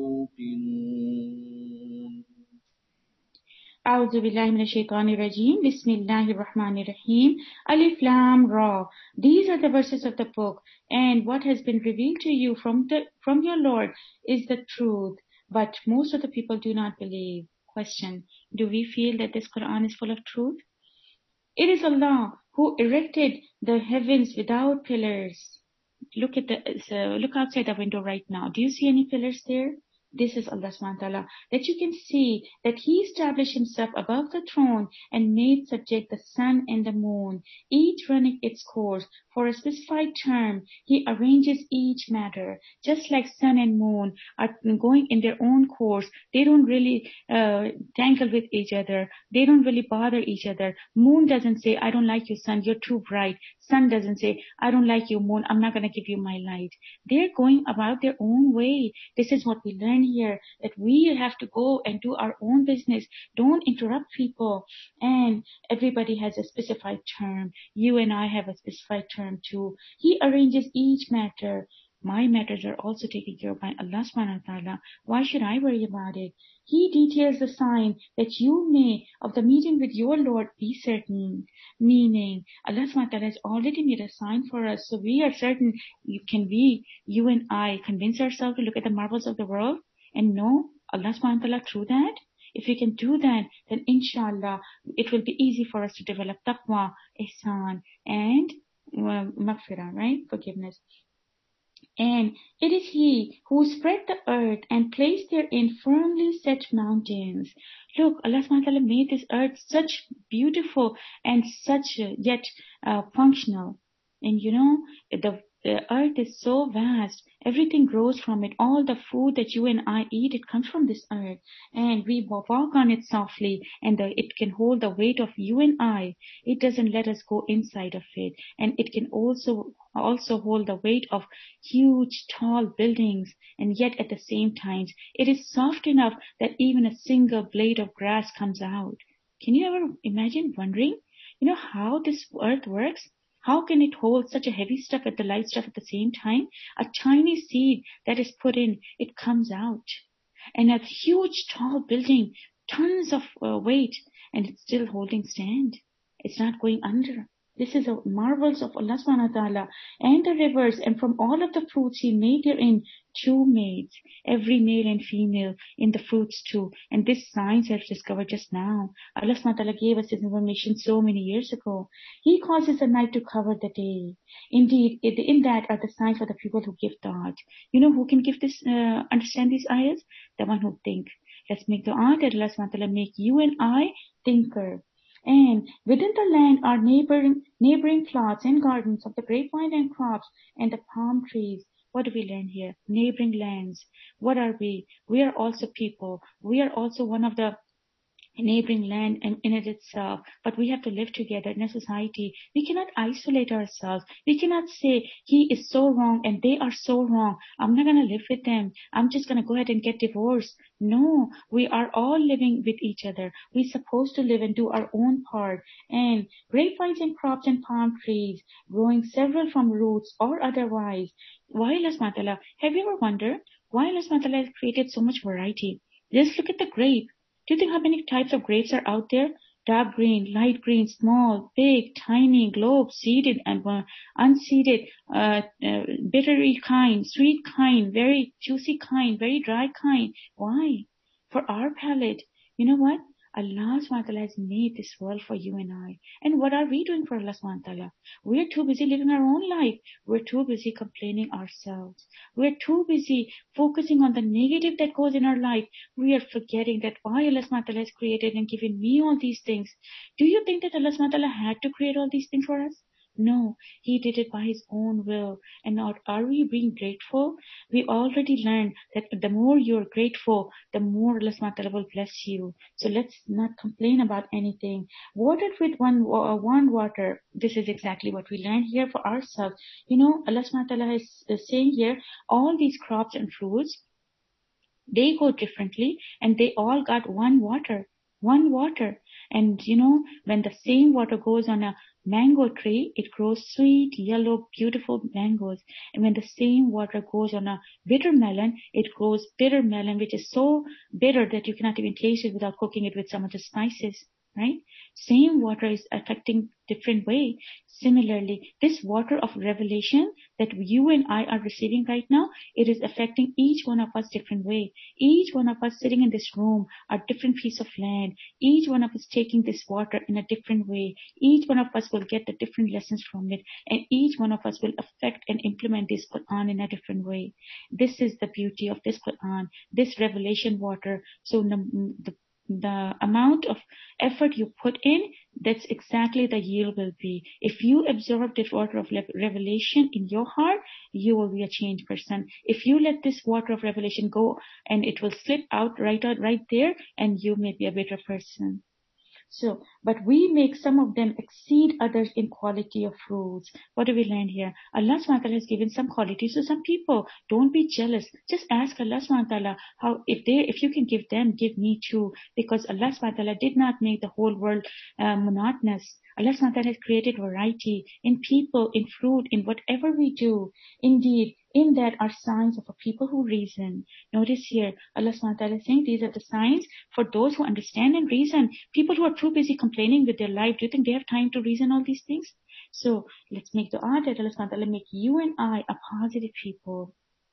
توقنون. أعوذ بالله من الشيطان الرجيم. بسم الله الرحمن الرحيم. Alif Lam Ra. These are the verses of the book, and what has been revealed to you from the from your Lord is the truth, but most of the people do not believe. Question: do we feel that this Quran is full of truth? It is Allah who erected the heavens without pillars. Look at the so look outside the window right now. Do you see any pillars there? This is Allah subhanahu wa ta'ala, that you can see that He established Himself above the throne and made subject the sun and the moon, each running its course for a specified term. He arranges each matter, just like sun and moon are going in their own course. They don't really uh, tangle with each other. They don't really bother each other. Moon doesn't say, I don't like you, sun, you're too bright. Sun doesn't say, I don't like you, moon, I'm not going to give you my light. They're going about their own way. This is what we learn here, that we have to go and do our own business. Don't interrupt people. And everybody has a specified term. You and I have a specified term too. He arranges each matter. My matters are also taken care of by Allah subhanahu wa ta'ala. Why should I worry about it? He details the sign that you may of the meeting with your Lord be certain. Meaning, Allah subhanahu wa ta'ala has already made a sign for us. So we are certain. Can we, you and I, convince ourselves to look at the marvels of the world and know Allah subhanahu wa ta'ala through that? If we can do that, then inshallah, it will be easy for us to develop taqwa, ihsan, and uh, maghfirah, right? Forgiveness. And it is He who spread the earth and placed therein firmly set mountains. Look, Allah subhanahu wa ta'ala made this earth such beautiful and such uh, yet uh, functional. And you know, the, the earth is so vast. Everything grows from it. All the food that you and I eat, it comes from this earth. And we walk on it softly, and the, it can hold the weight of you and I. It doesn't let us go inside of it. And it can also also hold the weight of huge, tall buildings. And yet at the same time, it is soft enough that even a single blade of grass comes out. Can you ever imagine wondering, you know, how this earth works? How can it hold such a heavy stuff and the light stuff at the same time? A tiny seed that is put in, it comes out. And a huge, tall building, tons of uh, weight, and it's still holding stand. It's not going under. This is the marvels of Allah subhanahu wa ta'ala. And the rivers, and from all of the fruits He made therein two maids, every male and female in the fruits too. And this science has discovered just now. Allah subhanahu wa ta'ala gave us this information so many years ago. He causes the night to cover the day. Indeed, in that are the signs for the people who give thought. You know who can give this, uh, understand these ayahs? The one who think. Let's make dua that Allah subhanahu wa ta'ala make you and I thinker. And within the land are neighboring, neighboring plots and gardens of the grapevine and crops and the palm trees. What do we learn here? Neighboring lands. What are we? We are also people. We are also one of the neighboring land and in it itself, but we have to live together in a society. We cannot isolate ourselves. We cannot say he is so wrong and they are so wrong. I'm not going to live with them. I'm just going to go ahead and get divorced. No, we are all living with each other. We're supposed to live and do our own part. And grapevines and crops and palm trees growing several from roots or otherwise. Why Allah subhanahu wa ta'ala? Have you ever wondered why Allah subhanahu wa ta'ala has created so much variety? Just look at the grape. Do you think how many types of grapes are out there? Dark green, light green, small, big, tiny, globe, seeded and uh, unseeded, uh, uh, bittery kind, sweet kind, very juicy kind, very dry kind. Why? For our palate. You know what? Allah subhanahu wa ta'ala has made this world for you and I. And what are we doing for Allah subhanahu wa ta'ala? We're too busy living our own life. We're too busy complaining ourselves. We're too busy focusing on the negative that goes in our life. We are forgetting that why Allah subhanahu wa ta'ala has created and given me all these things. Do you think that Allah subhanahu wa ta'ala had to create all these things for us? No, He did it by His own will. And now, are we being grateful? We already learned that the more you're grateful, the more Allah subhanahu wa ta'ala will bless you. So let's not complain about anything. Watered with one, uh, one water. This is exactly what we learn here for ourselves. You know, Allah subhanahu wa ta'ala is, is saying here, all these crops and fruits, they go differently and they all got one water. One water. And you know, when the same water goes on a mango tree, it grows sweet, yellow, beautiful mangoes. And when the same water goes on a bitter melon, it grows bitter melon, which is so bitter that you cannot even taste it without cooking it with some of the spices. right? Same water is affecting different way. Similarly, this water of revelation that you and I are receiving right now, it is affecting each one of us different way. Each one of us sitting in this room are different piece of land. Each one of us taking this water in a different way. Each one of us will get the different lessons from it, and each one of us will affect and implement this Quran in a different way. This is the beauty of this Quran, this revelation water. So the, the the amount of effort you put in, that's exactly the yield will be. If you absorb this water of revelation in your heart, you will be a changed person. If you let this water of revelation go, and it will slip out right out right there, and you may be a better person. So, but we make some of them exceed others in quality of fruits. What do we learn here? Allah subhanahu wa ta'ala has given some qualities to some people. Don't be jealous. Just ask Allah subhanahu wa ta'ala how, if they, if you can give them, give me too. Because Allah subhanahu wa ta'ala did not make the whole world uh, monotonous. Allah subhanahu wa ta'ala has created variety in people, in fruit, in whatever we do. Indeed, in that are signs of a people who reason. Notice here, Allah subhanahu wa ta'ala is saying these are the signs for those who understand and reason. People who are too busy complaining with their life, do you think they have time to reason all these things? So let's make dua that Allah subhanahu wa ta'ala make you and I a positive people.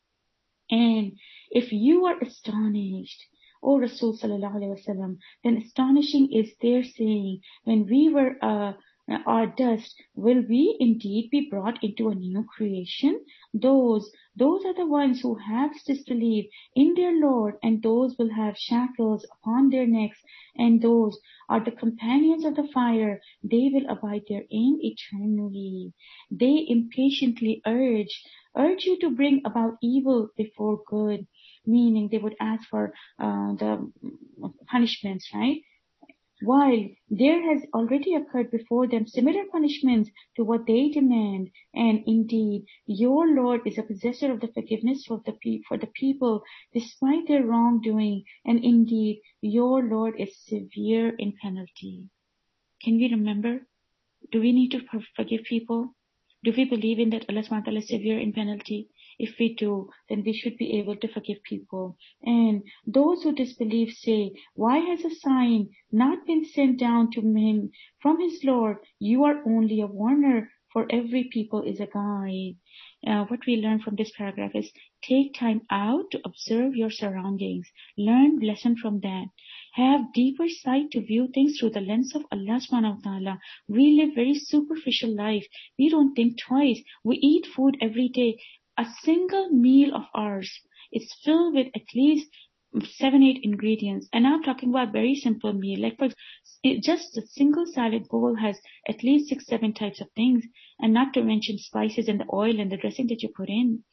And if you are astonished, O Rasul sallallahu alayhi wa sallam, then astonishing is their saying, when we were uh, are dust, will we indeed be brought into a new creation? Those, those are the ones who have disbelieved in their Lord, and those will have shackles upon their necks, and those are the companions of the fire. They will abide therein eternally. They impatiently urge, urge you to bring about evil before good, meaning they would ask for uh, the punishments, right? While there has already occurred before them similar punishments to what they demand, and indeed your Lord is a possessor of the forgiveness for the, pe- for the people despite their wrongdoing, and indeed your Lord is severe in penalty. Can we remember? Do we need to forgive people? Do we believe in that Allah subhanahu wa ta'ala is severe in penalty? If we do, then we should be able to forgive people. And those who disbelieve say, why has a sign not been sent down to him from his Lord? You are only a warner, for every people is a guide. Uh, what we learn from this paragraph is, take time out to observe your surroundings. Learn lesson from that. Have deeper sight to view things through the lens of Allah subhanahu wa ta'ala. We live very superficial life. We don't think twice. We eat food every day. A single meal of ours is filled with at least seven, eight ingredients. And I'm talking about very simple meal. Like for it, just a single salad bowl has at least six, seven types of things. And not to mention spices and the oil and the dressing that you put in.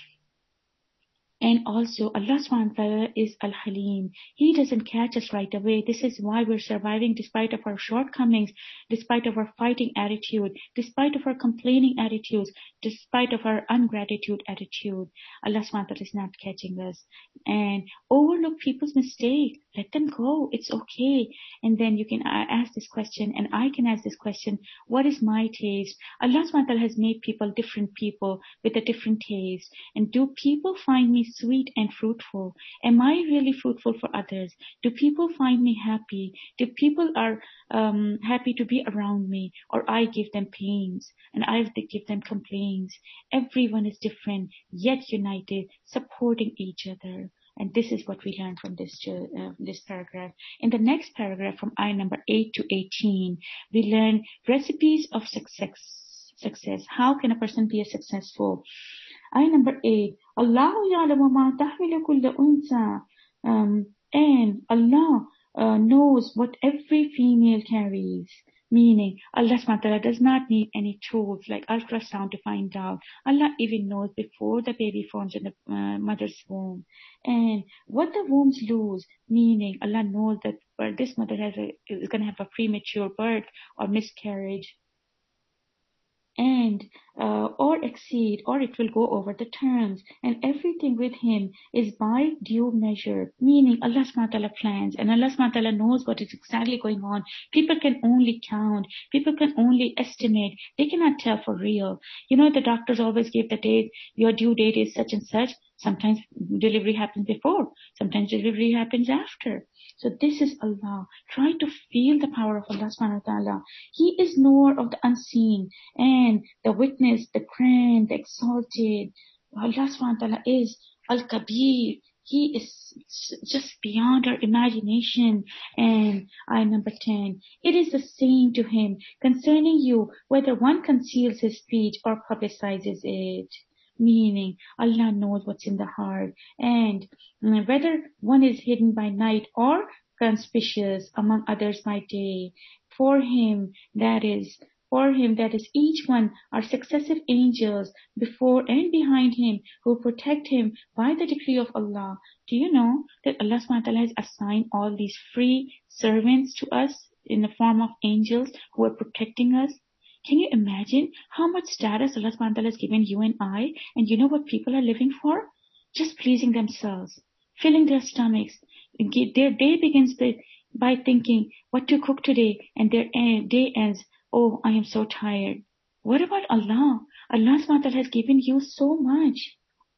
And also, Allah subhanahu wa ta'ala is Al-Halim. He doesn't catch us right away. This is why we're surviving despite of our shortcomings, despite of our fighting attitude, despite of our complaining attitudes, despite of our ungratitude attitude. Allah subhanahu wa ta'ala is not catching us. And overlook people's mistake. Let them go. It's okay. And then you can ask this question, and I can ask this question. What is my taste? Allah subhanahu wa ta'ala has made people different people with a different taste. And do people find me sweet and fruitful? Am I really fruitful for others? Do people find me happy? Do people are um, happy to be around me? Or I give them pains and I give them complaints? Everyone is different, yet united, supporting each other. And this is what we learn from this uh, this paragraph. In the next paragraph, from ayah number eight to eighteen, we learn recipes of success. Success. How can a person be a successful? Ayah number eight. Allahu ya'lamu ma tahmilu kulla unsa. Um, and Allah uh, knows what every female carries. Meaning, Allah subhanahu wa ta'ala does not need any tools like ultrasound to find out. Allah even knows before the baby forms in the uh, mother's womb. And what the wombs lose, meaning Allah knows that uh, this mother has a, is going to have a premature birth or miscarriage. And uh, or exceed, or it will go over the terms, and everything with him is by due measure, meaning Allah subhanahu wa ta'ala plans, and Allah subhanahu wa ta'ala knows what is exactly going on. People can only count, people can only estimate, they cannot tell for real. You know, the doctors always give the date, your due date is such and such. Sometimes delivery happens before, sometimes delivery happens after. So this is Allah. Try to feel the power of Allah subhanahu wa ta'ala. He is knower of the unseen and the witness, the grand, the exalted. Allah subhanahu wa ta'ala is Al-Kabir. He is just beyond our imagination. And ayah number ten. It is the same to him concerning you whether one conceals his speech or publicizes it. Meaning, Allah knows what's in the heart. And whether one is hidden by night or conspicuous among others by day. For him, that is, for him, that is, each one are successive angels before and behind him who protect him by the decree of Allah. Do you know that Allah subhanahu wa ta'ala has assigned all these free servants to us in the form of angels who are protecting us? Can you imagine how much status Allah subhanahu wa ta'ala has given you and I? And you know what people are living for? Just pleasing themselves, filling their stomachs. Their day begins by thinking what to cook today, and their day ends, oh, I am so tired. What about Allah? Allah subhanahu wa ta'ala has given you so much.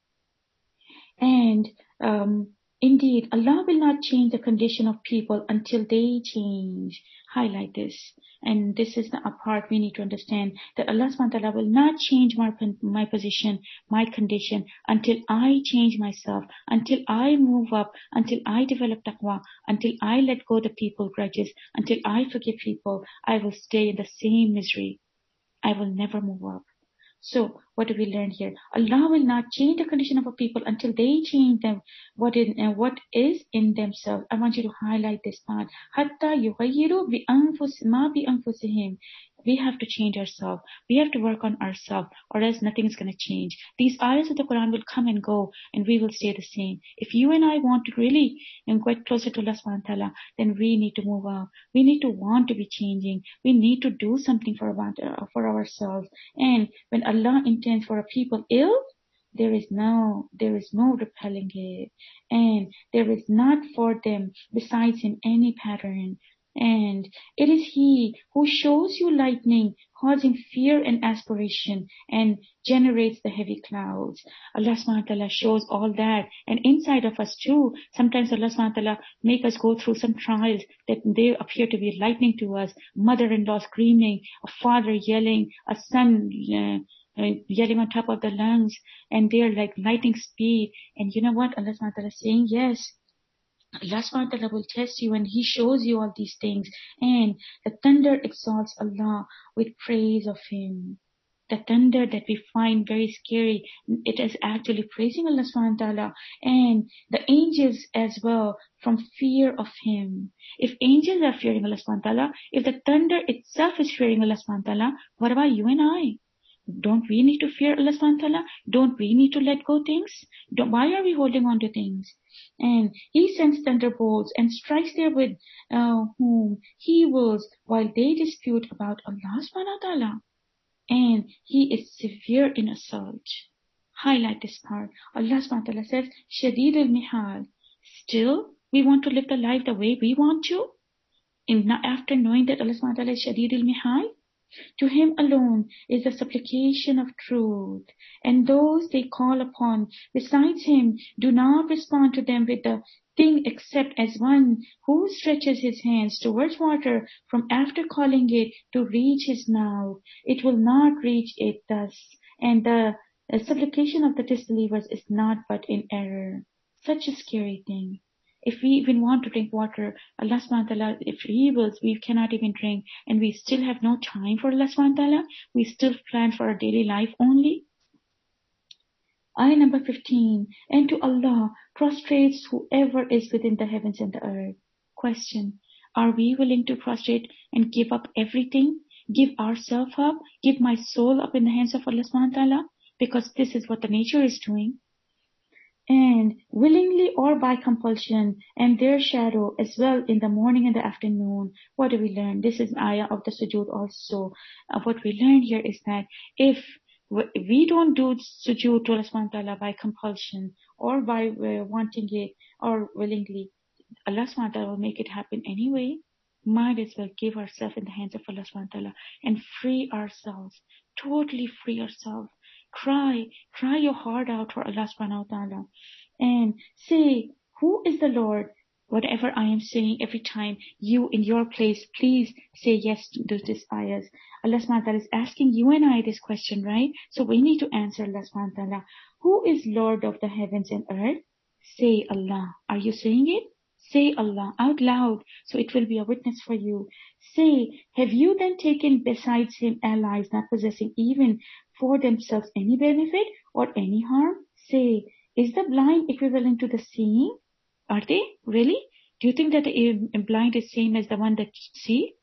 And um, indeed, Allah will not change the condition of people until they change. Highlight this. And this is the part we need to understand, that Allah subhanahu wa ta'ala will not change my, my position, my condition, until I change myself, until I move up, until I develop taqwa, until I let go the people grudges, until I forgive people. I will stay in the same misery. I will never move up. So, what do we learn here? Allah will not change the condition of a people until they change them, what, in, uh, what is in themselves. I want you to highlight this part. Hatta yughayyiru bi anfus ma bi anfusihim. We have to change ourselves. We have to work on ourselves, or else nothing is going to change. These ayahs of the Quran will come and go, and we will stay the same. If you and I want to really get closer to Allah subhanahu wa ta'ala, then we need to move on. We need to want to be changing. We need to do something for, about, uh, for ourselves. And when Allah intends for a people ill, there is no, there is no repelling it. And there is not for them besides Him any pattern. And it is He who shows you lightning, causing fear and aspiration, and generates the heavy clouds. Allah subhanahu wa ta'ala shows all that. And inside of us too, sometimes Allah subhanahu wa ta'ala make us go through some trials that they appear to be lightning to us. Mother-in-law screaming, a father yelling, a son uh, uh, yelling on top of the lungs, and they're like lightning speed. And you know what? Allah subhanahu wa ta'ala is saying, yes, Allah subhanahu wa ta'ala will test you, and He shows you all these things. And the thunder exalts Allah with praise of Him. The thunder that we find very scary, it is actually praising Allah subhanahu wa ta'ala. And the angels as well, from fear of Him. If angels are fearing Allah subhanahu wa ta'ala, if the thunder itself is fearing Allah subhanahu wa ta'ala, what about you and I? Don't we need to fear Allah subhanahu wa ta'ala? Don't we need to let go things? Don't, why are we holding on to things? And He sends thunderbolts and strikes therewith uh, whom He wills, while they dispute about Allah subhanahu wa ta'ala. And He is severe in assault. Highlight this part. Allah subhanahu wa ta'ala says, Shadid al-Mihal. Still, we want to live the life the way we want to? In, after knowing that Allah subhanahu wa ta'ala is Shadid al-Mihal? To Him alone is the supplication of truth, and those they call upon besides Him do not respond to them with the thing except as one who stretches his hands towards water from after calling it to reach his mouth. It will not reach it thus, and the, the supplication of the disbelievers is not but in error. Such a scary thing. If we even want to drink water, Allah subhanahu wa ta'ala, if He wills, we cannot even drink, and we still have no time for Allah subhanahu wa ta'ala. We still plan for our daily life only. Ayah number fifteen. And to Allah prostrates whoever is within the heavens and the earth. Question. Are we willing to prostrate and give up everything? Give ourselves up? Give my soul up in the hands of Allah subhanahu wa ta'ala? Because this is what the nature is doing. And willingly or by compulsion, and their shadow as well in the morning and the afternoon. What do we learn? This is ayah of the sujood also. Uh, what we learn here is that if we don't do sujood to Allah subhanahu wa ta'ala by compulsion or by uh, wanting it or willingly, Allah subhanahu wa ta'ala will make it happen anyway. Might as well give ourselves in the hands of Allah subhanahu wa ta'ala and free ourselves, totally free ourselves. Cry, cry your heart out for Allah subhanahu wa ta'ala. And say, who is the Lord? whatever I am saying every time, you in your place, please say yes to this ayahs. Allah subhanahu wa ta'ala is asking you and I this question, right? So we need to answer Allah subhanahu wa ta'ala. Who is Lord of the heavens and earth? Say Allah. Are you saying it? Say Allah out loud, so it will be a witness for you. Say, have you then taken besides him allies not possessing even for themselves any benefit or any harm? Say, is the blind equivalent to the seeing? Are they? Really? Do you think that the blind is same as the one that see?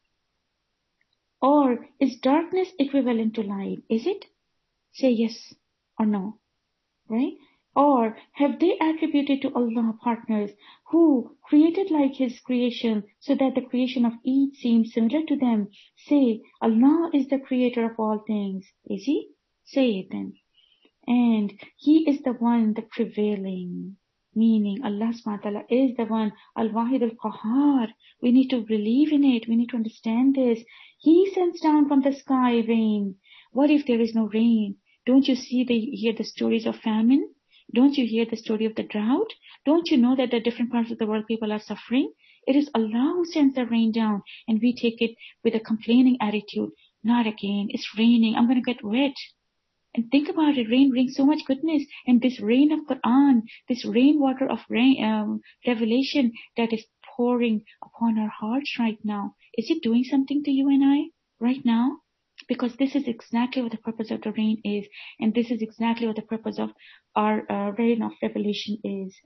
Or is darkness equivalent to light? Is it? Say yes or no. Right? Or have they attributed to Allah partners who created like His creation so that the creation of each seems similar to them? Say, Allah is the creator of all things. Is He? Say it then. And He is the one, the prevailing. Meaning Allah subhanahu wa ta'ala is the one, Al-Wahid Al-Qahar. We need to believe in it. We need to understand this. He sends down from the sky rain. What if there is no rain? Don't you see the, hear the stories of famine? Don't you hear the story of the drought? Don't you know that the different parts of the world people are suffering? It is Allah who sends the rain down, and we take it with a complaining attitude. Not again. It's raining. I'm going to get wet. And think about it. Rain brings so much goodness. And this rain of Quran, this rainwater of rain, um, revelation that is pouring upon our hearts right now, is it doing something to you and I right now? Because this is exactly what the purpose of the rain is. And this is exactly what the purpose of our uh, rain of revelation is.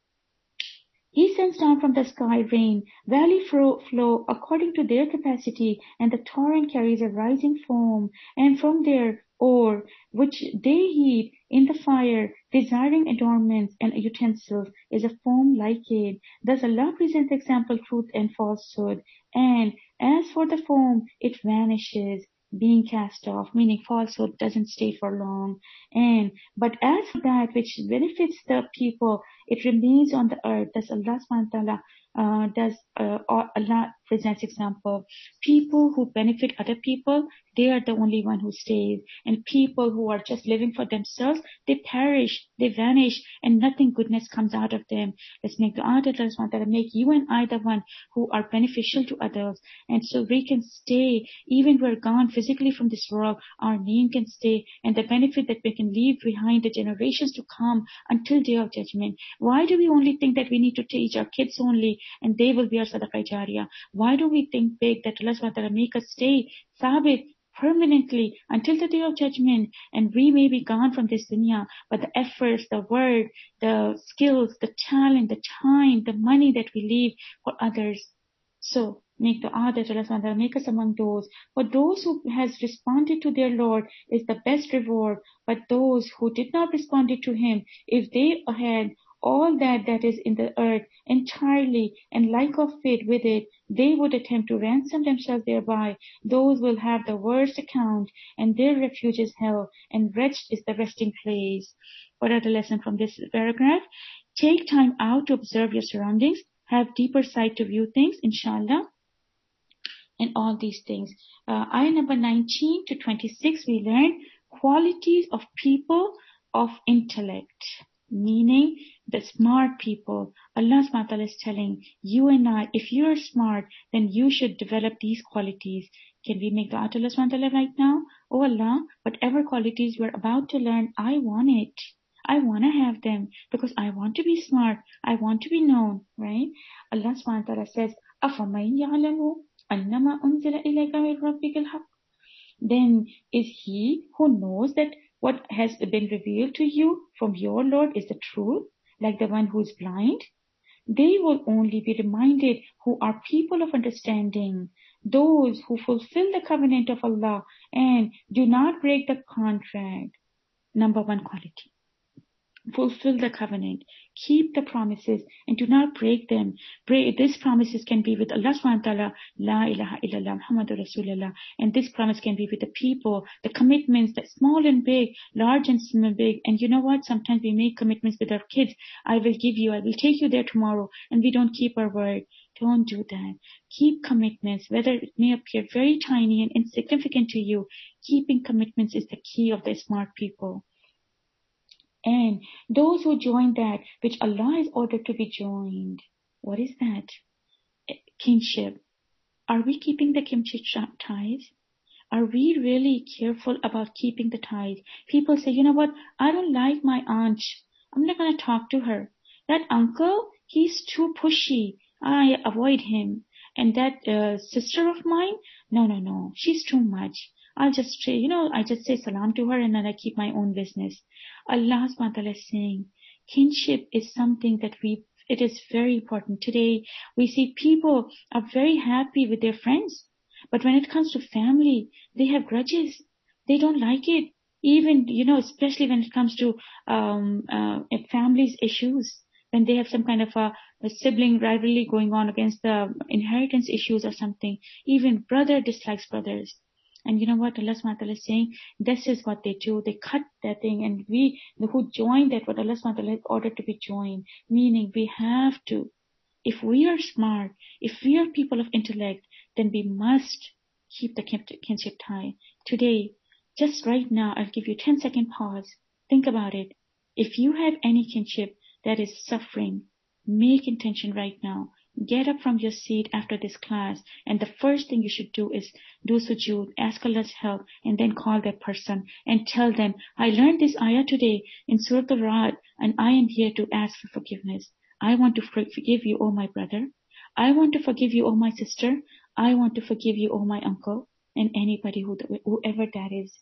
He sends down from the sky rain, valley flow, flow according to their capacity, and the torrent carries a rising foam, and from there ore, which they heat in the fire, desiring adornments and utensils, is a foam like it. Thus Allah presents example truth and falsehood, and as for the foam, it vanishes, being cast off, meaning falsehood doesn't stay for long. And but as for that which benefits the people, it remains on the earth. Thus Allah subhanahu wa ta'ala uh, does uh, Allah presents example. People who benefit other people, they are the only one who stays. And people who are just living for themselves, they perish, they vanish, and nothing goodness comes out of them. Let's make dua that Allah subhanahu wa ta'ala make you and I the one who are beneficial to others. And so we can stay, even we're gone physically from this world, our name can stay, and the benefit that we can leave behind the generations to come until day of judgment. Why do we only think that we need to teach our kids only and they will be our sadaqah jariyah? Why do we think big that Allah subhanahu wa ta'ala make us stay sabit permanently until the day of judgment, and we may be gone from this dunya, but the efforts, the word, the skills, the talent, the time, the money that we leave for others. So make dua that Allah subhanahu wa ta'ala make us among those. For those who has responded to their Lord is the best reward, but those who did not respond to Him, if they had all that that is in the earth entirely and like of it with it, they would attempt to ransom themselves thereby. Those will have the worst account, and their refuge is hell, and wretched is the resting place. What are the lesson from this paragraph? Take time out to observe your surroundings, have deeper sight to view things, inshallah, and all these things. Uh, ayah number nineteen to twenty-six, we learn qualities of people of intellect, meaning the smart people. Allah subhanahu wa ta'ala is telling you and I, if you are smart, then you should develop these qualities. Can we make dua to Allah subhanahu wa ta'ala right now? Oh Allah, whatever qualities we're about to learn, I want it. I want to have them because I want to be smart. I want to be known, right? Allah subhanahu wa ta'ala says, أَفَمَنْ يَعْلَمُ أَنَّمَا أُنزِلَ إِلَيْكَ مِنْ رَبِّكَ الْحَقِّ. Then is he who knows that what has been revealed to you from your Lord is the truth, like the one who is blind? They will only be reminded who are people of understanding, those who fulfill the covenant of Allah and do not break the contract. Number one quality. Fulfill the covenant, keep the promises, and do not break them. Break, these promises can be with Allah subhanahu wa ta'ala, La ilaha illallah Muhammadur Rasulullah, and this promise can be with the people, the commitments, that small and big, large and small, big. And you know what? Sometimes we make commitments with our kids. I will give you, I will take you there tomorrow, and we don't keep our word. Don't do that. Keep commitments, whether it may appear very tiny and insignificant to you. Keeping commitments is the key of the smart people. And those who join that which Allah is ordered to be joined. What is that? Kinship. Are we keeping the kinship ties? Are we really careful about keeping the ties? People say, you know what, I don't like my aunt. I'm not going to talk to her. That uncle, he's too pushy. I avoid him. And that uh, sister of mine, no, no, no, she's too much. I'll just say, you know, I just say salam to her and then I keep my own business. Allah subhanahu wa ta'ala is saying, kinship is something that we, it is very important. Today, we see people are very happy with their friends. But when it comes to family, they have grudges. They don't like it. Even, you know, especially when it comes to um, uh, families' issues, when they have some kind of a, a sibling rivalry going on against the inheritance issues or something. Even brother dislikes brothers. And you know what Allah subhanahu wa ta'ala is saying? This is what they do. They cut that thing, and we who join that, what Allah subhanahu wa ta'ala has ordered to be joined. Meaning we have to. If we are smart, if we are people of intellect, then we must keep the kinship tie. Today, just right now, I'll give you a ten second pause. Think about it. If you have any kinship that is suffering, make intention right now. Get up from your seat after this class, and the first thing you should do is do sujood, ask Allah's help, and then call that person and tell them, I learned this ayah today in Surah Al-Ra'd, and I am here to ask for forgiveness. I want to forgive you, oh my brother. I want to forgive you, oh my sister. I want to forgive you, oh my uncle, and anybody who, whoever that is.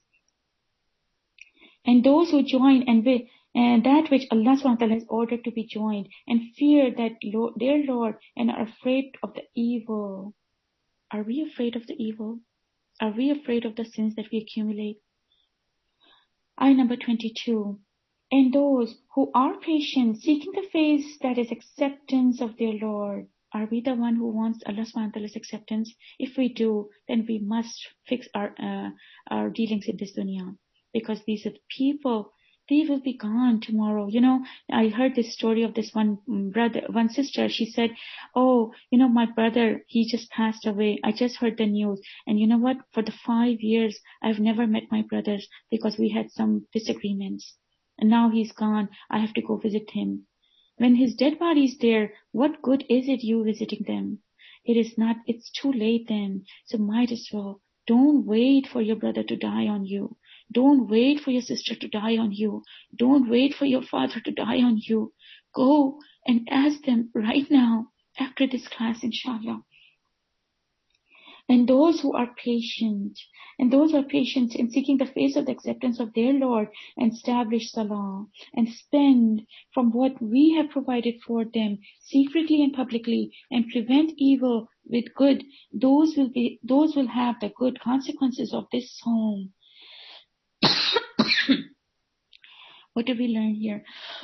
And those who join and, be, and that which Allah subhanahu wa ta'ala has ordered to be joined, and fear that Lord, their Lord, and are afraid of the evil. Are we afraid of the evil? Are we afraid of the sins that we accumulate? Ayah number twenty-two. And those who are patient, seeking the face that is acceptance of their Lord. Are we the one who wants Allah subhanahu wa ta'ala's acceptance? If we do, then we must fix our uh, our dealings in this dunya. Because these are the people, they will be gone tomorrow. You know, I heard this story of this one brother, one sister. She said, oh, you know, my brother, he just passed away. I just heard the news. And you know what? For the five years, I've never met my brothers because we had some disagreements. And now he's gone. I have to go visit him. When his dead body is there, what good is it you visiting them? It is not, it's too late then. So might as well. Don't wait for your brother to die on you. Don't wait for your sister to die on you. Don't wait for your father to die on you. Go and ask them right now after this class, inshallah. And those who are patient, and those who are patient in seeking the face of the acceptance of their Lord, and establish salah, and spend from what we have provided for them, secretly and publicly, and prevent evil with good, those will be, those will have the good consequences of this home. What do we learn here?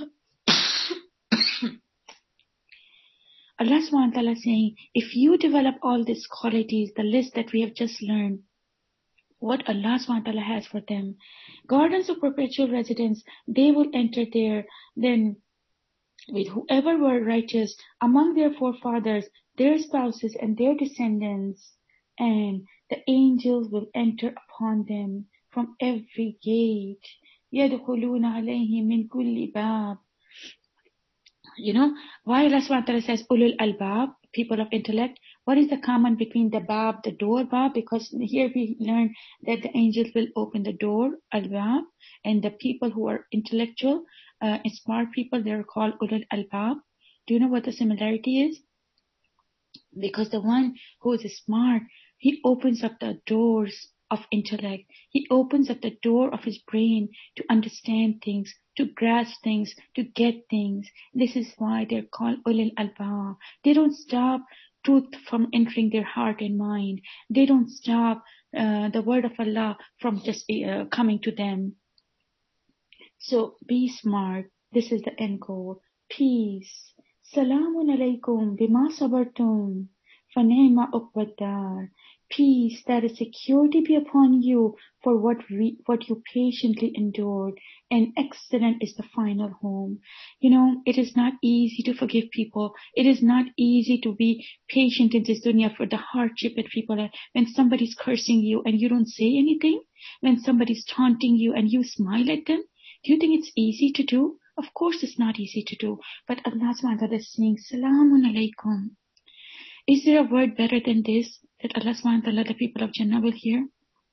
Allah subhanahu wa ta'ala is saying, if you develop all these qualities, the list that we have just learned, what Allah subhanahu wa ta'ala has for them, gardens of perpetual residence, they will enter there, then with whoever were righteous among their forefathers, their spouses and their descendants, and the angels will enter upon them from every gate. يَدْخُلُونَ عَلَيْهِمْ مِنْ كُلِّ بَابٍ. You know, why Allah subhanahu wa ta'ala says ulul albab, people of intellect? What is the common between the bab, the door bab? Because here we learn that the angels will open the door, albab, and the people who are intellectual, uh, smart people, they're called ulul albab. Do you know what the similarity is? Because the one who is smart, he opens up the doors of intellect. He opens up the door of his brain to understand things, to grasp things, to get things. This is why they're called ulul albab. They don't stop truth from entering their heart and mind. They don't stop uh, the word of Allah from just uh, coming to them. So be smart. This is the end goal. Peace. Salamun alaykum bima sabartum. Fanema uqbaddar. Peace, that is security be upon you for what re, what you patiently endured, and excellent is the final home. You know, it is not easy to forgive people. It is not easy to be patient in this dunya for the hardship that people have. When somebody's cursing you and you don't say anything, when somebody's taunting you and you smile at them, do you think it's easy to do? Of course, it's not easy to do, but Allah subhanahu wa ta'ala is saying, Salamun alaykum. Is there a word better than this that Allah subhanahu wa ta'ala, the people of Jannah will hear?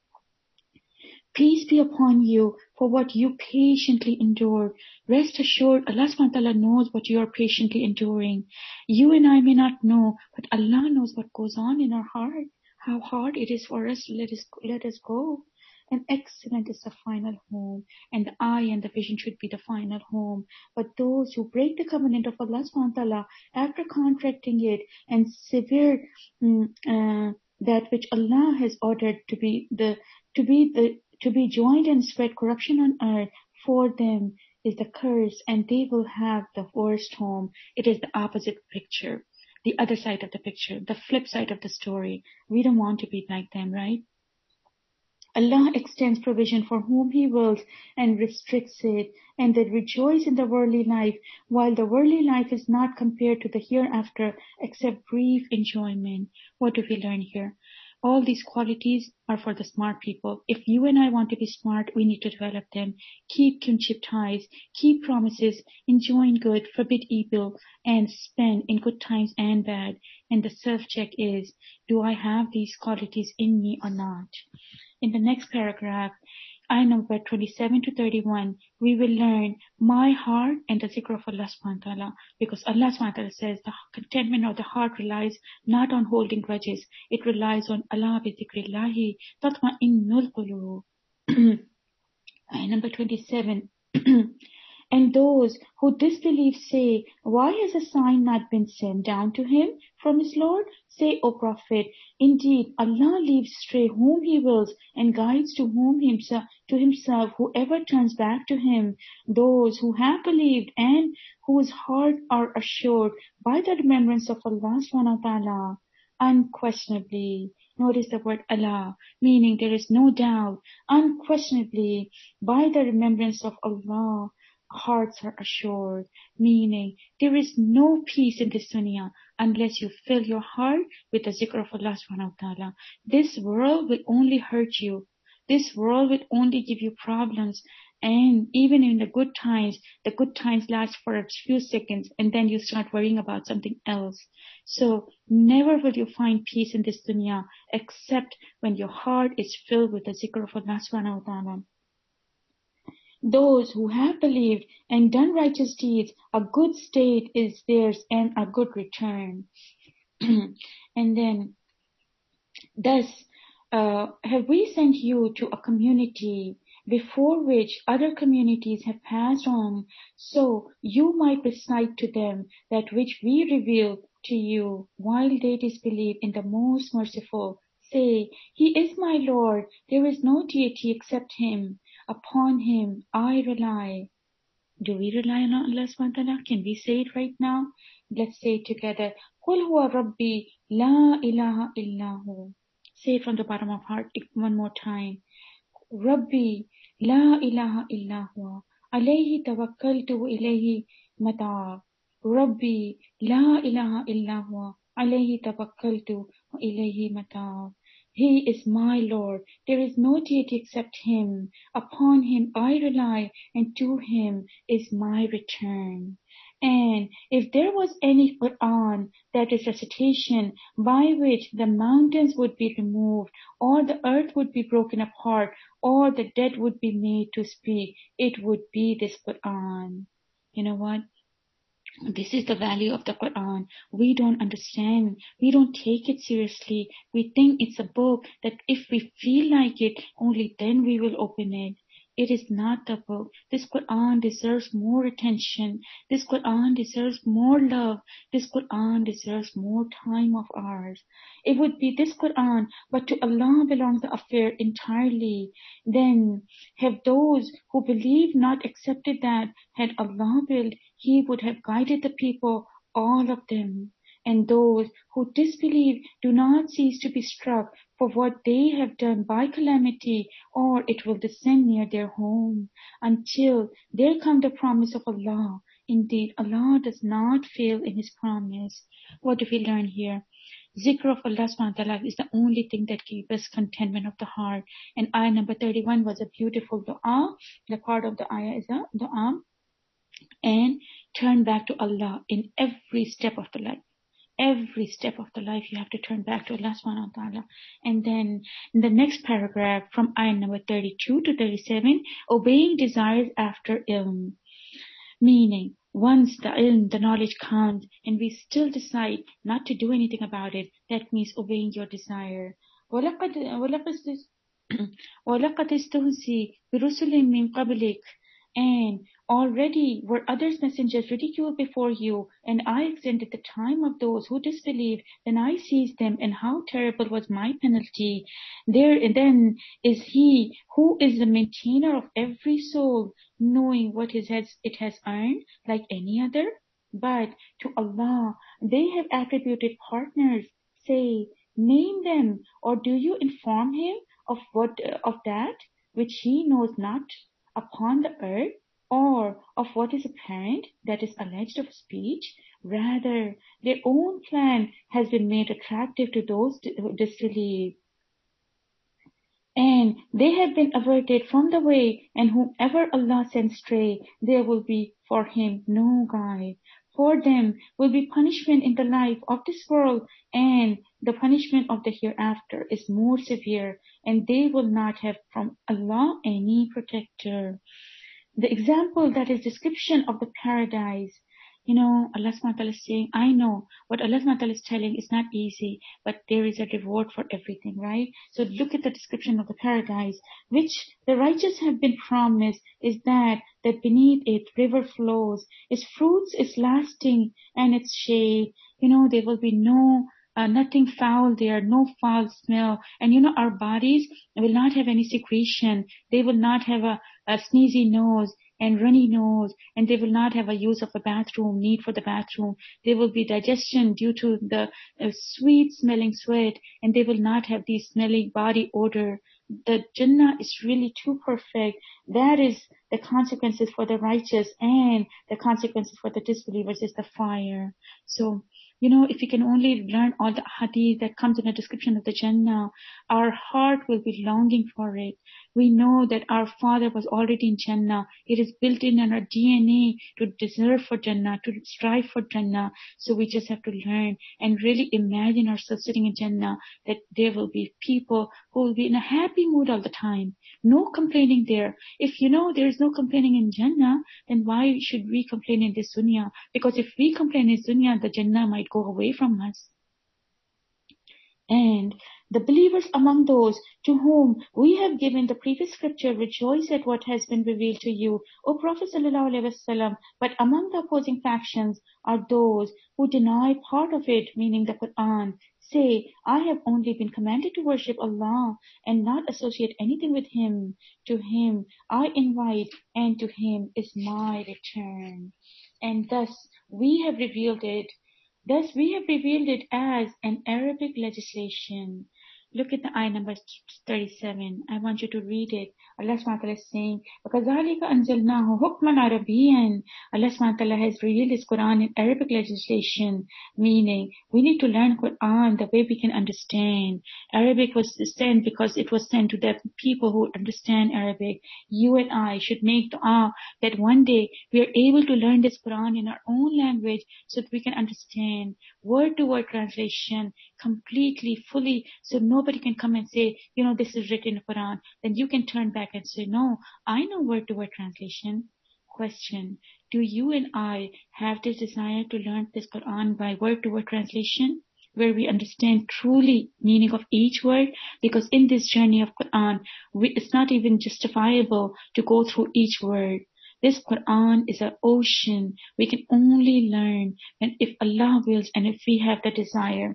Peace be upon you for what you patiently endured. Rest assured, Allah subhanahu wa ta'ala knows what you are patiently enduring. You and I may not know, but Allah knows what goes on in our heart, how hard it is for us to let us, let us go. And excellent is the final home, and the eye and the vision should be the final home. But those who break the covenant of Allah subhanahu wa ta'ala after contracting it and sever mm, uh, that which Allah has ordered to be the to be the to be joined and spread corruption on earth, for them is the curse, and they will have the worst home. It is the opposite picture, the other side of the picture, the flip side of the story. We don't want to be like them, right? Allah extends provision for whom He wills and restricts it, and they rejoice in the worldly life, while the worldly life is not compared to the hereafter except brief enjoyment. What do we learn here? All these qualities are for the smart people. If you and I want to be smart, we need to develop them. Keep kinship ties, keep promises, enjoin good, forbid evil, and spend in good times and bad. And the self-check is, do I have these qualities in me or not? In the next paragraph, ayah number twenty-seven to thirty-one, we will learn my heart and the zikr of Allah subhanahu wa ta'ala. Because Allah subhanahu wa ta'ala says the contentment of the heart relies not on holding grudges. It relies on Allah bi zikrillahi tatma'innul qulub. Ayah number twenty-seven. And those who disbelieve say, why has a sign not been sent down to him from his Lord? Say, O Prophet, indeed Allah leaves stray whom He wills and guides to whom himself, to himself whoever turns back to Him. Those who have believed and whose hearts are assured by the remembrance of Allah subhanahu wa ta'ala, unquestionably, notice the word Allah, meaning there is no doubt, unquestionably, by the remembrance of Allah, hearts are assured, meaning there is no peace in this dunya unless you fill your heart with the zikr of Allah subhanahu wa ta'ala. This world will only hurt you. This world will only give you problems. And even in the good times, the good times last for a few seconds and then you start worrying about something else. So never will you find peace in this dunya except when your heart is filled with the zikr of Allah subhanahu wa ta'ala. Those who have believed and done righteous deeds, a good state is theirs and a good return. And then, thus, uh, have we sent you to a community before which other communities have passed on, so you might recite to them that which we reveal to you, while they disbelieve in the most merciful. Say, He is my Lord, there is no deity except Him. Upon Him I rely. Do we rely on Allah subhanahu wa ta'ala? Can we say it right now? Let's say it together. Qul huwa rabbi la ilaha illahu. Say it from the bottom of heart one more time. Rabbi la ilaha illahu. Alayhi tawakkaltu wa ilayhi mataab. Rabbi la ilaha illahu. Alayhi tawakkaltu wa ilayhi mataab. He is my Lord. There is no deity except Him. Upon Him I rely, and to Him is my return. And if there was any Quran, that is recitation, by which the mountains would be removed, or the earth would be broken apart, or the dead would be made to speak, it would be this Quran. You know what? This is the value of the Quran. We don't understand. We don't take it seriously. We think it's a book that if we feel like it, only then we will open it. It is not the book. This Quran deserves more attention. This Quran deserves more love. This Quran deserves more time of ours. It would be this Quran, but to Allah belongs the affair entirely. Then have those who believe not accepted that, had Allah willed, He would have guided the people, all of them. And those who disbelieve do not cease to be struck for what they have done by calamity, or it will descend near their home, until there come the promise of Allah. Indeed, Allah does not fail in His promise. What do we learn here? Zikr of Allah subhanahu wa ta'ala is the only thing that gives us contentment of the heart. And ayah number thirty-one was a beautiful dua. The part of the ayah is a dua. and turn back to Allah in every step of the life. Every step of the life you have to turn back to Allah subhanahu wa ta'ala. And then in the next paragraph from ayah number thirty-two to thirty-seven, obeying desires after ilm. Meaning, once the ilm, the knowledge comes, and we still decide not to do anything about it, that means obeying your desire. وَلَقَدْ وَلَقَدْ اسْتُهْزِئَ بِرُسُلٍ مِّن قَبْلِكَ. And already were others messengers ridiculed before you, and I extended the time of those who disbelieved, then I seized them, and how terrible was my penalty. There and then is he who is the maintainer of every soul, knowing what it has, it has earned, like any other. But to Allah they have attributed partners. Say, name them, or do you inform him of what of that which he knows not upon the earth, or of what is apparent, that is alleged of speech? Rather, their own plan has been made attractive to those who disbelieve, and they have been averted from the way, and whomever Allah sends stray, there will be for him no guide. For them will be punishment in the life of this world, and the punishment of the hereafter is more severe, and they will not have from Allah any protector. The example, that is description of the paradise. You know, Allah subhanahu wa ta'ala is saying, I know what Allah subhanahu wa ta'ala is telling is not easy, but there is a reward for everything, right? So look at the description of the paradise, which the righteous have been promised, is that, that beneath it river flows, its fruits is lasting, and its shade. You know, there will be no Uh, nothing foul there, no foul smell. And you know, our bodies will not have any secretion. They will not have a, a sneezy nose and runny nose, and they will not have a use of a bathroom, need for the bathroom. There will be digestion due to the uh, sweet smelling sweat, and they will not have the smelly body odor. The Jannah is really too perfect. That is the consequences for the righteous, and the consequences for the disbelievers is the fire. So, you know, if we can only learn all the hadith that comes in the description of the Jannah, our heart will be longing for it. We know that our Father was already in Jannah. It is built in our D N A to deserve for Jannah, to strive for Jannah. So we just have to learn and really imagine ourselves sitting in Jannah, that there will be people who will be in a happy mood all the time. No complaining there. If you know there is no complaining in Jannah, then why should we complain in this dunya? Because if we complain in this dunya, the Jannah might go away from us. And the believers among those to whom we have given the previous scripture rejoice at what has been revealed to you, O Prophet sallallahu alaihi wasallam. But among the opposing factions are those who deny part of it, meaning the Quran. Say, I have only been commanded to worship Allah and not associate anything with Him. To Him I invite, and to Him is my return. And thus we have revealed it. Thus we have revealed it as an Arabic legislation. Look at the ayah number thirty-seven. I want you to read it. Allah subhanahu wa ta'ala is saying, وَكَذَلِكَ أَنزَلْنَاهُ حُكْمًا عَرَبِيًّا. Allah subhanahu wa ta'ala has revealed His Quran in Arabic legislation, meaning we need to learn Quran the way we can understand. Arabic was sent because it was sent to the people who understand Arabic. You and I should make dua that one day we are able to learn this Quran in our own language, so that we can understand word to word translation completely, fully, so nobody can come and say, you know, this is written in Quran. Then you can turn back and say, no, I know word to word translation. Question: do you and I have this desire to learn this Quran by word to word translation, where we understand truly meaning of each word? Because in this journey of Quran, we, it's not even justifiable to go through each word. This Quran is an ocean. We can only learn and if Allah wills, and if we have the desire.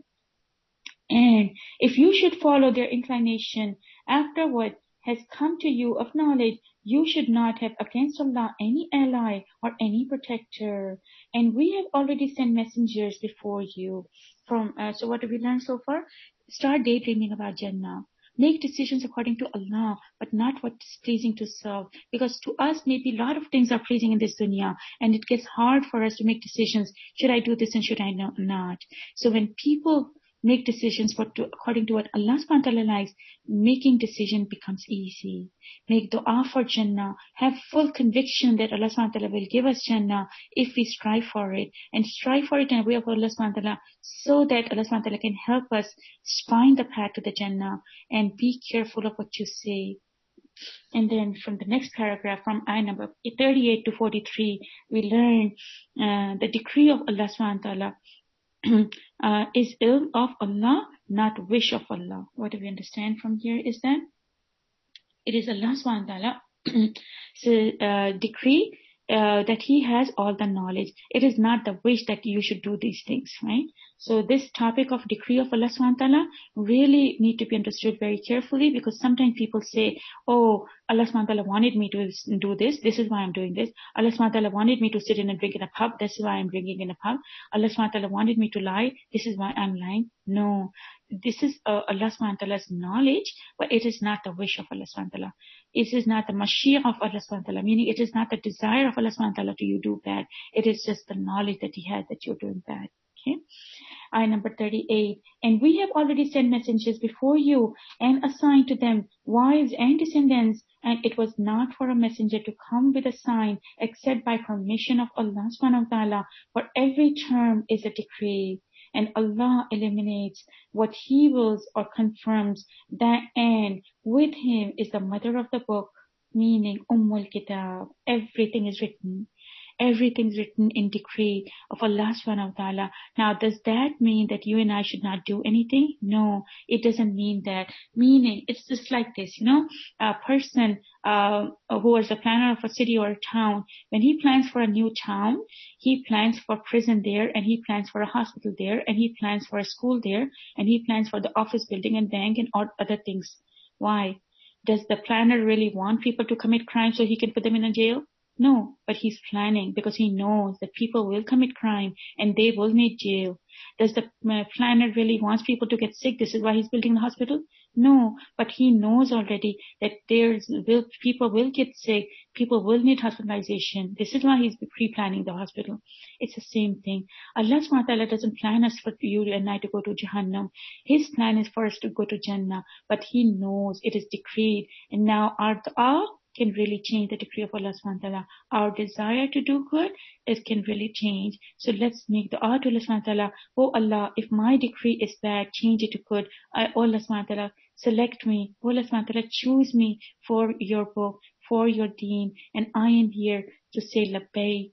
And if you should follow their inclination after what has come to you of knowledge, you should not have against Allah any ally or any protector. And we have already sent messengers before you. From uh, so what have we learned so far? Start daydreaming about Jannah. Make decisions according to Allah, but not what is pleasing to self. Because to us, maybe a lot of things are pleasing in this dunya, and it gets hard for us to make decisions. Should I do this and should I not? So when people make decisions for to, according to what Allah subhanahu wa ta'ala likes, making decision becomes easy. Make dua for Jannah. Have full conviction that Allah subhanahu wa ta'ala will give us Jannah if we strive for it. And strive for it in a way of Allah subhanahu wa ta'ala so that Allah subhanahu wa ta'ala can help us find the path to the Jannah. And be careful of what you say. And then from the next paragraph, from ayah number thirty-eight to forty-three, we learn uh, the decree of Allah subhanahu wa ta'ala uh, is will of Allah, not wish of Allah. What do we understand from here is that it is Allah subhanahu wa ta'ala so, uh, decree uh, that He has all the knowledge. It is not the wish that you should do these things, right? So this topic of decree of Allah subhanahu wa ta'ala really need to be understood very carefully, because sometimes people say, oh, Allah subhanahu wa ta'ala wanted me to do this, this is why I'm doing this. Allah subhanahu wa ta'ala wanted me to sit in and drink in a pub, this is why I'm drinking in a pub. Allah subhanahu wa ta'ala wanted me to lie, this is why I'm lying. No, this is uh, Allah subhanahu wa ta'ala's knowledge, but it is not the wish of Allah subhanahu wa ta'ala. It is not the mashiyah of Allah subhanahu wa ta'ala, meaning it is not the desire of Allah subhanahu wa ta'ala to you do bad. It is just the knowledge that He has that you're doing bad. Okay. Ayah number thirty-eight. And we have already sent messengers before you and assigned to them wives and descendants, and it was not for a messenger to come with a sign except by permission of Allah subhanahu wa ta'ala, for every term is a decree. And Allah eliminates what He wills or confirms that, and with Him is the mother of the book, meaning Ummul Kitab. Everything is written. Everything's written in decree of Allah subhanahu wa ta'ala. Now, does that mean that you and I should not do anything? No, it doesn't mean that. Meaning, it's just like this, you know, a person uh, who is a planner of a city or a town, when he plans for a new town, he plans for prison there, and he plans for a hospital there, and he plans for a school there, and he plans for the office building and bank and all other things. Why? Does the planner really want people to commit crime so he can put them in a jail? No, but he's planning because he knows that people will commit crime and they will need jail. Does the uh, planner really wants people to get sick? This is why he's building the hospital? No, but he knows already that there's will, people will get sick, people will need hospitalization. This is why he's pre-planning the hospital. It's the same thing. Allah subhanahu wa ta'ala doesn't plan us for you and I to go to Jahannam. His plan is for us to go to Jannah, but He knows it is decreed. And now our dua can really change the decree of Allah subhanahu wa ta'ala. Our desire to do good, it can really change. So let's make dua to Allah subhanahu wa ta'ala. Oh Allah, if my decree is bad, change it to good. I, oh Allah subhanahu wa ta'ala, select me. Oh Allah subhanahu wa ta'ala, choose me for your book, for your deen. And I am here to say labbaik.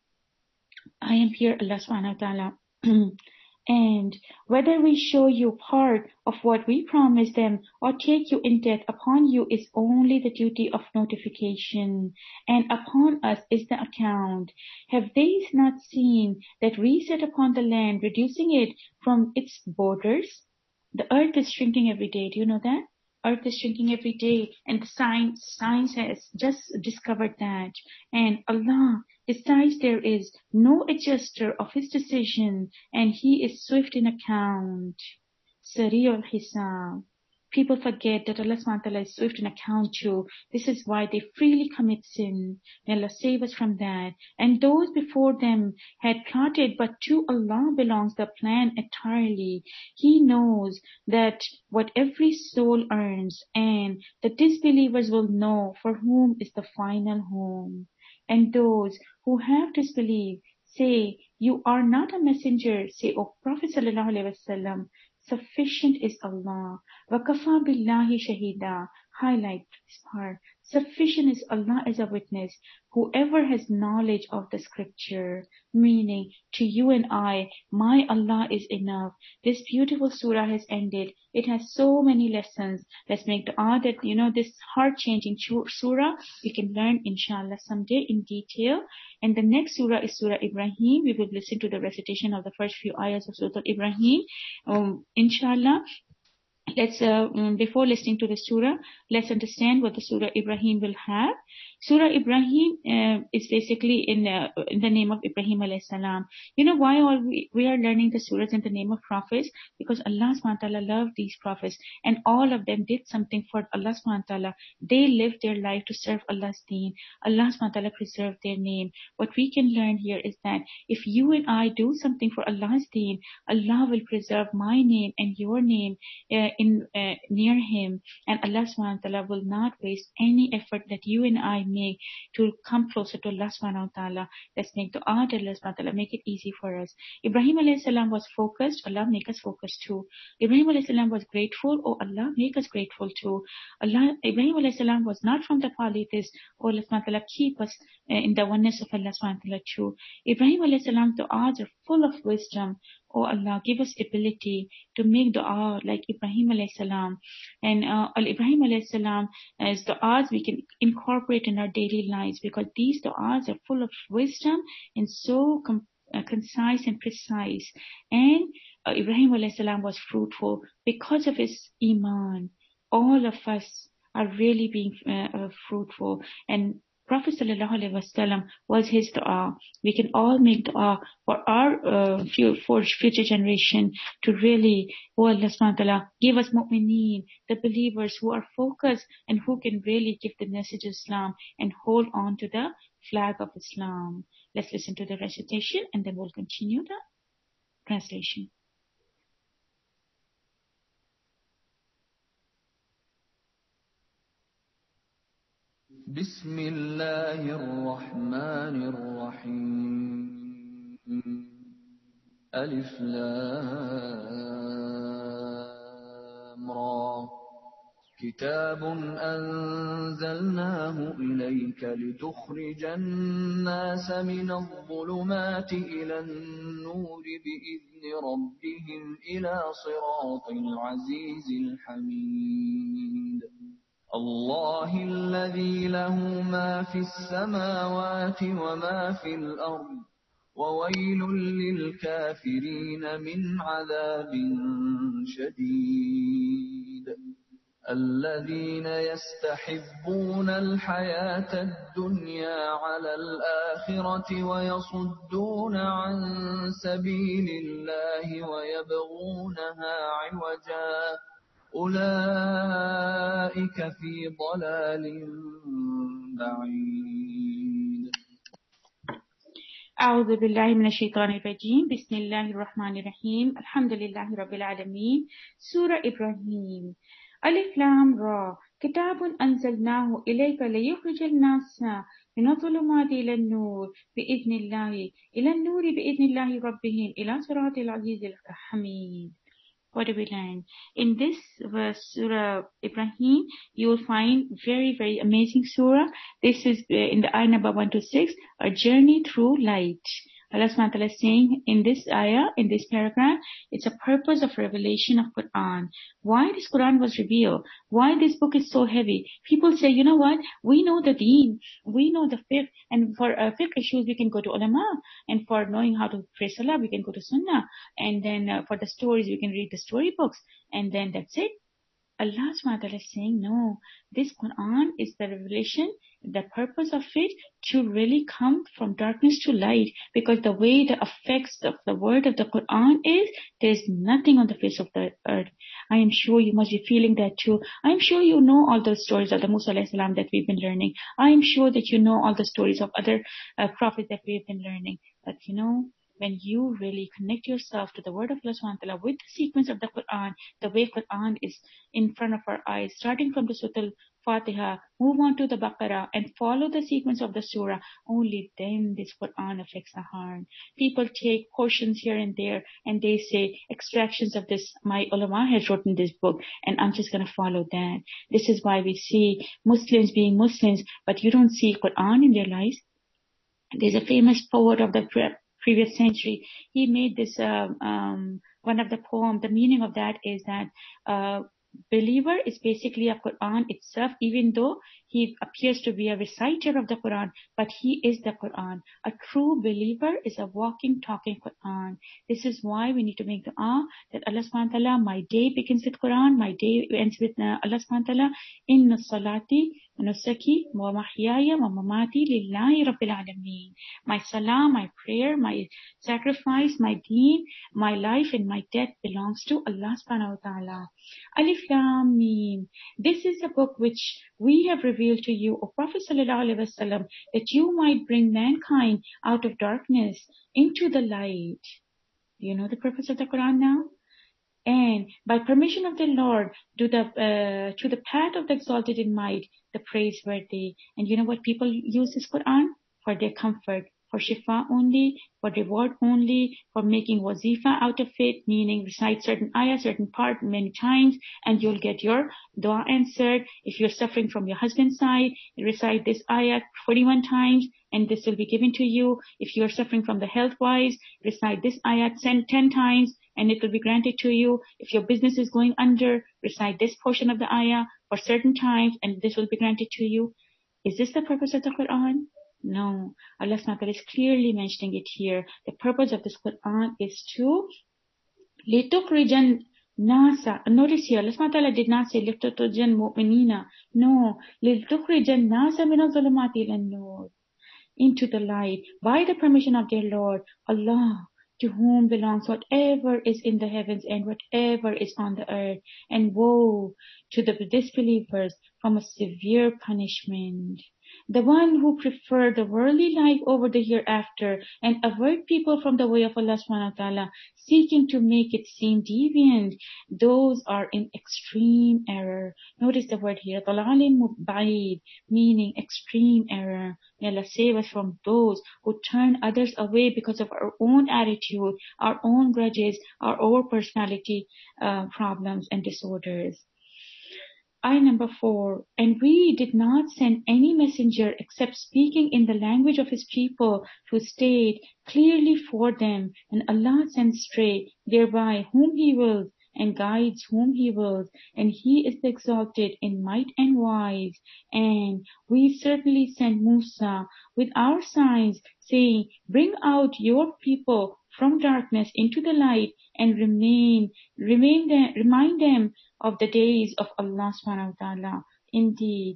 I am here, Allah subhanahu wa ta'ala. And whether we show you part of what we promise them or take you in debt upon you is only the duty of notification, and upon us is the account. Have they not seen that we set upon the land, reducing it from its borders? The earth is shrinking every day. Do you know that? Earth is shrinking every day, and science, science has just discovered that. And Allah, besides, there is no adjuster of His decision, and He is swift in account. Sari'ul Hisab. People forget that Allah subhanahu wa ta'ala is swift in account too. This is why they freely commit sin. May Allah save us from that. And those before them had plotted, but to Allah belongs the plan entirely. He knows that what every soul earns, and the disbelievers will know for whom is the final home. And those who have disbelieved say, you are not a messenger. Say, O Prophet sallallahu alaihi wasallam, sufficient is Allah. وَكَفَى بِاللَّهِ شَهِيدًا. Highlight this part. Sufficient is Allah as a witness. Whoever has knowledge of the scripture, meaning to you and I, my Allah is enough. This beautiful surah has ended. It has so many lessons. Let's make dua that, you know, this heart-changing surah, we can learn inshallah someday in detail. And the next surah is Surah Ibrahim. We will listen to the recitation of the first few ayahs of Surah Ibrahim, um, inshallah. let's, uh, um, before listening to the surah, let's understand what the Surah Ibrahim will have. Surah Ibrahim uh, is basically in, uh, in the name of Ibrahim alayhi salam. You know why all we, we are learning the surahs in the name of prophets? Because Allah subhanahu wa ta'ala loved these prophets, and all of them did something for Allah subhanahu wa ta'ala. They lived their life to serve Allah's deen. Allah subhanahu wa ta'ala preserved their name. What we can learn here is that if you and I do something for Allah's deen, Allah will preserve my name and your name uh, in uh, near Him, and Allah subhanahu wa ta'ala will not waste any effort that you and I make to come closer to Allah subhanahu wa ta'ala. Let's make dua to Allah subhanahu wa ta'ala, make it easy for us. Ibrahim alayhi salam was focused. Allah make us focused too. Ibrahim alayhi salam was grateful. Oh Allah, make us grateful too. Allah, Ibrahim alayhi salam was not from the polytheists. Oh Allah subhanahu wa ta'ala, keep us uh, in the oneness of Allah subhanahu wa ta'ala too. Ibrahim alayhi salam du'as are full of wisdom. Oh Allah, give us ability to make dua like Ibrahim alayhi salam. And uh, Ibrahim alayhi salam, as du'as we can incorporate in our daily lives, because these du'as are full of wisdom and so com- uh, concise and precise. And uh, Ibrahim alayhi salam was fruitful because of his iman. All of us are really being uh, uh, fruitful, and Prophet sallallahu alaihi wasallam was his dua. We can all make dua for our uh, for future generation to really, oh Allah subhanahu wa ta'ala, give us mu'mineen, the believers who are focused and who can really give the message of Islam and hold on to the flag of Islam. Let's listen to the recitation and then we'll continue the translation. بسم الله الرحمن الرحيم ألف لام را كتاب أنزلناه إليك لتخرج الناس من الظلمات إلى النور بإذن ربهم إلى صراط العزيز الحميد الله الذي له ما في السماوات وما في الأرض وويل للكافرين من عذاب شديد الذين يستحبون الحياة الدنيا على الآخرة ويصدون عن سبيل الله ويبغونها عوجا أولئك في ضلال بعيد. أعوذ بالله من الشيطان الرجيم. بسم الله الرحمن الرحيم. الحمد لله رب العالمين. سورة إبراهيم. ألف لام را كتاب أنزلناه إليك ليخرج الناس من الظلمات إلى النور بإذن الله إلى النور بإذن الله ربهم إلى صراط العزيز الحميد. What do we learn? In this verse, Surah Ibrahim, you will find very, very amazing surah. This is uh, in the ayah number one to six, a journey through light. Allah subhanahu wa ta'ala is saying in this ayah, in this paragraph, it's a purpose of revelation of Quran. Why this Quran was revealed? Why this book is so heavy? People say, you know what? We know the deen. We know the fiqh. And for uh, fiqh issues, we can go to ulama. And for knowing how to pray salah, we can go to sunnah. And then uh, for the stories, we can read the storybooks. And then that's it. Allah subhanahu wa ta'ala is saying, no, this Quran is the revelation, the purpose of it to really come from darkness to light, because the way the effects of the word of the Quran is, there's nothing on the face of the earth. I am sure you must be feeling that too. I am sure you know all the stories of the Musa alayhi salam that we've been learning. I am sure that you know all the stories of other uh, prophets that we've been learning. But you know, when you really connect yourself to the word of Allah subhanahu wa ta'ala with the sequence of the Quran, the way Quran is in front of our eyes, starting from the Surah Al-Fatiha, move on to the Baqarah and follow the sequence of the surah, only then this Quran affects the heart. People take portions here and there and they say extractions of this, my ulama has written this book and I'm just going to follow that. This is why we see Muslims being Muslims, but you don't see Quran in their lives. There's a famous poet of the previous century. He made this, uh, um, one of the poem, the meaning of that is that, uh, believer is basically a Quran itself, even though he appears to be a reciter of the Quran, but he is the Quran. A true believer is a walking, talking Quran. This is why we need to make dua that Allah subhanahu wa ta'ala, my day begins with Quran, my day ends with uh, Allah subhanahu wa ta'ala, inna salati nusaki wa mahyaya wa mamati lillahi rabbil alameen. My salah, my prayer, my sacrifice, my deen, my life and my death belongs to Allah subhanahu wa ta'ala. Alif Lam Mim. This is a book which we have revealed to you, O Prophet sallallahu alaihi wasallam, that you might bring mankind out of darkness into the light. Do you know the purpose of the Quran now? And by permission of the Lord, to the uh, to the path of the exalted in might, the praiseworthy. And you know what people use this Quran? For their comfort, for shifa only, for reward only, for making wazifa out of it, meaning recite certain ayah, certain part many times, and you'll get your dua answered. If you're suffering from your husband's side, recite this ayah forty-one times, and this will be given to you. If you're suffering from the health-wise, recite this ayah ten times, and it will be granted to you. If your business is going under, recite this portion of the ayah for certain times, and this will be granted to you. Is this the purpose of the Quran? No. Allah subhanahu wa ta'ala is clearly mentioning it here. The purpose of this Quran is to لِتُخْرِجَ Nasa. Notice here, Allah subhanahu wa ta'ala did not say لِتُخْرِجَ mu'minina. No. لِتُخْرِجَ النَّاسَ مِنَ الظُّلُمَاتِ إِلَى النُّورِ. Into the light. By the permission of their Lord, Allah, to whom belongs whatever is in the heavens and whatever is on the earth. And woe to the disbelievers from a severe punishment. The one who prefer the worldly life over the hereafter and avert people from the way of Allah subhanahu wa ta'ala, seeking to make it seem deviant, those are in extreme error. Notice the word here, ضَلَالٍ مُبْعِيدٍ, meaning extreme error. May Allah save us from those who turn others away because of our own attitude, our own grudges, our own personality uh, problems and disorders. Ayah number four. And we did not send any messenger except speaking in the language of his people to state clearly for them. And Allah sends straight thereby whom He wills and guides whom He wills. And He is the exalted in might and wise. And we certainly sent Musa with our signs, saying, bring out your people from darkness into the light and remain, remain them, remind them of the days of Allah subhanahu wa ta'ala. Indeed,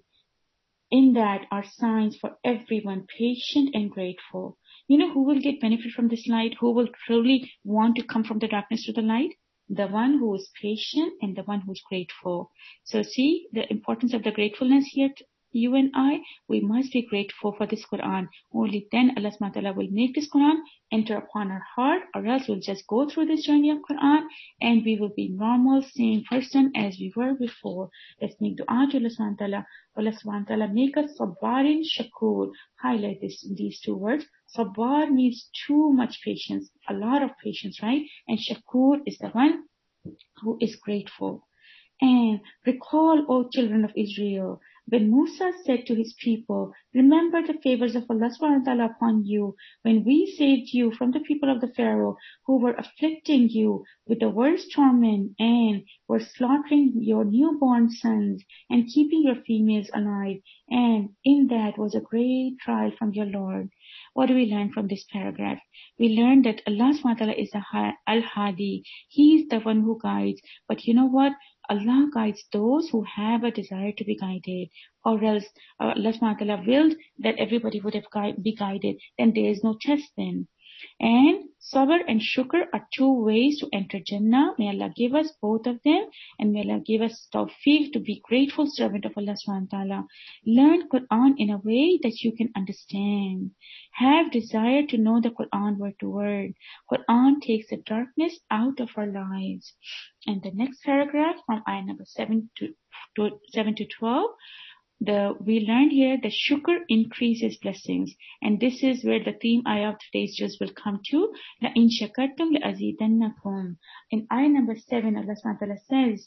in that are signs for everyone patient and grateful. You know who will get benefit from this light? Who will truly want to come from the darkness to the light? The one who is patient and the one who is grateful. So see the importance of the gratefulness here. You and I, we must be grateful for this Quran. Only then Allah subhanahu wa ta'ala will make this Quran enter upon our heart, or else we'll just go through this journey of Quran and we will be normal, same person as we were before. Let's make dua to Allah subhanahu wa ta'ala. Allah subhanahu wa ta'ala make us sabbarin shakur. Highlight this, these two words. Sabbar means too much patience, a lot of patience, right? And shakur is the one who is grateful. And recall, O children of Israel, when Musa said to his people, remember the favors of Allah subhanahu wa ta'ala upon you, when we saved you from the people of the Pharaoh, who were afflicting you with the worst torment, and were slaughtering your newborn sons, and keeping your females alive, and in that was a great trial from your Lord. What do we learn from this paragraph? We learn that Allah subhanahu wa ta'ala is Al-Hadi. He is the one who guides. But you know what? Allah guides those who have a desire to be guided. Or else uh, Allah subhanahu wa ta'ala willed that everybody would have gui- be guided. Then there is no test then. And sabr and shukr are two ways to enter Jannah. May Allah give us both of them, and may Allah give us tawfiq to be grateful servant of Allah subhanahu wa ta'ala. Learn Quran in a way that you can understand. Have desire to know the Quran word to word. Quran takes the darkness out of our lives. And the next paragraph from ayah number seven to, to seven to twelve. The, we learned here that shukr increases blessings. And this is where the theme ayah of today's juz will come to. لَإِن شَكَرْتُمْ لَأَزِيدَنَّكُمْ. In ayah number seven, Allah subhanahu wa ta'ala says,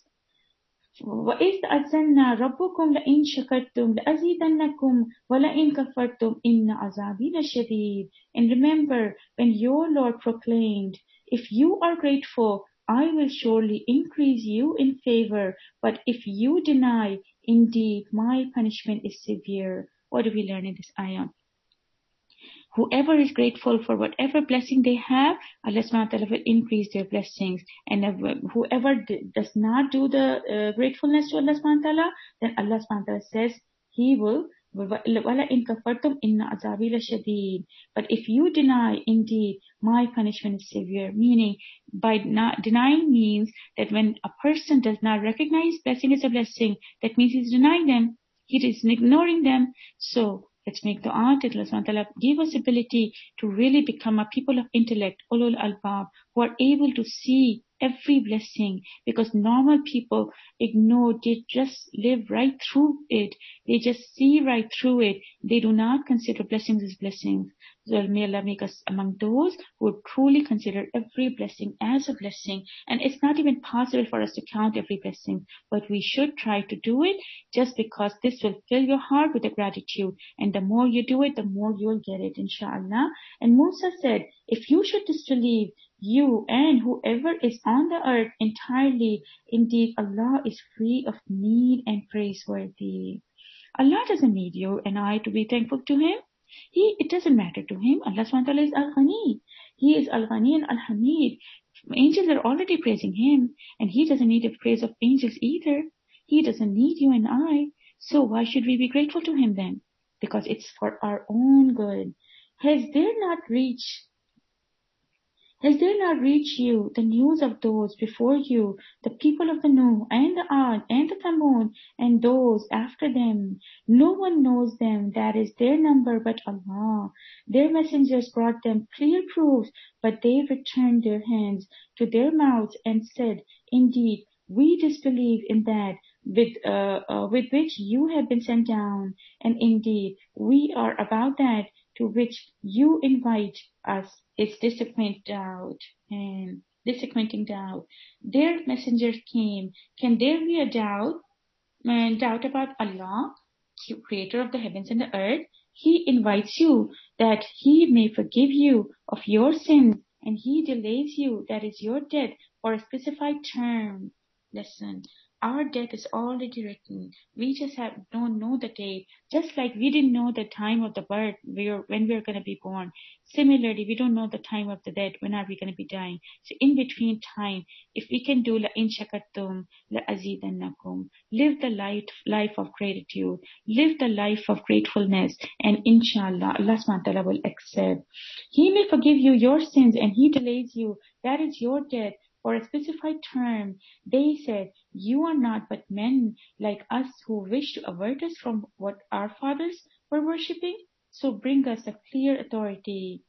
وَإِذْ أَذَنَّا رَبُّكُمْ لَإِن شَكَرْتُمْ لَأَزِيدَنَّكُمْ وَلَإِن كَفَرْتُمْ إِنَّ عَذَابِي لَشَدِيدٌ. And remember when your Lord proclaimed, if you are grateful, I will surely increase you in favor. But if you deny, indeed, my punishment is severe. What do we learn in this ayah? Whoever is grateful for whatever blessing they have, Allah subhanahu wa ta'ala will increase their blessings. And whoever does not do the uh, gratefulness to Allah subhanahu wa ta'ala, then Allah subhanahu wa ta'ala says He will, وَلَئِن كَفَرْتُمْ إِنَّ عَذَابِي لَشَدِيدٌ. But if you deny, indeed, my punishment is severe. Meaning, by not denying means that when a person does not recognize blessing as a blessing, that means he's denying them. He is ignoring them. So, let's make dua that Allah subhanahu wa ta'ala give us ability to really become a people of intellect, ulul albab, who are able to see every blessing, because normal people ignore, they just live right through it. They just see right through it. They do not consider blessings as blessings. So may Allah make us among those who would truly consider every blessing as a blessing. And it's not even possible for us to count every blessing, but we should try to do it, just because this will fill your heart with the gratitude. And the more you do it, the more you will get it, inshallah. And Musa said, if you should disbelieve, you and whoever is on the earth entirely, indeed Allah is free of need and praiseworthy. Allah doesn't need you and I to be thankful to Him. He, it doesn't matter to Him. Allah subhanahu wa ta'ala is Al-Ghani. He is Al-Ghani and Al-Hamid. Angels are already praising Him, and He doesn't need the praise of angels either. He doesn't need you and I. So why should we be grateful to Him then? Because it's for our own good. Has there not reached Has there not reached you the news of those before you, the people of the Nuh and the Ad and the Thamud and those after them? No one knows them, that is their number, but Allah. Their messengers brought them clear proofs, but they returned their hands to their mouths and said, indeed, we disbelieve in that with uh, uh, with which you have been sent down, and indeed, we are about that to which you invite us. It's disappointing doubt and disappointing doubt. Their messengers came. Can there be a doubt and doubt about Allah, creator of the heavens and the earth? He invites you that He may forgive you of your sins, and He delays you, that is your debt, for a specified term. Listen, our death is already written. We just have don't know the date. Just like we didn't know the time of the birth, we are, when we are going to be born. Similarly, we don't know the time of the death. When are we going to be dying? So in between time, if we can do la in shakartum la azidannakum, live the life life of gratitude, live the life of gratefulness, and inshallah, Allah subhanahu wa ta'ala will accept. He may forgive you your sins, and He delays you. That is your death. For a specified term. They said, you are not but men like us who wish to avert us from what our fathers were worshipping. So bring us a clear authority.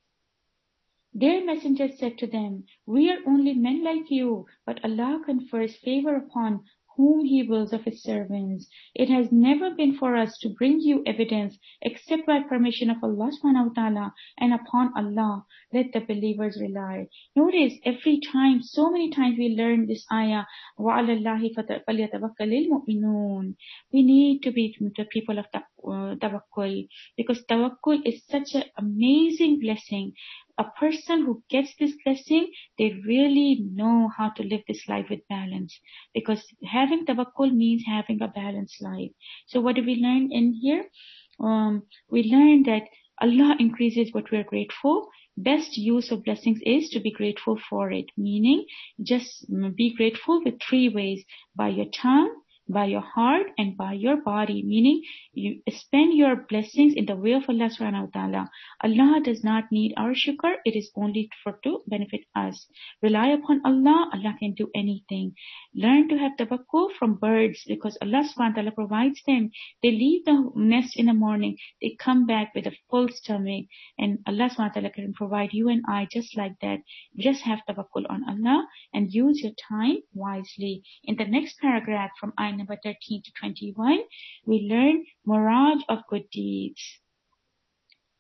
Their messengers said to them, we are only men like you, but Allah confers favor upon whom He wills of His servants. It has never been for us to bring you evidence except by permission of Allah subhanahu wa ta'ala, and upon Allah let the believers rely. Notice every time, so many times we learn this ayah, وَعَلَى اللَّهِ فَلْيَتَوَكَّلِ الْمُؤْمِنُونَ. We need to be the people of tawakkul, because tawakkul is such an amazing blessing. A person who gets this blessing, they really know how to live this life with balance. Because having tawakkul means having a balanced life. So what do we learn in here? Um, we learn that Allah increases what we are grateful. Best use of blessings is to be grateful for it. Meaning, just be grateful with three ways. By your tongue, by your heart, and by your body. Meaning, you spend your blessings in the way of Allah subhanahu wa ta'ala. Allah does not need our shukr. It is only for to benefit us. Rely upon Allah. Allah can do anything. Learn to have tawakkul from birds, because Allah subhanahu wa ta'ala provides them. They leave the nest in the morning. They come back with a full stomach. And Allah subhanahu wa ta'ala can provide you and I just like that. Just have tawakkul on Allah and use your time wisely. In the next paragraph from ayah number thirteen to twenty-one, we learn mirage of good deeds.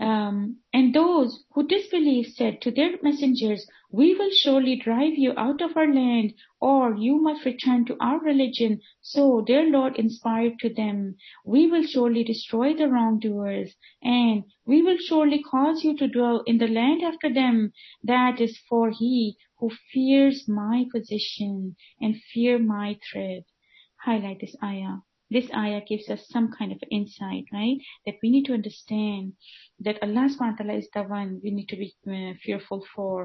Um, and those who disbelieve said to their messengers, we will surely drive you out of our land, or you must return to our religion. So their Lord inspired to them, we will surely destroy the wrongdoers, and we will surely cause you to dwell in the land after them. That is for he who fears my position and fear my threat. Highlight this ayah. This ayah gives us some kind of insight, right? That we need to understand that Allah subhanahu wa ta'ala is the one we need to be uh, fearful for.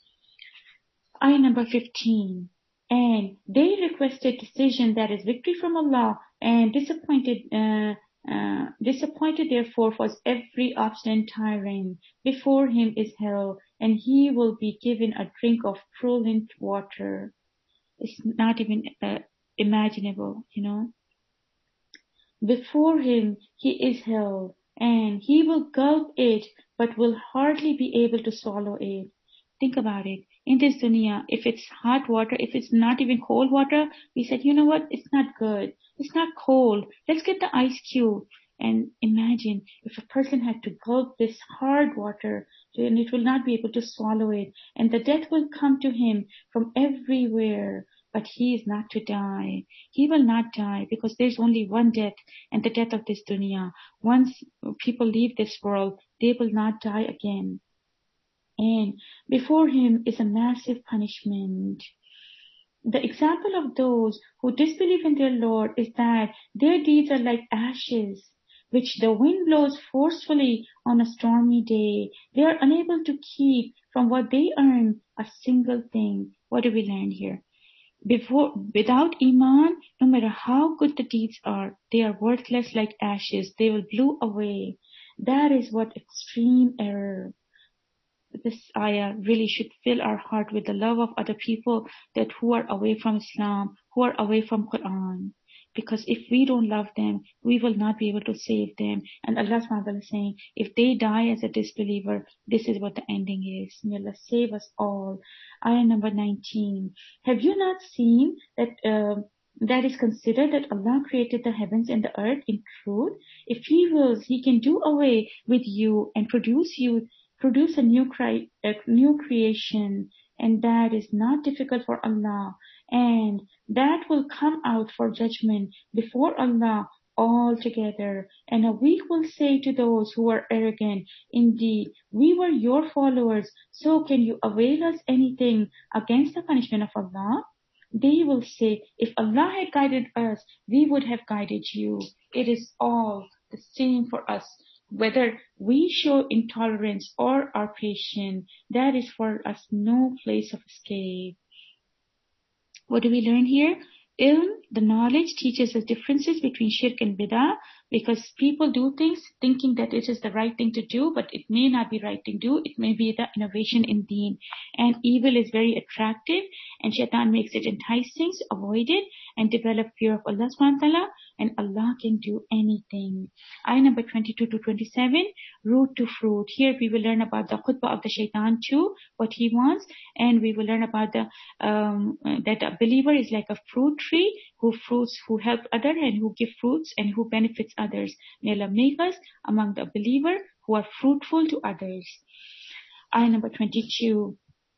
Ayah number fifteen. And they requested decision, that is victory from Allah, and disappointed, uh, uh, disappointed therefore was every obstinate tyrant. Before him is hell, and he will be given a drink of purulent water. It's not even uh, imaginable, you know. Before him he is hell, and he will gulp it, but will hardly be able to swallow it. Think about it. In this dunya, if it's hot water, if it's not even cold water, we said, you know what, it's not good. It's not cold. Let's get the ice cube. And imagine if a person had to gulp this hard water, then it will not be able to swallow it. And the death will come to him from everywhere. But he is not to die. He will not die because there's only one death, and the death of this dunya. Once people leave this world, they will not die again. And before him is a massive punishment. The example of those who disbelieve in their Lord is that their deeds are like ashes, which the wind blows forcefully on a stormy day. They are unable to keep from what they earn a single thing. What do we learn here? Before, without Iman, no matter how good the deeds are, they are worthless like ashes. They will blow away. That is what extreme error. This ayah really should fill our heart with the love of other people that who are away from Islam, who are away from Quran. Because if we don't love them, we will not be able to save them. And Allah subhanahu wa ta'ala is saying, if they die as a disbeliever, this is what the ending is. May Allah save us all. Ayah number nineteen. Have you not seen that uh, that is considered that Allah created the heavens and the earth in truth? If He wills, He can do away with you and produce you, produce a new, cri- a new creation. And that is not difficult for Allah. And that will come out for judgment before Allah all together. And a weak will say to those who are arrogant, indeed, we were your followers, so can you avail us anything against the punishment of Allah? They will say, if Allah had guided us, we would have guided you. It is all the same for us. Whether we show intolerance or are patient, that is for us no place of escape. What do we learn here? Ilm, the knowledge, teaches us differences between shirk and bid'ah, because people do things thinking that it is the right thing to do, but it may not be the right thing to do. It may be the innovation in deen. And evil is very attractive, and shaitan makes it enticing, so avoid it and develop fear of Allah subhanahu wa ta'ala, and Allah can do anything. Ayah number twenty-two to twenty-seven, root to fruit. Here we will learn about the khutbah of the shaitan too, what he wants, and we will learn about the um, that a believer is like a fruit tree who fruits, who help others and who give fruits and who benefits others. May Allah make us among the believer who are fruitful to others. Ayah number twenty-two.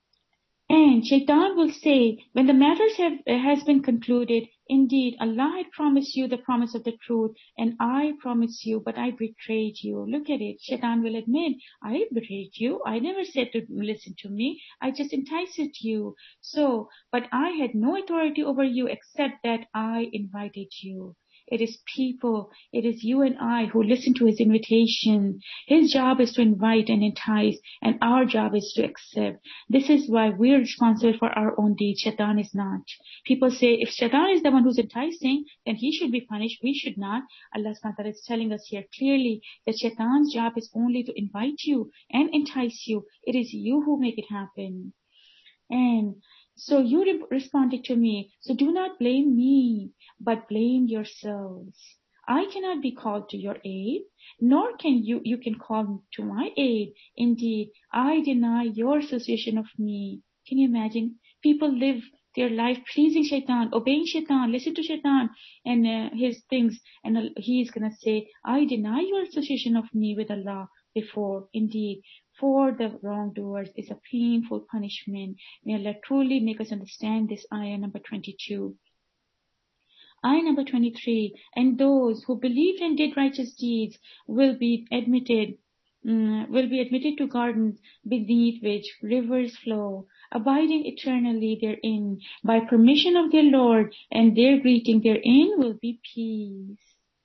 And Shaitan will say, when the matters have has been concluded, indeed Allah had promised you the promise of the truth, and I promised you, but I betrayed you. Look at it. Shaitan will admit, I betrayed you. I never said to listen to me. I just enticed you. So, but I had no authority over you except that I invited you. It is people, it is you and I who listen to his invitation. His job is to invite and entice, and our job is to accept. This is why we're responsible for our own deeds. Shaitan is not. People say, if Shaitan is the one who's enticing, then he should be punished. We should not. Allah subhanahu wa ta'ala is telling us here clearly that Shaitan's job is only to invite you and entice you. It is you who make it happen. And so you re- responded to me. So do not blame me, but blame yourselves. I cannot be called to your aid, nor can you, you can call to my aid. Indeed, I deny your association of me. Can you imagine? People live their life pleasing shaitan, obeying shaitan, listen to shaitan and uh, his things, and uh, he is going to say, I deny your association of me with Allah before. Indeed, for the wrongdoers is a painful punishment. May Allah truly make us understand this ayah number twenty-two. Ayah number twenty-three, and those who believed and did righteous deeds will be admitted, mm, will be admitted to gardens beneath which rivers flow, abiding eternally therein by permission of their Lord, and their greeting therein will be peace.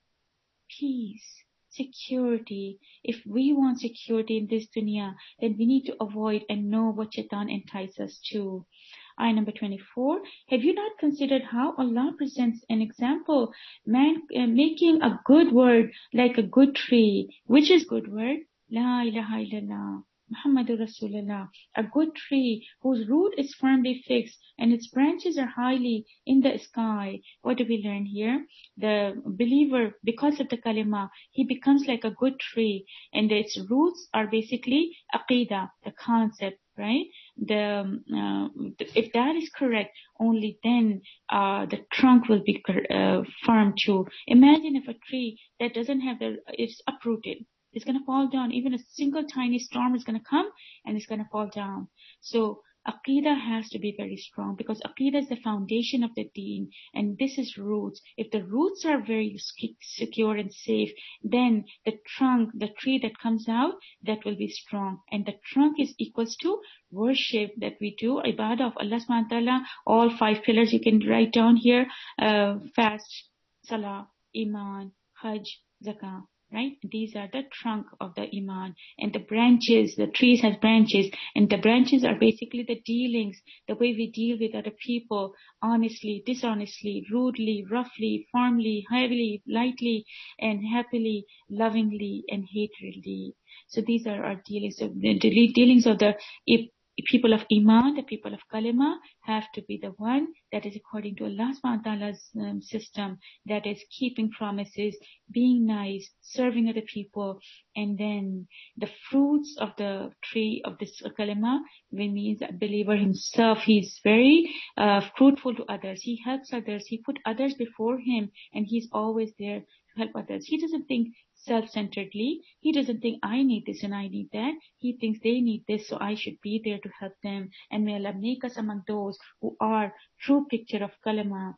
Peace. Security. If we want security in this dunya, then we need to avoid and know what shaitan entices us to. Ayah number twenty-four. Have you not considered how Allah presents an example, man uh, making a good word like a good tree? Which is good word? La ilaha illallah, Muhammadur Rasulullah. A good tree whose root is firmly fixed and its branches are highly in the sky. What do we learn here? The believer, because of the kalima, he becomes like a good tree, and its roots are basically aqidah, the concept, right? The uh, if that is correct, only then uh, the trunk will be uh, firm too. Imagine if a tree that doesn't have the, it's uprooted. It's going to fall down. Even a single tiny storm is going to come and it's going to fall down. So Aqidah has to be very strong, because Aqidah is the foundation of the deen, and this is roots. If the roots are very secure and safe, then the trunk, the tree that comes out, that will be strong. And the trunk is equals to worship that we do, ibadah of Allah subhanahu wa ta'ala, all five pillars you can write down here, uh, fast, salah, iman, hajj, zakah. Right? These are the trunk of the iman, and the branches, the trees has branches, and the branches are basically the dealings, the way we deal with other people, honestly, dishonestly, rudely, roughly, firmly, heavily, lightly, and happily, lovingly, and hatredly. So these are our dealings. So the dealings of the people of iman, the people of kalima, have to be the one that is according to Allah subhanahu wa ta'ala's um, system, that is keeping promises, being nice, serving other people, and then the fruits of the tree of this kalima, which means a believer himself, he's very uh, fruitful to others, he helps others, he put others before him, and he's always there to help others. He doesn't think self-centeredly. He doesn't think I need this and I need that. He thinks they need this, so I should be there to help them. And may Allah make us among those who are true picture of kalima.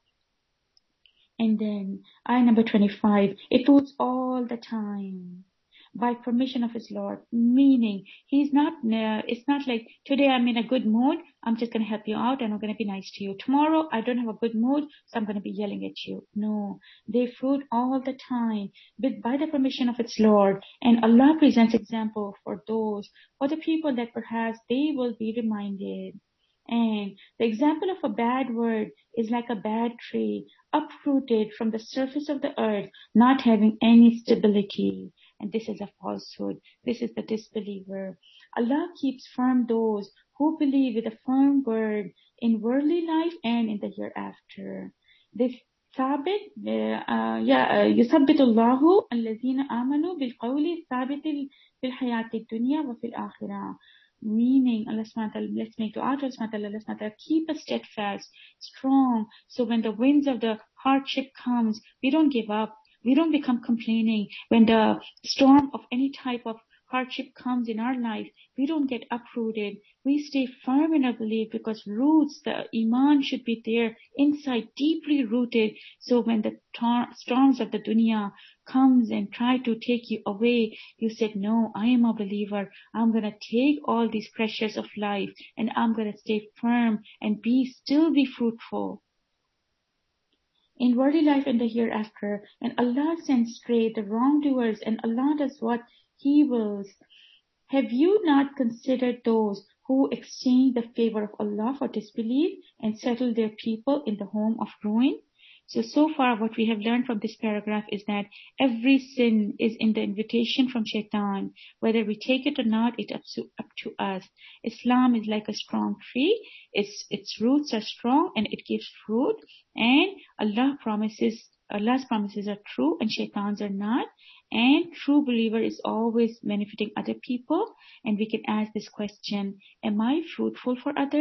And then ayah number twenty-five, it puts all the time by permission of his Lord, meaning he's not, uh, it's not like today I'm in a good mood, I'm just going to help you out and I'm going to be nice to you. Tomorrow I don't have a good mood, so I'm going to be yelling at you. No, they fruit all the time, but by the permission of its Lord. And Allah presents example for those, for the people that perhaps they will be reminded. And the example of a bad word is like a bad tree, uprooted from the surface of the earth, not having any stability. And this is a falsehood. This is the disbeliever. Allah keeps firm those who believe with a firm word in worldly life and in the hereafter. This ثابت يا يثبت الله الذين آمنوا بالقول الثابت في الحياة الدنيا وفي الآخرة. Meaning, Allah subhanahu wa ta'ala, let's make dua to Allah subhanahu wa ta'ala, Allah subhanahu wa ta'ala, keep us steadfast, strong, so when the winds of the hardship comes, we don't give up, we don't become complaining. When the storm of any type of hardship comes in our life, we don't get uprooted. We stay firm in our belief, because roots, the iman should be there inside, deeply rooted. So when the tar- storms of the dunya comes and try to take you away, you said, no, I am a believer. I'm going to take all these pressures of life and I'm going to stay firm and be still be fruitful in worldly life and the hereafter. And Allah sends straight the wrongdoers, and Allah does what He wills. Have you not considered those who exchange the favor of Allah for disbelief and settle their people in the home of ruin? So, so far what we have learned from this paragraph is that every sin is in the invitation from shaitan. Whether we take it or not, it's up to, up to us. Islam is like a strong tree. Its, its roots are strong and it gives fruit. And Allah promises, Allah's promises are true and shaitans are not. And true believer is always benefiting other people. And we can ask this question, am I fruitful for others?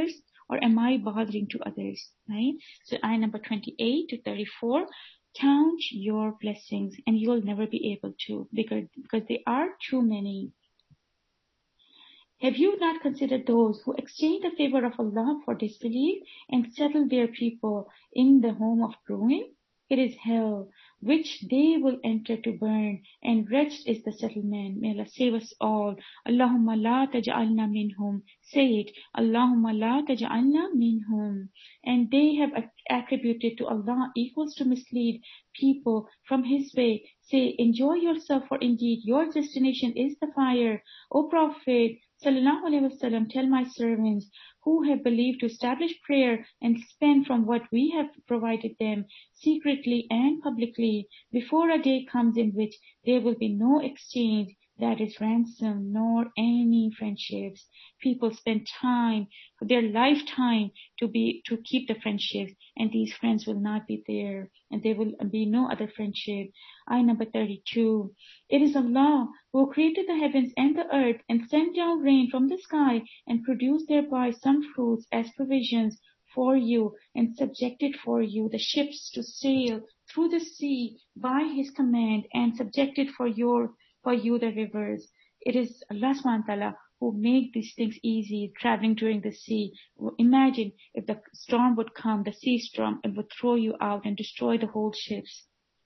or am I bothering to others? Right? So ayah number twenty-eight to thirty-four, count your blessings and you will never be able to, because, because they are too many. Have you not considered those who exchange the favor of Allah for disbelief and settle their people in the home of ruin? It is hell, which they will enter to burn, and wretched is the settlement. May Allah save us all. Allahumma la taj'alna minhum. Say it. Allahumma la taj'alna minhum. And they have attributed to Allah equals to mislead people from His way. Say, enjoy yourself, for indeed your destination is the fire. O Prophet, Sallallahu Alaihi Wasallam, tell my servants who have believed to establish prayer and spend from what we have provided them, secretly and publicly, before a day comes in which there will be no exchange, that is ransom, nor any friendships. People spend time, their lifetime, to be to keep the friendships, and these friends will not be there, and there will be no other friendship. Ayah number thirty-two. It is Allah who created the heavens and the earth, and sent down rain from the sky, and produced thereby some fruits as provisions for you, and subjected for you the ships to sail through the sea by His command, and subjected for your for you the rivers. It is Allah subhanahu wa ta'ala who made these things easy, traveling during the sea. Imagine if the storm would come, the sea storm, and would throw you out and destroy the whole ships.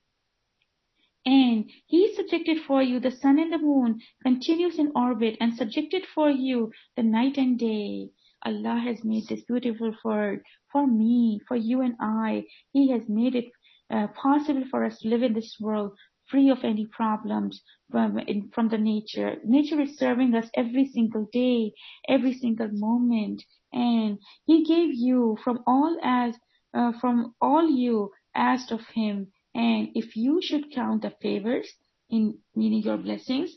And He subjected for you the sun and the moon, continues in orbit, and subjected for you the night and day. Allah has made this beautiful for, for me, for you and I. He has made it uh, possible for us to live in this world free of any problems from, in, from the nature. Nature is serving us every single day, every single moment. And He gave you from all as, uh, from all you asked of Him. And if you should count the favors, in meaning your blessings,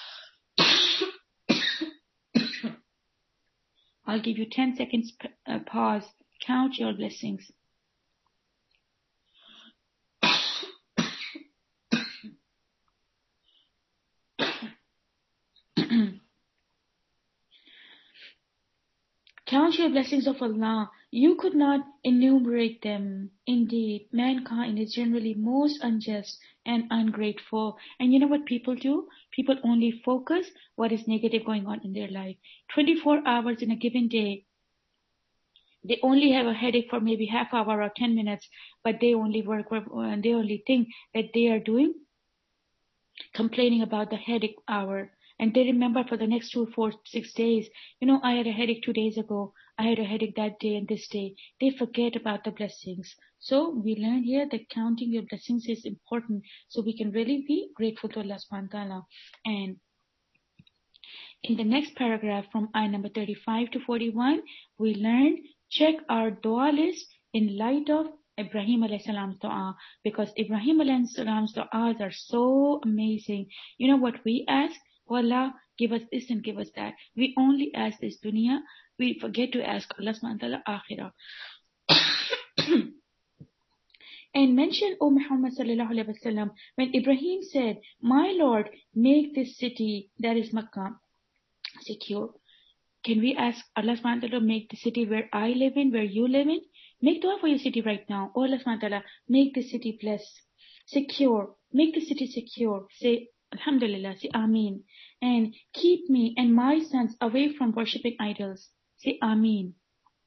I'll give you ten seconds uh, pause. Count your blessings. Count your blessings of Allah. You could not enumerate them. Indeed, mankind is generally most unjust and ungrateful. And you know what people do? People only focus what is negative going on in their life. twenty-four hours in a given day, they only have a headache for maybe half hour or ten minutes, but they only work, and they only think that they are doing, complaining about the headache hour. And they remember for the next two, four, six days, you know, I had a headache two days ago. I had a headache that day and this day. They forget about the blessings. So we learn here that counting your blessings is important, so we can really be grateful to Allah subhanahu wa ta'ala. And in the next paragraph from ayah number thirty-five to forty-one, we learn, check our dua list in light of Ibrahim alayhi salam's dua, because Ibrahim alayhi salam's du'as are so amazing. You know what we ask? Oh Allah, give us this and give us that. We only ask this dunya. We forget to ask Allah subhanahu wa ta'ala akhirah. And mention, O Muhammad sallallahu alayhi wa sallam, when Ibrahim said, my Lord, make this city, that is Makkah, secure. Can we ask Allah subhanahu wa ta'ala to make the city where I live in, where you live in? Make dua for your city right now. Oh Allah subhanahu wa ta'ala, make the city blessed, secure. Make the city secure. Say, Alhamdulillah, say Ameen. And keep me and my sons away from worshipping idols. Say Ameen.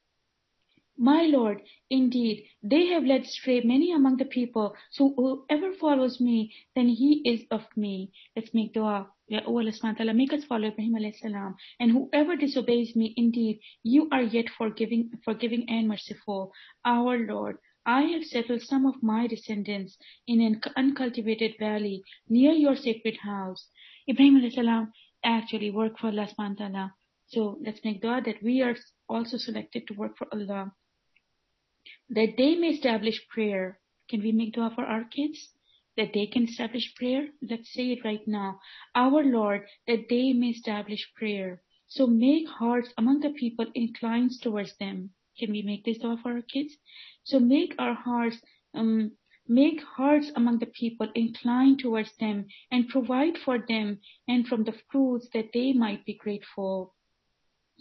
My Lord, indeed, they have led astray many among the people. So whoever follows me, then he is of me. Let's make dua. Ya Allah subhanahu wa ta'ala, make us follow Ibrahim alayhi salam. And whoever disobeys me, indeed, you are yet forgiving, forgiving and merciful. Our Lord, I have settled some of my descendants in an uncultivated valley near your sacred house. Ibrahim alayhi salam actually worked for Allah subhanahu wa ta'ala. So let's make dua that we are also selected to work for Allah, that they may establish prayer. Can we make dua for our kids? That they can establish prayer? Let's say it right now. Our Lord, that they may establish prayer. So make hearts among the people inclined towards them. Can we make this dua for our kids? So make our hearts, um, make hearts among the people inclined towards them, and provide for them and from the fruits that they might be grateful.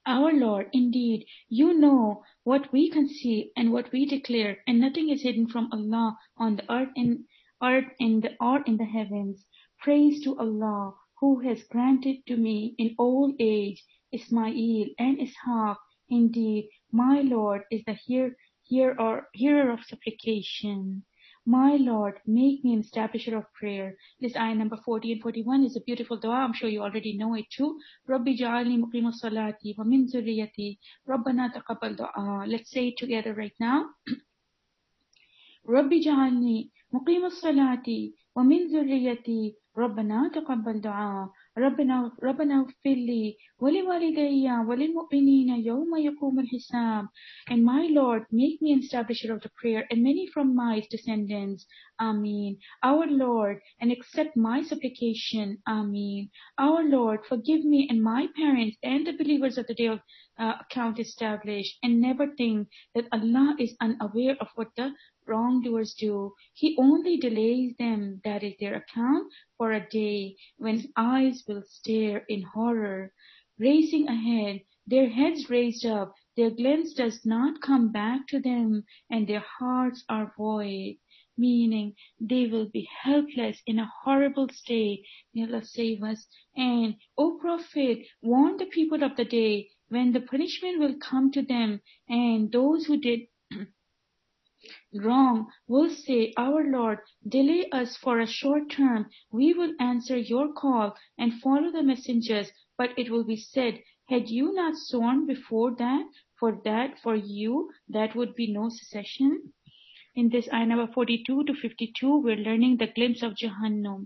Our Lord, indeed, you know what we conceive and what we declare, and nothing is hidden from Allah on the earth in earth in the or in the heavens. Praise to Allah, who has granted to me in old age Ismail and Ishaq. Indeed, my Lord is the hear, hear or hearer of supplication. My Lord, make me an establisher of prayer. This ayah number forty and forty-one is a beautiful dua. I'm sure you already know it too. Rabbi ja'alni muqima salati wa min zurriyati. Rabbana taqabbal du'a. Let's say it together right now. Rabbi ja'alni muqima salati wa min zurriyati. Rabbana taqabbal du'a. ربنا ربنا اغفر لي ولوالدي وللمؤمنين يوم يقوم الحساب. And my Lord, make me an establisher of the prayer, and many from my descendants. Ameen. Our Lord, and accept my supplication. Ameen. Our Lord, forgive me and my parents and the believers of the day of uh, account established, and never think that Allah is unaware of what the wrongdoers do. He only delays them, that is their account, for a day when eyes will stare in horror. Racing ahead, their heads raised up, their glance does not come back to them, and their hearts are void. Meaning, they will be helpless in a horrible state. May Allah save us. And, O Prophet, warn the people of the day when the punishment will come to them, and those who did wrong will say, Our Lord, delay us for a short term. We will answer your call and follow the messengers. But it will be said, had you not sworn before that, for that, for you, that would be no cessation? In this ayah number forty-two to fifty-two, we're learning the glimpse of Jahannam.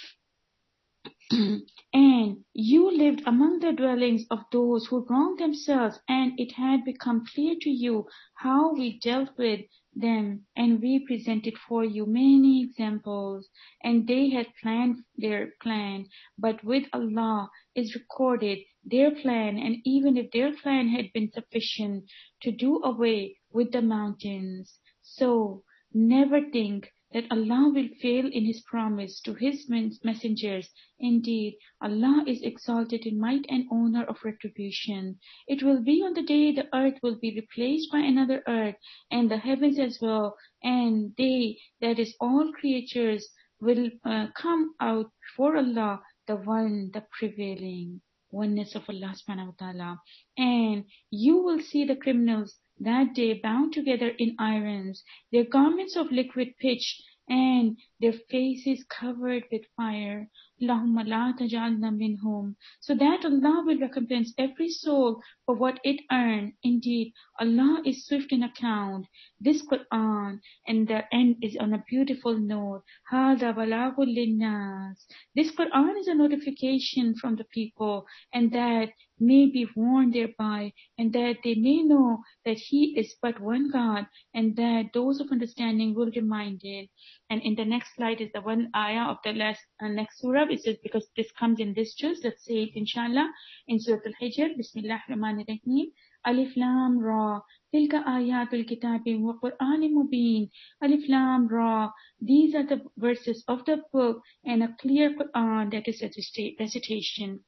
And you lived among the dwellings of those who wronged themselves, and it had become clear to you how we dealt with them, and we presented for you many examples. And they had planned their plan, but with Allah is recorded their plan, and even if their plan had been sufficient to do away with the mountains. So never think that Allah will fail in His promise to His messengers. Indeed, Allah is exalted in might and honor of retribution. It will be on the day the earth will be replaced by another earth, and the heavens as well, and they, that is all creatures, will uh, come out before Allah, the one, the prevailing. Oneness of Allah subhanahu wa ta'ala. And you will see the criminals that day bound together in irons, their garments of liquid pitch, and their faces covered with fire. Allahumma la tajalna minhum. So that Allah will recompense every soul for what it earned. Indeed, Allah is swift in account. This Quran, and the end is on a beautiful note. Hada balagul linnas. This Quran is a notification from the people, and that may be warned thereby, and that they may know that He is but one God, and that those of understanding will be reminded. And in the next slide is the one ayah of the last uh, next surah. It says, because this comes in this juz, let's say it inshallah in Surah Al-Hijr. Bismillah ar-Rahman ar-Rahim. Alif Lam Ra. Tilka ayatul kitabi wa Qur'anim mubin. Alif Lam Ra. These are the verses of the book, and a clear Qur'an that is recitation.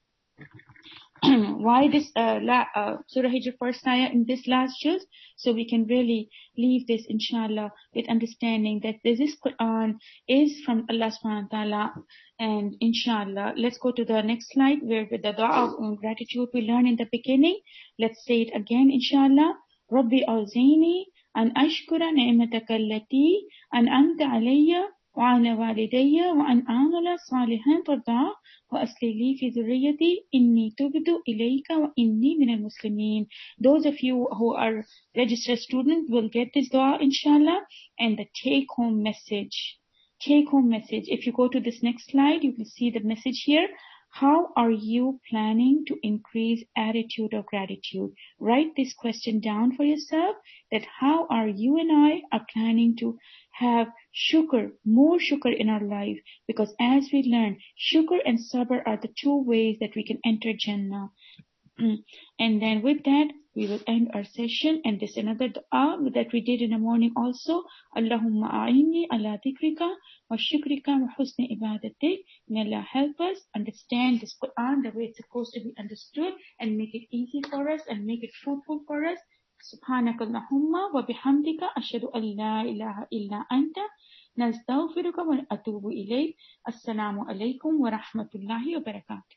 Why this uh, la, uh, Surah Hijr first ayah in this last juz? So we can really leave this inshallah with understanding that this Quran is from Allah subhanahu wa ta'ala. And inshallah, let's go to the next slide where with the dua of gratitude we learn in the beginning. Let's say it again inshallah. Rabbi awzini an ashkura ni'mataka allati an'amta alayya وعلى والدي وأن أعمل صالحا ترضاه وأصلح لي في ذريتي إني تبت إليك وإني من المسلمين. Those of you who are registered students will get this dua inshallah. And the take home message. Take home message. If you go to this next slide, you will see the message here. How are you planning to increase attitude of gratitude? Write this question down for yourself, that how are you and I are planning to have shukr, more shukr in our life. Because as we learn, shukr and sabr are the two ways that we can enter Jannah. And then with that, we will end our session. And there's another dua that we did in the morning also. Allahumma a'inni ala dhikrika wa shukrika wa husni ibadatik. May Allah help us understand this Quran the way it's supposed to be understood and make it easy for us and make it fruitful for us. سبحانك اللهم وبحمدك أشهد أن لا إله إلا أنت نستغفرك ونتوب إليك. السلام عليكم ورحمة الله وبركاته.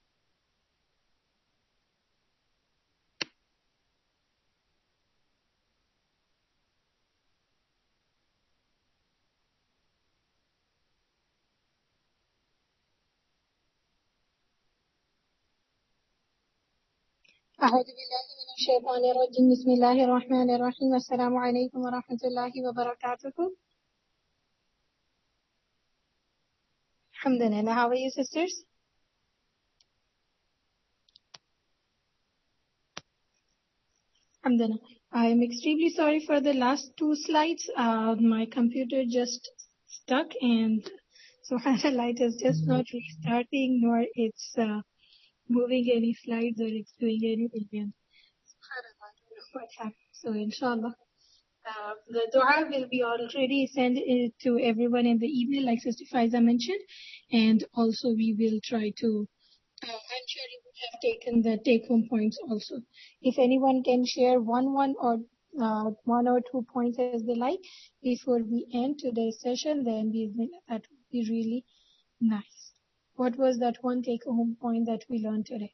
أعوذ بالله من الشيطان الرجيم. بسم الله الرحمن الرحيم. السلام عليكم ورحمة الله وبركاته. Alhamdulillah. How are you, sisters? Alhamdulillah. I am extremely sorry for the last two slides. Uh, my computer just stuck and subhanAllah, it is just not restarting nor it's uh, moving any slides or it's doing anything. And subhanAllah, I don't know what happened. So inshallah. Uh, the dua will be already sent uh, to everyone in the email, like Sister Faiza mentioned, and also we will try to. Uh, I'm sure you would have taken the take-home points also. If anyone can share one, one or uh, one or two points as they like before we end today's session, then we, that would be really nice. What was that one take-home point that we learned today?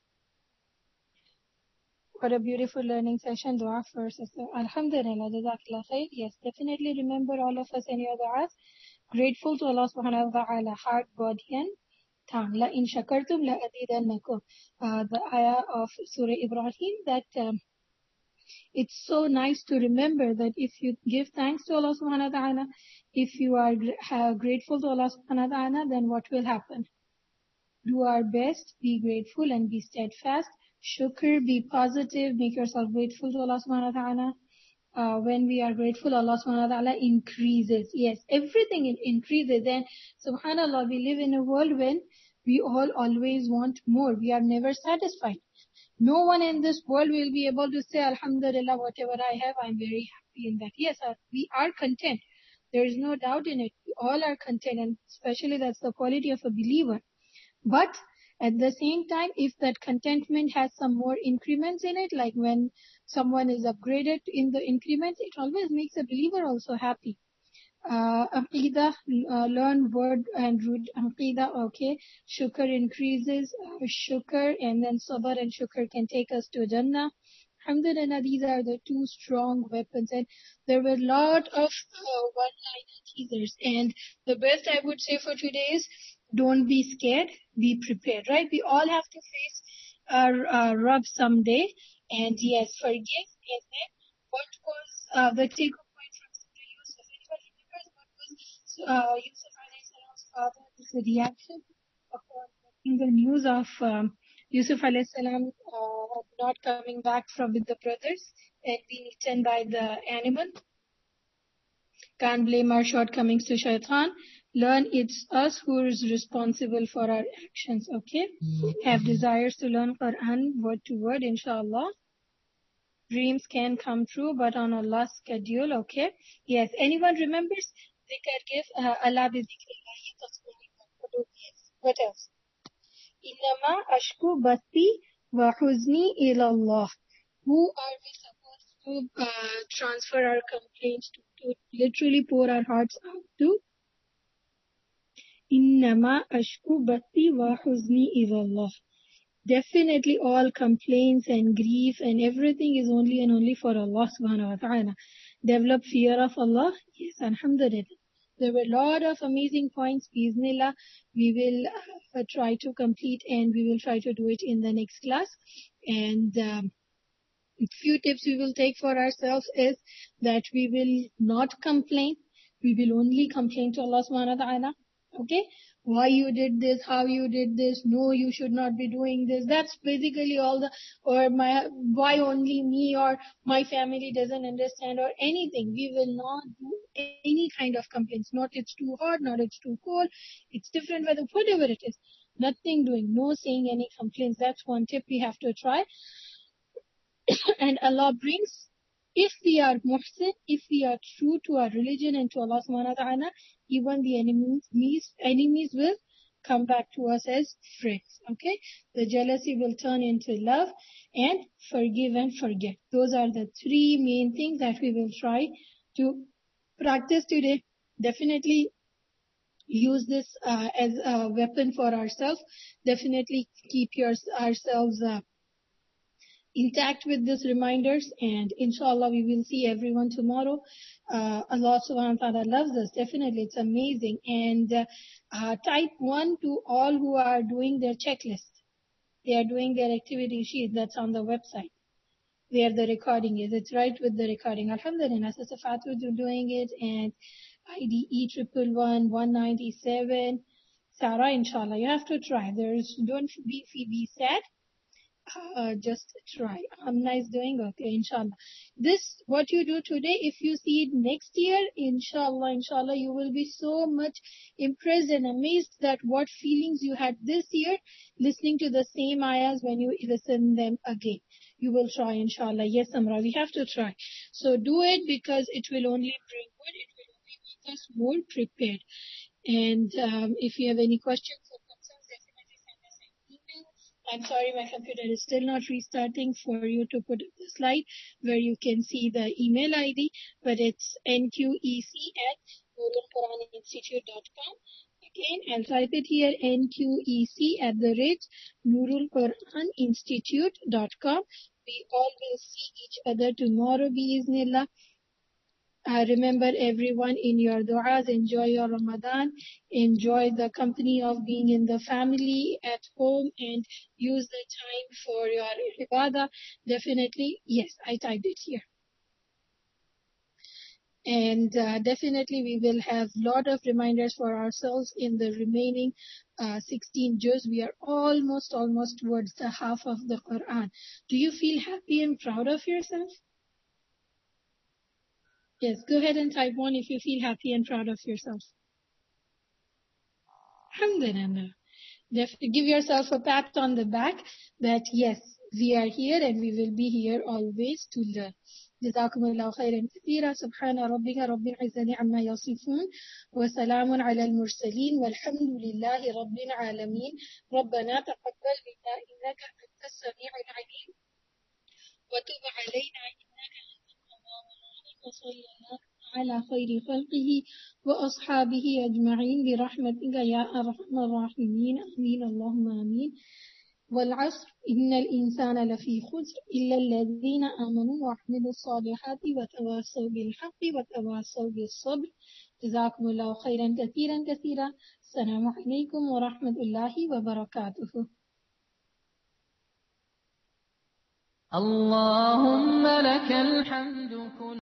What a beautiful learning session. Dua for sister. Alhamdulillah. Jazakallah khair. Yes, definitely remember all of us in your du'as. Grateful to Allah subhanahu wa ta'ala, heart, body and tongue. La in shakartum la azidannakum. Uh, the ayah of Surah Ibrahim that um, it's so nice to remember that if you give thanks to Allah subhanahu wa ta'ala, if you are uh, grateful to Allah subhanahu wa ta'ala, then what will happen? Do our best, be grateful and be steadfast. Shukr, be positive, make yourself grateful to Allah subhanahu wa ta'ala. Uh, when we are grateful, Allah subhanahu wa ta'ala increases. Yes, everything in- increases. And subhanAllah, we live in a world when we all always want more. We are never satisfied. No one in this world will be able to say, Alhamdulillah, whatever I have, I'm very happy in that. Yes, uh, we are content. There is no doubt in it. We all are content, and especially that's the quality of a believer. But at the same time, if that contentment has some more increments in it, like when someone is upgraded in the increments, it always makes a believer also happy. Uh, Aqidah, uh, learn word and root Aqidah, okay. Shukr increases, uh, Shukr, and then Sabr and Shukr can take us to Jannah. Alhamdulillah, these are the two strong weapons. And there were a lot of uh, one-liner teasers. And the best I would say for today is, don't be scared, be prepared, right? We all have to face our uh, Rabb someday. And yes, forgive. And then what was uh, the take-home point from Surah Yusuf? Anyone remembers what was uh, Yusuf alayhi salam's father's reaction upon getting the news of um, Yusuf alayhi salam uh, not coming back from with the brothers and being eaten by the animal? Can't blame our shortcomings to shaitan. Learn it's us who is responsible for our actions, okay? Have desires to learn Quran word to word, inshallah. Dreams can come true, but on Allah's schedule, okay? Yes, anyone remembers? Zikr, give uh, Allah bi zikrillahi tasbihi. What else? Innama ashku bati wa huzni ilallah. Who are we supposed to uh, transfer our complaints to, to literally pour our hearts out to? Innama ashku bati wa huzni ilallah. Definitely all complaints and grief and everything is only and only for Allah subhanahu wa ta'ala. Develop fear of Allah. Yes, alhamdulillah. There were a lot of amazing points. Bismillah, we will uh, try to complete and we will try to do it in the next class. And um, few tips we will take for ourselves is that we will not complain. We will only complain to Allah subhanahu wa ta'ala. Okay? Why you did this, how you did this, no, you should not be doing this. That's basically all the, or my, why only me or my family doesn't understand or anything. We will not do any kind of complaints. Not it's too hot, not it's too cold, it's different weather, whatever it is. Nothing doing, no saying any complaints. That's one tip we have to try. And Allah brings, if we are muhsin, if we are true to our religion and to Allah subhanahu wa ta'ala, even the enemies, enemies will come back to us as friends. Okay? The jealousy will turn into love, and forgive and forget. Those are the three main things that we will try to practice today. Definitely use this uh, as a weapon for ourselves. Definitely keep your, ourselves uh, intact with these reminders, and inshallah we will see everyone tomorrow. Uh, Allah subhanahu wa ta'ala loves us. Definitely, it's amazing. And uh, uh, type one to all who are doing their checklist. They are doing their activity sheet that's on the website where the recording is. It's right with the recording. Alhamdulillah, Sister Fatu is doing it, and I D E triple one one ninety seven. Sarah, inshallah, you have to try. There's don't be be sad. Uh, just try. Amna is doing okay, inshallah. This, what you do today, if you see it next year, inshallah, inshallah, you will be so much impressed and amazed that what feelings you had this year listening to the same ayahs when you listen them again. You will try, inshallah. Yes, Amra, we have to try. So do it, because it will only bring good. It will only make us more prepared. And um, if you have any questions or concerns, definitely send us an email. I'm sorry, my computer is still not restarting for you to put the slide where you can see the email I D, but it's N Q E C at Nurul Quran Institute dot com. Again, I'll type it here, N Q E C at the rate Nurul Quran Institute dot com. We all will see each other tomorrow, biiznillah. Uh, remember everyone in your du'as, enjoy your Ramadan, enjoy the company of being in the family at home, and use the time for your ibadah. Definitely, yes, I typed it here. And uh, definitely we will have lot of reminders for ourselves in the remaining uh, sixteen juz. We are almost, almost towards the half of the Quran. Do you feel happy and proud of yourself? Yes, go ahead and type one if you feel happy and proud of yourself. Alhamdulillah. Give yourself a pat on the back that yes, we are here and we will be here always to learn. جزاكم الله خيرا كثيرا. سبحان ربك رب العزة عما يصفون وسلام على المرسلين والحمد لله رب العالمين. ربنا تقبل منا إنك أنت السميع العليم وتب علينا إنك أنت التواب الرحيم. وصلى الله على خير خلقه وأصحابه أجمعين برحمتك يا أرحم الراحمين. آمين اللهم آمين. والعصر إن الإنسان لفي خسر إلا الذين آمنوا وعملوا الصالحات وتواصوا بالحق وتواصوا بالصبر. جزاكم الله خيرا كثيرا كثيرا. السلام عليكم ورحمة الله وبركاته. اللهم لك الحمد كله.